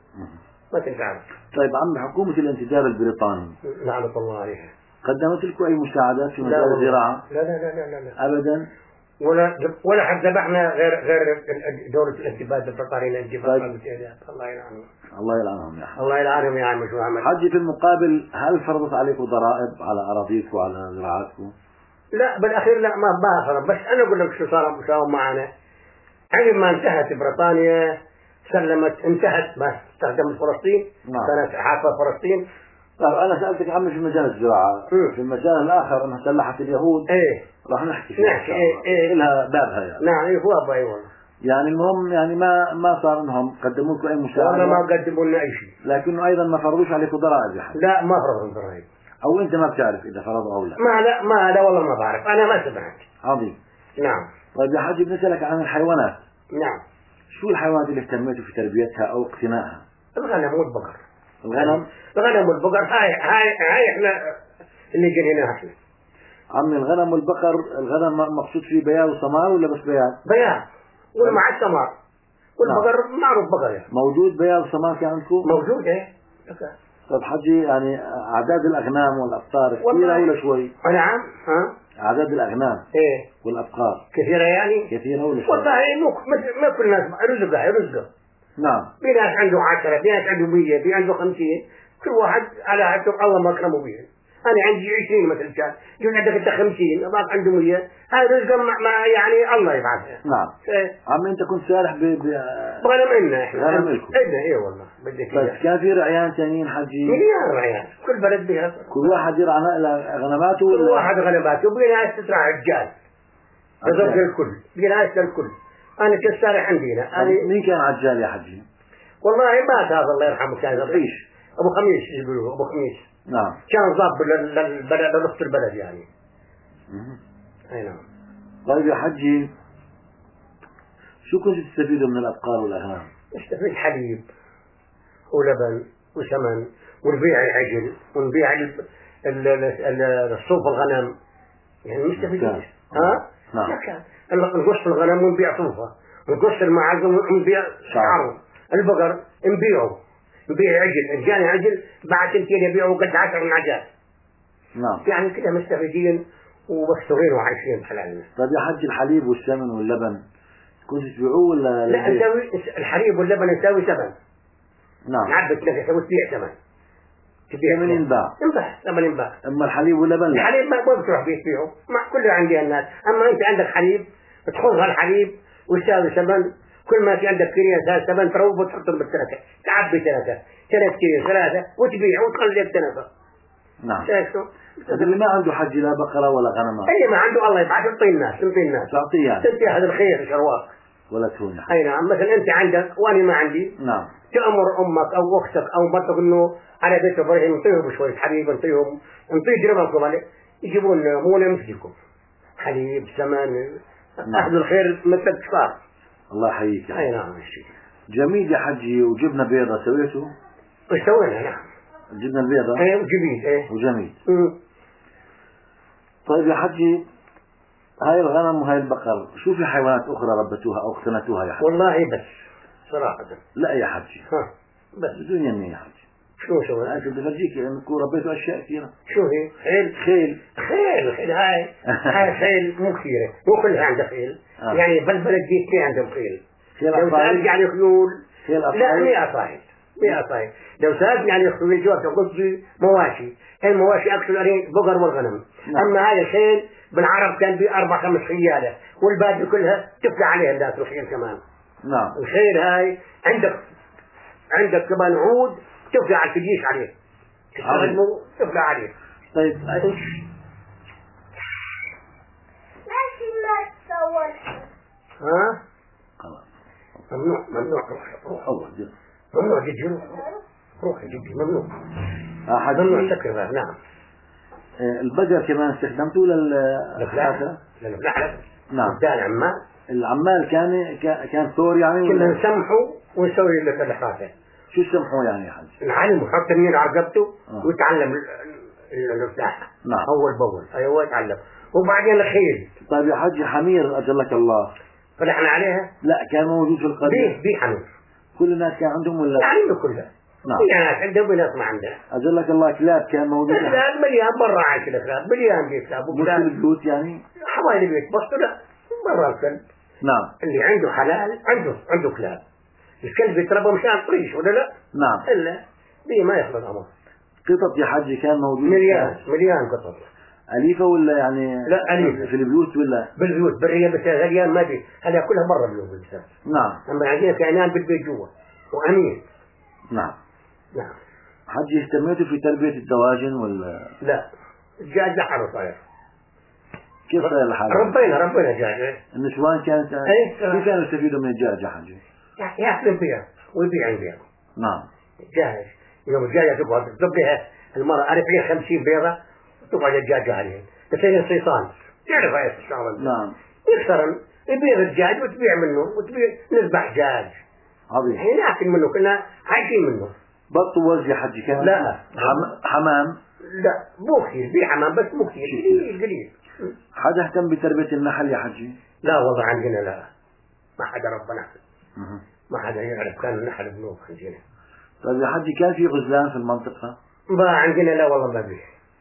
Speaker 2: ما تنفع.
Speaker 1: طيب عم حكومة الانتداب البريطاني
Speaker 2: لعنة الله عليها
Speaker 1: قدمت لكم أي مساعدات في مجال الزراعة؟
Speaker 2: لا لا لا لا لا
Speaker 1: أبدا.
Speaker 2: ولا ولا حد ذبحنا غير غير دولة الانتباه البريطانية الانتباه. الله يلعنهم.
Speaker 1: الله يلعنهم يا حاج.
Speaker 2: الله يلعنهم يا عم شو عمل.
Speaker 1: حجي في المقابل هل فرضت عليكم ضرائب على أراضيكم وعلى زراعتكم؟
Speaker 2: لا بالأخير لا ما ما فرض بس أنا أقول لك شو صار صار معنا. عندما انتهت بريطانيا سلمت انتهت ما استخدمت فلسطين.
Speaker 1: نعم.
Speaker 2: كانت حافة فلسطين.
Speaker 1: طيب أنا سألتك عم في مجال الزراعة.
Speaker 2: م.
Speaker 1: في المجال الآخر أنها سلحت اليهود.
Speaker 2: إيه.
Speaker 1: راح نحكي فيها.
Speaker 2: نحكي إيه إيه.
Speaker 1: لها بابها يعني.
Speaker 2: نعم إيه هو أبا أيوة.
Speaker 1: يعني المهم يعني ما ما صار انهم قدموا لكم اي مساعده.
Speaker 2: والله ما قدموا لنا اي شيء.
Speaker 1: لكنه ايضا ما فرضوش عليكم ضرائب يا حاج.
Speaker 2: لا ما فرضوا ضرائب.
Speaker 1: او انت ما بتعرف اذا فرضوا او لا.
Speaker 2: ما لا ما لا والله ما بعرف انا ما سمعت.
Speaker 1: عظيم.
Speaker 2: نعم.
Speaker 1: طيب يا حاج بنسالك عن الحيوانات.
Speaker 2: نعم.
Speaker 1: شو الحيوانات اللي اهتميتوا في تربيتها او اقتنائها؟
Speaker 2: الغنم والبقر.
Speaker 1: الغنم؟
Speaker 2: الغنم والبقر هاي هاي هاي احنا اللي جنيناها احنا.
Speaker 1: عمي الغنم والبقر، الغنم مقصود فيه بياض وسمار ولا بس بياض؟
Speaker 2: بياض والمع السمار. والبقر معروف بقر يعني.
Speaker 1: موجود بياض وسمار في عندكم؟
Speaker 2: موجود ايه.
Speaker 1: طيب حجي يعني اعداد الاغنام والابقار كثيره ولا شوي؟
Speaker 2: نعم ها؟
Speaker 1: اعداد الاغنام
Speaker 2: ايه
Speaker 1: والابقار
Speaker 2: كثيره يعني؟
Speaker 1: كثيره ولا شوي؟
Speaker 2: والله مو ما كل الناس رزقها رزقه.
Speaker 1: نعم.
Speaker 2: في ناس عنده عشرة، في ناس عنده مية، في عنده خمسين، كل واحد على حسب الله ما أكرمه به. أنا عندي عشرين مثل كان، يقول عندك أنت خمسين، أباك عنده مية، هذا رزق ما يعني الله يبعثه.
Speaker 1: نعم.
Speaker 2: إيه.
Speaker 1: عم أنت كنت سارح ب ب
Speaker 2: بغنم إلنا إحنا.
Speaker 1: غنم إلكم.
Speaker 2: إلنا إيه والله بدك
Speaker 1: بس كان في رعيان ثانيين حجي.
Speaker 2: مليار رعيان، كل بلد بها.
Speaker 1: كل واحد يرعى غنماته ولا؟
Speaker 2: كل واحد غنماته، وبقي ناس تزرع رجال. رزق الكل، بقي ناس للكل. أنا كنت سارح عندنا.
Speaker 1: أنا مين كان عجال يا حجي؟
Speaker 2: والله مات هذا الله يرحمه كان
Speaker 1: عيش.
Speaker 2: أبو خميس يقولوا أبو خميس.
Speaker 1: نعم.
Speaker 2: كان ضاب للبلد لنص البلد يعني. أي نعم.
Speaker 1: طيب يا حجي شو كنت تستفيدوا من الأبقار والأغنام؟
Speaker 2: نستفيد حليب ولبن وسمن ونبيع العجل ونبيع الصوف الغنم يعني نستفيد. ها؟
Speaker 1: نعم.
Speaker 2: نقص الغنم ونبيع صوفه ونقص المعز ونبيع شعره. البقر نبيعه نبيع عجل الجاني عجل بعد سنتين يبيعه قد عشر من عجال.
Speaker 1: نعم.
Speaker 2: يعني كده مستفيدين ومستورين وعايشين بحلالنا.
Speaker 1: طيب يا حج الحليب والسمن واللبن كنت تبيعوه ولا؟
Speaker 2: لا نسوي الحليب واللبن نسوي ثمن.
Speaker 1: نعم.
Speaker 2: نعبد كذا نسوي تبيع ثمن.
Speaker 1: تبيع من ينباع.
Speaker 2: ينباع ثمن ينباع.
Speaker 1: أما الحليب واللبن لا.
Speaker 2: الحليب ما ما بتروح بيبيعه مع كل عندي الناس. أما أنت عندك حليب تخوض هالحليب وتساوي ثمن. كل ما في عندك كريم ثلاث ثمن تروب وتحطهم بالثلاثة تعبي ثلاثة ثلاث كريم ثلاثة وتبيع وتخلي ثلاثة.
Speaker 1: نعم.
Speaker 2: شايفه؟
Speaker 1: اللي ما عنده حج لا بقرة ولا غنم.
Speaker 2: اللي ما عنده الله يبعث يعطي الناس يعطي الناس.
Speaker 1: تعطيه يعني.
Speaker 2: تنتهي هذا الخير شرواك.
Speaker 1: ولا تهون.
Speaker 2: أي نعم مثلا أنت عندك وأنا ما عندي.
Speaker 1: نعم.
Speaker 2: تأمر أمك أو أختك أو مرتك إنه على بيت إبراهيم نطيهم بشوية حليب نطيهم نطي جربكم عليه يجيبون مولى مثلكم حليب سمن. أهل الخير مثل كفار.
Speaker 1: الله يحييك.
Speaker 2: أي نعم الشيء.
Speaker 1: جميل يا حجي وجبنة بيضة سويته؟
Speaker 2: وش سوينا نعم.
Speaker 1: الجبنة البيضة.
Speaker 2: إيه وجميل إيه.
Speaker 1: وجميل.
Speaker 2: مم.
Speaker 1: طيب يا حجي هاي الغنم وهاي البقر شو في حيوانات أخرى ربتوها أو اقتنتوها يا حجي؟
Speaker 2: والله بس صراحة.
Speaker 1: لا يا حجي.
Speaker 2: ها بس.
Speaker 1: بدون يمين يا حجي.
Speaker 2: شو سويت؟
Speaker 1: أنا بدي أفرجيك إنكم ربيتوا أشياء كثيرة.
Speaker 2: شو هي؟ خيل.
Speaker 1: خيل.
Speaker 2: خيل خيل هاي هاي خيل مو كثيرة مو كلها عندها خيل. آه. يعني بالبلد دي اثنين عندهم خيل.
Speaker 1: خيل
Speaker 2: لو سألت يعني خيول.
Speaker 1: خيل
Speaker 2: لا مئة صاحب. مئة صاحب. لو سألت يعني خيول جواب قصدي مواشي. المواشي أكثر يعني بقر والغنم. نعم. أما هذا الخيل بالعرب كان بأربع خمس خيالة والباقي كلها تبقى عليها الناس الخيل كمان.
Speaker 1: نعم.
Speaker 2: الخيل هاي عندك عندك كمان عود تبقى على التجيش عليه. تستخدمه تبقى عليه.
Speaker 1: طيب
Speaker 2: ها
Speaker 1: خلاص
Speaker 2: ممنوع ممنوع روح روح
Speaker 1: أول جد
Speaker 2: ممنوع جدي روح روح يا جدي ممنوع
Speaker 1: أحد
Speaker 2: ممنوع سكر. نعم.
Speaker 1: البقر كمان استخدمته للحافة؟
Speaker 2: للفلاحة.
Speaker 1: نعم.
Speaker 2: ده العمال.
Speaker 1: العمال كان كان ثور يعني؟
Speaker 2: كنا نسمحه ونسوي لك الحافة.
Speaker 1: شو سمحوا يعني يا حاج؟
Speaker 2: نعلمه يحط النيل على رقبته
Speaker 1: آه.
Speaker 2: ويتعلم الفلاحة.
Speaker 1: نعم.
Speaker 2: أول بأول أيوة يتعلم وبعدين الخيل.
Speaker 1: طيب يا حاج حمير أجلك الله
Speaker 2: فلحنا عليها؟
Speaker 1: لا كان موجود في القرية؟
Speaker 2: بيه بيه حمير.
Speaker 1: كل الناس كان عندهم ولا؟
Speaker 2: يعني كلها.
Speaker 1: نعم.
Speaker 2: في ناس عندهم وناس ما عندها.
Speaker 1: أجلك الله كلاب كان موجود؟
Speaker 2: كلاب مليان برا عايش الكلاب مليان بيه كلاب.
Speaker 1: مش في البيوت يعني؟
Speaker 2: حوالي البيت بس لا برا الكلب.
Speaker 1: نعم.
Speaker 2: اللي عنده حلال عنده عنده كلاب. الكلب يتربى مشان طريش ولا لا؟
Speaker 1: نعم.
Speaker 2: إلا دي ما يخلط أمر.
Speaker 1: قطط يا حج كان موجود؟
Speaker 2: مليان مليان قطط.
Speaker 1: أليفة ولا يعني؟
Speaker 2: لا أليفة.
Speaker 1: في البيوت ولا؟
Speaker 2: بالبيوت برية بس غليان ما في هذا كلها برا البيوت بالسبب.
Speaker 1: نعم.
Speaker 2: أما عندنا كائنان بالبيت جوا وأمين.
Speaker 1: نعم.
Speaker 2: نعم.
Speaker 1: حج اهتميتوا في تربية الدواجن ولا؟
Speaker 2: لا الدجاج لحاله صاير.
Speaker 1: كيف صاير الحال؟
Speaker 2: ربينا ربينا دجاج.
Speaker 1: النسوان كانت
Speaker 2: ايه
Speaker 1: كيف كانوا يستفيدوا من الدجاج يا حج؟
Speaker 2: ياكلوا بيها ويبيع بيها.
Speaker 1: نعم.
Speaker 2: جاهز يوم الدجاجة تقعد تذبحها المرأة ألف ليه خمسين بيضة تقعد الدجاجة عليها تصير صيصان تعرف هاي الشغلة.
Speaker 1: نعم.
Speaker 2: يكسرن يبيع الدجاج وتبيع منه وتبيع نذبح دجاج.
Speaker 1: عظيم.
Speaker 2: يعني ناكل منه كنا عايشين منه.
Speaker 1: بط ووز يا حج كان؟
Speaker 2: لا.
Speaker 1: حم... حمام؟
Speaker 2: لا مو كثير بيع حمام بس مو كثير قليل قليل.
Speaker 1: حدا اهتم بتربية النحل يا حجي؟
Speaker 2: لا والله عندنا لا ما حدا ربنا ما حدا يعرف كان النحل بنوب عندنا.
Speaker 1: طيب يا حجي كان في غزلان في المنطقة؟
Speaker 2: ما عندنا لا والله ما بيه.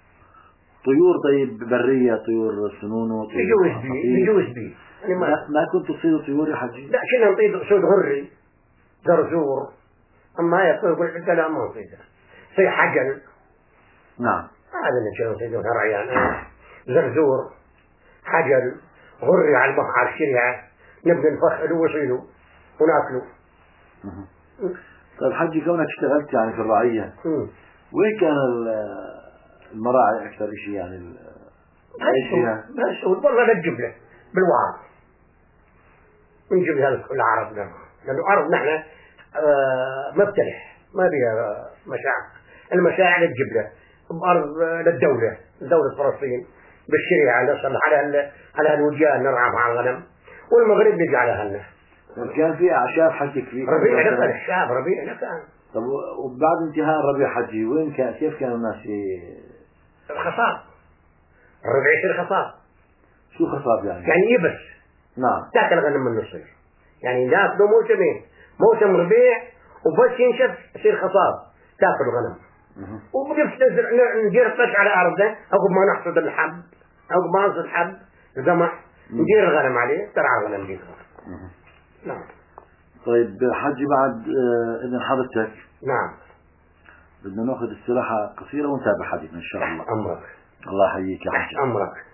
Speaker 1: طيور طيب برية طيور سنونو طيور
Speaker 2: يجوز بيه يجوز بيه.
Speaker 1: يعني ما, ما كنتوا تصيدوا طيور يا حجي؟
Speaker 2: لا كنا نطيد صيد غري زرزور أما هي طيور قلت لا ما نصيدها صيد حجل.
Speaker 1: نعم.
Speaker 2: هذا اللي كانوا يصيدون رعيان زرزور حجل غري على البحر على الشريعة نبدأ نفخله وصيده وناكله.
Speaker 1: طيب حجي كونك اشتغلت يعني في الرعية
Speaker 2: مم.
Speaker 1: وين كان المراعي أكثر شيء يعني أي شيء؟
Speaker 2: بس والله نجيب بالوعر نجيب لها العرب لنا لأنه عرب نحن آه مبتلح ما بيها مشاعر المشاعر نجيب له بأرض للدولة دولة فلسطين بالشريعة نصل على على الوجيان نرعى مع الغنم والمغرب نجي على هلنا.
Speaker 1: كان في أعشاب حجك في
Speaker 2: ربيع نكان الشعب ربيع نكان.
Speaker 1: طب وبعد انتهاء الربيع حجي وين كان كيف كانوا الناس
Speaker 2: الخصاب الربيع يصير خصاب.
Speaker 1: شو خصاب يعني؟
Speaker 2: يعني يبس. نعم. تاكل غنم من الصيف يعني ناكله موسمين موسم ربيع وبس ينشف يصير خصاب تاكل غنم. وبنفس ندير قش على أرضه عقب ما نحصد الحب عقب ما نحصد الحب القمح ندير الغنم عليه ترعى الغنم دي. نعم.
Speaker 1: طيب حجي بعد إذن حضرتك.
Speaker 2: نعم.
Speaker 1: بدنا ناخذ استراحة قصيرة ونتابع حديثنا إن شاء الله.
Speaker 2: أمرك.
Speaker 1: الله يحييك يا حجي.
Speaker 2: أمرك.